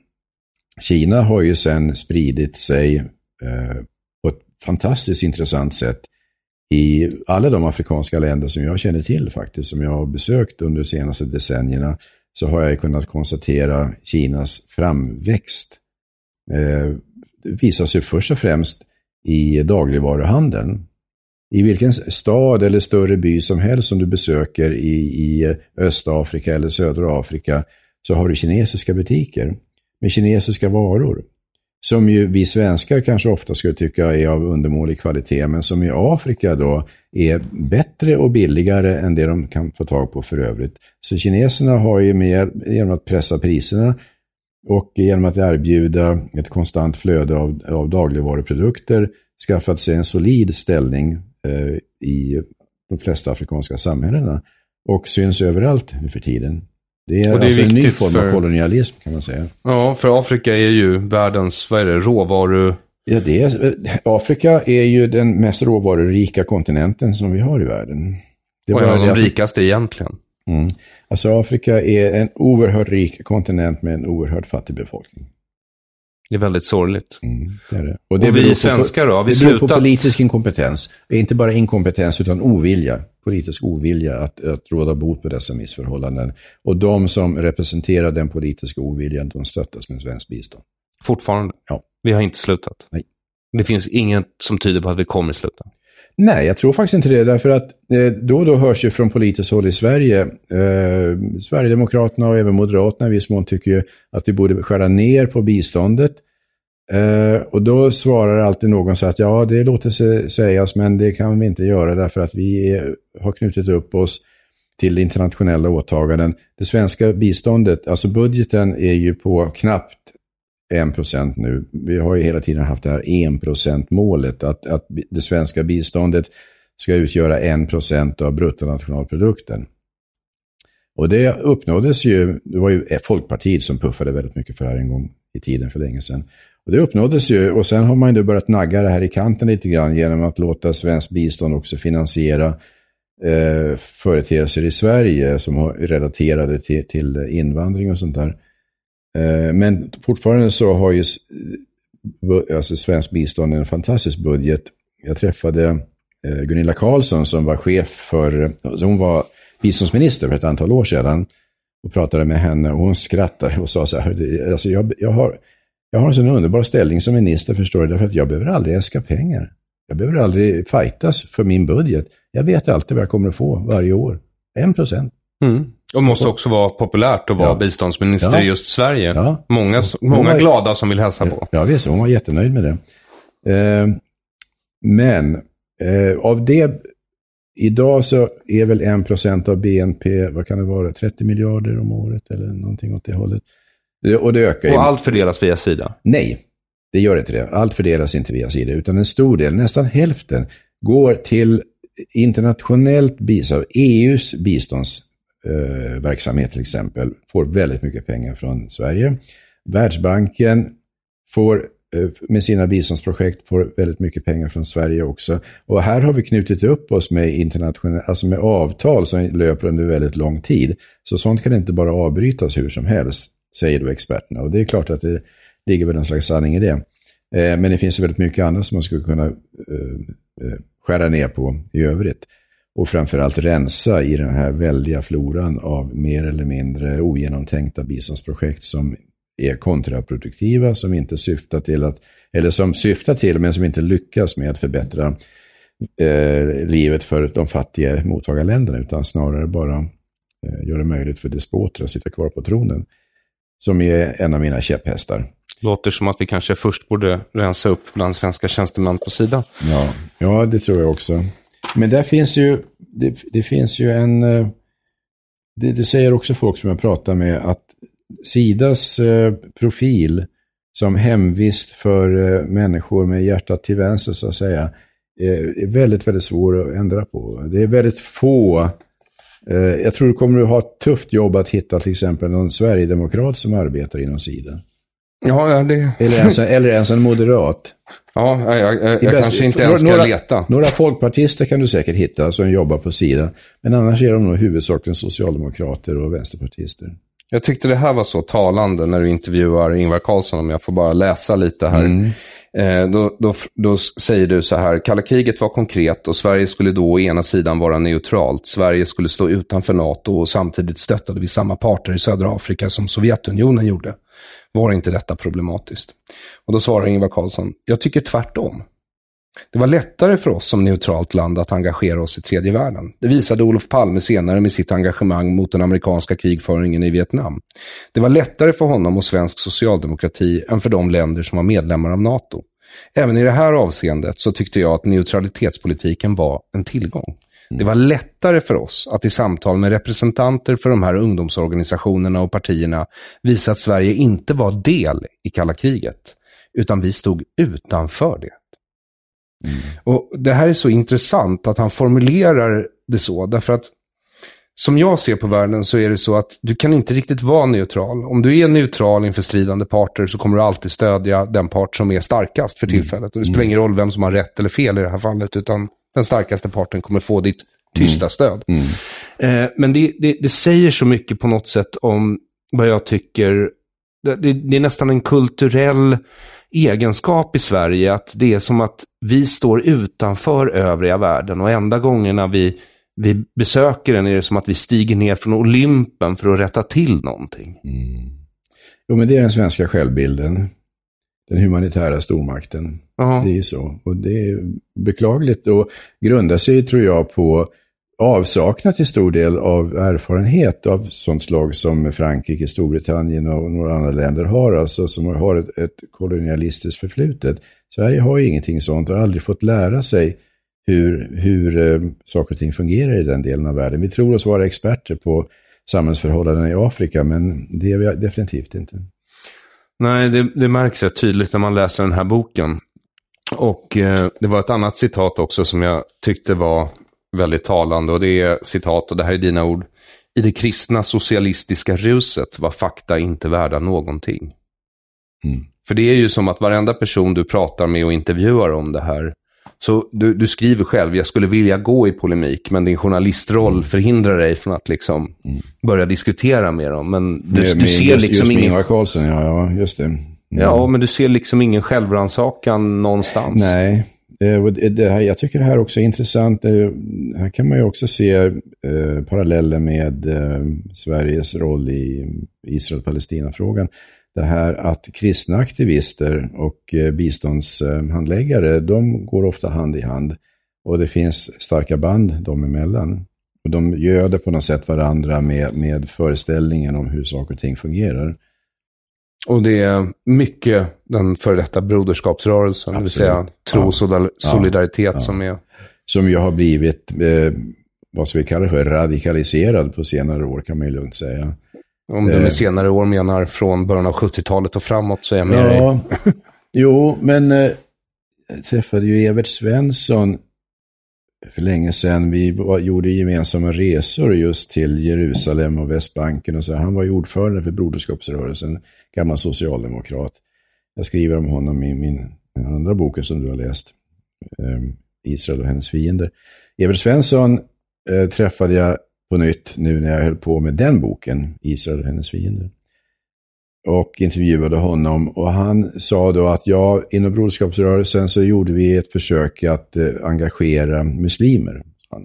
Kina har ju sen spridit sig på ett fantastiskt intressant sätt i alla de afrikanska länder som jag känner till faktiskt, som jag har besökt under de senaste decennierna. Så har jag kunnat konstatera Kinas framväxt. Eh, det visar sig först och främst i dagligvaruhandeln. I vilken stad eller större by som helst som du besöker i, i Östafrika eller södra Afrika så har du kinesiska butiker med kinesiska varor. Som ju vi svenskar kanske ofta skulle tycka är av undermålig kvalitet, men som i Afrika då är bättre och billigare än det de kan få tag på för övrigt. Så kineserna har ju med, genom att pressa priserna och genom att erbjuda ett konstant flöde av, av dagligvaruprodukter skaffat sig en solid ställning eh, i de flesta afrikanska samhällena och syns överallt nu för tiden. Det är, och det är alltså en ny form för... av kolonialism kan man säga. Ja, för Afrika är ju världens, vad är det, råvaru... Ja, det är, Afrika är ju den mest råvarurika kontinenten som vi har i världen. Det och en av de rikaste egentligen. Mm. Alltså Afrika är en oerhört rik kontinent med en oerhört fattig befolkning. Det är väldigt sorgligt. Mm, det är det. Och, det och vi svenskar då? Har vi det beror slutat... på politisk inkompetens. Inte bara inkompetens utan ovilja. Politisk ovilja att, att råda bot på dessa missförhållanden. Och de som representerar den politiska oviljan, de stöttas med svensk bistånd. Fortfarande? Ja. Vi har inte slutat? Nej. Det finns inget som tyder på att vi kommer sluta? Nej, jag tror faktiskt inte det. Därför att eh, då och då hörs ju från politiskt håll i Sverige. Eh, Sverigedemokraterna och även Moderaterna i viss mån tycker ju att vi borde skära ner på biståndet. Eh, och då svarar alltid någon så att ja, det låter sig sägas, men det kan vi inte göra därför att vi är, har knutit upp oss till internationella åtaganden. Det svenska biståndet, alltså budgeten är ju på knappt en procent nu. Vi har ju hela tiden haft det här en procent-målet, att, att det svenska biståndet ska utgöra en procent av bruttonationalprodukten. Och det uppnåddes ju, det var ju Folkpartiet som puffade väldigt mycket för det här en gång i tiden för länge sedan. Och det uppnåddes ju, och sen har man ju börjat nagga det här i kanten lite grann genom att låta svensk bistånd också finansiera eh, företeelser i Sverige som har relaterade till, till invandring och sånt där. Eh, men fortfarande så har ju alltså svensk bistånd en fantastisk budget. Jag träffade eh, Gunilla Carlsson som var chef för, hon var biståndsminister för ett antal år sedan och pratade med henne och hon skrattade och sa så här, alltså jag, jag har Jag har en sån underbar ställning som minister, förstår du, därför att jag behöver aldrig äska pengar. Jag behöver aldrig fightas för min budget. Jag vet alltid vad jag kommer att få varje år. En procent. Mm. Och måste också vara populärt att vara ja. biståndsminister ja. i just Sverige. Ja. Många, många var, glada som vill hälsa på. Ja, visst, hon var jättenöjd med det. Eh, men eh, av det, idag så är väl en procent av B N P, vad kan det vara, trettio miljarder om året eller någonting åt det hållet. Och, det ökar och allt fördelas via Sida? Nej, det gör inte det. Allt fördelas inte via Sida, utan en stor del, nästan hälften, går till internationellt bistånd. E U:s biståndsverksamhet eh, till exempel får väldigt mycket pengar från Sverige. Världsbanken får eh, med sina biståndsprojekt får väldigt mycket pengar från Sverige också. Och här har vi knutit upp oss med internationella, alltså med avtal som löper under väldigt lång tid. Så sånt kan inte bara avbrytas hur som helst, säger då experterna. Och det är klart att det ligger väl en slags sanning i det. Eh, men det finns väldigt mycket annat som man skulle kunna eh, eh, skära ner på i övrigt. Och framförallt rensa i den här väldiga floran av mer eller mindre ogenomtänkta biståndsprojekt som är kontraproduktiva, som inte syftar till att, eller som syftar till men som inte lyckas med att förbättra eh, livet för de fattiga mottagarländerna, utan snarare bara eh, gör det möjligt för despoter att sitta kvar på tronen. Som är en av mina käpphästar. Låter som att vi kanske först borde rensa upp bland svenska tjänstemän på Sida. Ja, ja, det tror jag också. Men där finns ju, det, det finns ju en, det, det säger också folk som jag pratar med, att Sidas profil som hemvist för människor med hjärtat till vänster så att säga är väldigt, väldigt svår att ändra på. Det är väldigt få. Jag tror du kommer att ha ett tufft jobb att hitta till exempel någon Sverigedemokrat som arbetar inom Sida. Ja, ja det... Eller ens, eller ens en moderat. Ja, jag, jag, jag, jag kanske inte ens ska några, leta. Några folkpartister kan du säkert hitta som jobbar på Sida. Men annars är de nog huvudsakligen socialdemokrater och vänsterpartister. Jag tyckte det här var så talande när du intervjuar Ingvar Carlsson, om jag får bara läsa lite här. Mm. Eh, då, då, då säger du så här: kalla kriget var konkret och Sverige skulle då å ena sidan vara neutralt. Sverige skulle stå utanför NATO och samtidigt stöttade vi samma parter i södra Afrika som Sovjetunionen gjorde. Var inte detta problematiskt? Och då svarar Ingvar Carlsson: jag tycker tvärtom. Det var lättare för oss som neutralt land att engagera oss i tredje världen. Det visade Olof Palme senare med sitt engagemang mot den amerikanska krigföringen i Vietnam. Det var lättare för honom och svensk socialdemokrati än för de länder som var medlemmar av NATO. Även i det här avseendet så tyckte jag att neutralitetspolitiken var en tillgång. Det var lättare för oss att i samtal med representanter för de här ungdomsorganisationerna och partierna visa att Sverige inte var del i kalla kriget, utan vi stod utanför det. Mm. Och det här är så intressant att han formulerar det så, därför att som jag ser på världen så är det så att du kan inte riktigt vara neutral. Om du är neutral inför stridande parter så kommer du alltid stödja den part som är starkast för tillfället. Och det spelar ingen roll vem som har rätt eller fel i det här fallet, utan den starkaste parten kommer få ditt tysta mm. stöd. Mm. Eh, men det, det, det säger så mycket på något sätt om vad jag tycker. Det, det, det är nästan en kulturell egenskap i Sverige, att det är som att vi står utanför övriga världen, och enda gångerna vi, vi besöker den är det som att vi stiger ner från Olympen för att rätta till någonting. Mm. Jo, men det är den svenska självbilden. den humanitära stormakten. Ja. Det är ju så. Och det är beklagligt och grundar sig, tror jag, på avsaknad till stor del av erfarenhet av sånt slag som Frankrike, Storbritannien och några andra länder har, alltså som har ett, ett kolonialistiskt förflutet. Sverige har ju ingenting sånt och har aldrig fått lära sig hur, hur eh, saker och ting fungerar i den delen av världen. Vi tror oss vara experter på samhällsförhållandena i Afrika, men det är vi definitivt inte. Nej, det, det märks rätt tydligt när man läser den här boken. Och eh, det var ett annat citat också som jag tyckte var väldigt talande, och det är citat, och det här är dina ord: i det kristna socialistiska ruset var fakta inte värda någonting. Mm. För det är ju som att varenda person du pratar med och intervjuar om det här, så du, du skriver själv, jag skulle vilja gå i polemik, men din journalistroll mm. förhindrar dig från att liksom mm. börja diskutera med dem. Men du, med, du med ser just, liksom just ingen... Ingvar Carlsson, ja, ja, just det. Mm. Ja, men du ser liksom ingen självrannsakan någonstans. Nej. Det här, jag tycker det här också är intressant. Här kan man ju också se eh, paralleller med eh, Sveriges roll i Israel-Palestina-frågan. Det här att kristna aktivister och eh, biståndshandläggare, de går ofta hand i hand. Och det finns starka band dem emellan. Och de göder på något sätt varandra med, med föreställningen om hur saker och ting fungerar. Och det är mycket den för detta broderskapsrörelsen, det vill säga tro och ja. solidaritet ja. som är... Som ju har blivit, eh, vad ska vi kalla det för, radikaliserad på senare år, kan man ju lugnt säga. Om du med eh. senare år menar från början av sjuttiotalet och framåt, så är jag med ja. dig. Jo, men eh, jag träffade ju Evert Svensson för länge sedan. Vi var, gjorde gemensamma resor just till Jerusalem och Västbanken och så. Han var ju ordförande för broderskapsrörelsen, gammal socialdemokrat. Jag skriver om honom i min andra boken som du har läst, eh, Israel och hennes fiender. Evert Svensson eh, träffade jag på nytt nu när jag höll på med den boken, Israel och hennes fiender. Och intervjuade honom, och han sa då att ja, inom broderskapsrörelsen så gjorde vi ett försök att eh, engagera muslimer.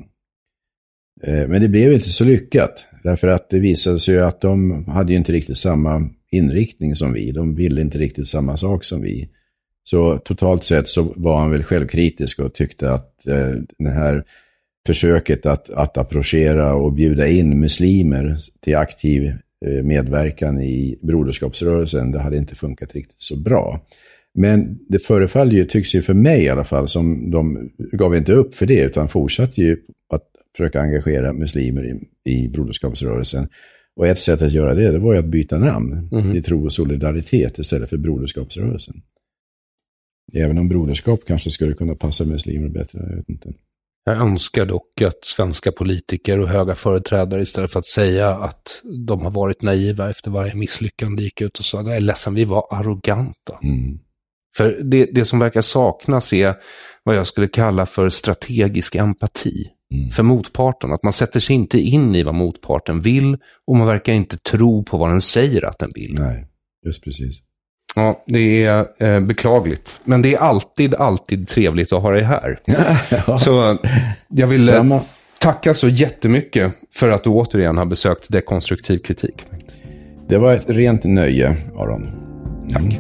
Eh, men det blev inte så lyckat, därför att det visade sig att de hade ju inte riktigt samma inriktning som vi. De ville inte riktigt samma sak som vi. Så totalt sett så var han väl självkritisk och tyckte att eh, det här försöket att, att approchera och bjuda in muslimer till aktiv medverkan i broderskapsrörelsen, det hade inte funkat riktigt så bra. Men det förefaller ju, tycks ju för mig i alla fall, som de gav inte upp för det, utan fortsatte ju att försöka engagera muslimer i, i broderskapsrörelsen. Och ett sätt att göra det, det var ju att byta namn mm. till tro och solidaritet istället för broderskapsrörelsen. Även om broderskap kanske skulle kunna passa muslimer bättre, jag vet inte. Jag önskar dock att svenska politiker och höga företrädare, istället för att säga att de har varit naiva efter varje misslyckande, gick ut och sa att jag är ledsen, vi var arroganta. Mm. För det, det som verkar saknas är vad jag skulle kalla för strategisk empati mm. för motparten. Att man sätter sig inte in i vad motparten vill, och man verkar inte tro på vad den säger att den vill. Nej, just precis. Ja, det är eh, beklagligt. Men det är alltid, alltid trevligt att ha dig här. Ja. Så jag vill eh, tacka så jättemycket för att du återigen har besökt Dekonstruktiv kritik. Det var ett rent nöje, Aron. Tack. Mm.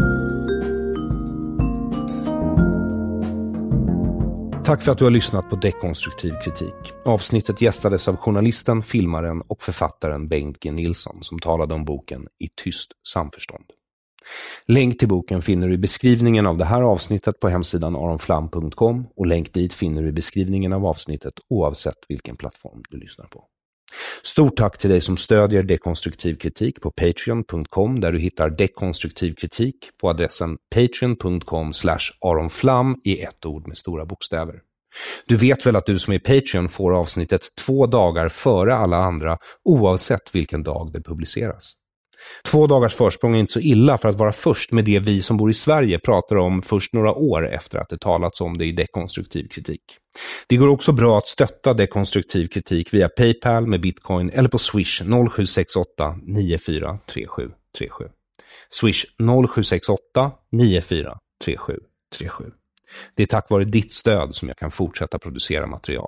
Tack för att du har lyssnat på Dekonstruktiv kritik. Avsnittet gästades av journalisten, filmaren och författaren Bengt G. Nilsson, som talade om boken I tyst samförstånd. Länk till boken finner du i beskrivningen av det här avsnittet på hemsidan aron flam punkt com, och länk dit finner du i beskrivningen av avsnittet oavsett vilken plattform du lyssnar på. Stort tack till dig som stödjer Dekonstruktiv kritik på patreon punkt com, där du hittar Dekonstruktiv kritik på adressen patreon punkt com slash aronflam i ett ord med stora bokstäver. Du vet väl att du som är Patreon får avsnittet två dagar före alla andra, oavsett vilken dag det publiceras. Två dagars försprång är inte så illa för att vara först med det vi som bor i Sverige pratar om först några år efter att det talats om det i Dekonstruktiv kritik. Det går också bra att stötta Dekonstruktiv kritik via PayPal med Bitcoin eller på Swish noll sju sex åtta nio fyra tre sju tre sju. Swish noll sju sex åtta nio fyra tre sju tre sju. Det är tack vare ditt stöd som jag kan fortsätta producera material.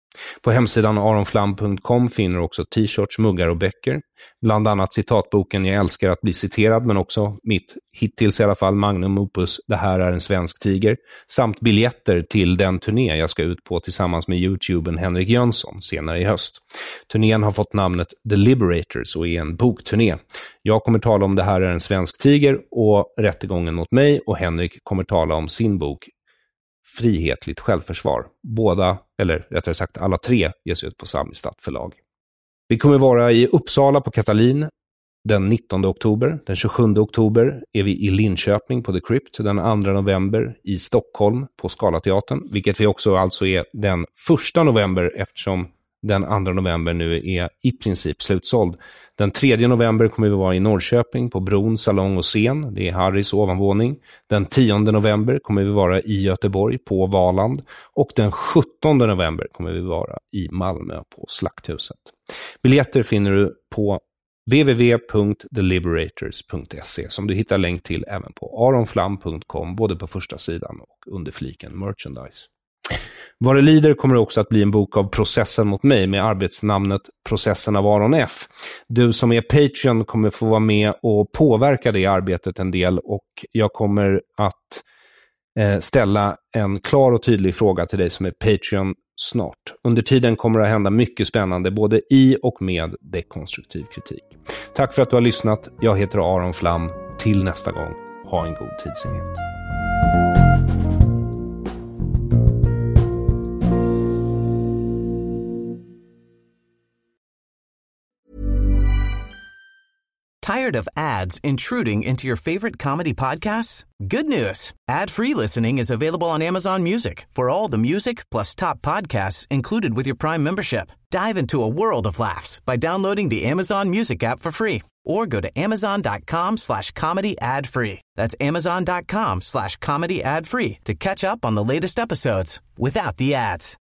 På hemsidan aronflam punkt com finner du också t-shirts, muggar och böcker. Bland annat citatboken Jag älskar att bli citerad, men också mitt hittills i alla fall magnum opus Det här är en svensk tiger, samt biljetter till den turné jag ska ut på tillsammans med YouTubern Henrik Jönsson senare i höst. Turnén har fått namnet The Liberators och är en bokturné. Jag kommer tala om Det här är en svensk tiger och rättegången mot mig, och Henrik kommer tala om sin bok Frihetligt självförsvar. Båda, eller rättare sagt alla tre, ges ut på Samistad förlag. Vi kommer vara i Uppsala på Katalin den nittonde oktober. Den tjugosjunde oktober är vi i Linköping på The Crypt. Den andra november i Stockholm på Scalateatern, vilket vi också alltså är den första november, eftersom den andra november nu är i princip slutsåld. Den tredje november kommer vi vara i Norrköping på Bron, salong och scen. Det är Harrys ovanvåning. Den tionde november kommer vi vara i Göteborg på Valand. Och den sjuttonde november kommer vi vara i Malmö på Slakthuset. Biljetter finner du på w w w punkt the liberators punkt se, som du hittar länk till även på aronflam punkt com, både på första sidan och under fliken merchandise. Vad det lider kommer det också att bli en bok av processen mot mig med arbetsnamnet Processen av Aron F. Du som är Patreon kommer få vara med och påverka det arbetet en del, och jag kommer att eh, ställa en klar och tydlig fråga till dig som är Patreon snart. Under tiden kommer det att hända mycket spännande både i och med dekonstruktiv kritik. Tack för att du har lyssnat. Jag heter Aron Flam. Till nästa gång. Ha en god tidsenhet. Tired of ads intruding into your favorite comedy podcasts? Good news. Ad-free listening is available on Amazon Music for all the music plus top podcasts included with your Prime membership. Dive into a world of laughs by downloading the Amazon Music app for free or go to amazon.com slash comedy ad free. That's amazon.com slash comedy ad free to catch up on the latest episodes without the ads.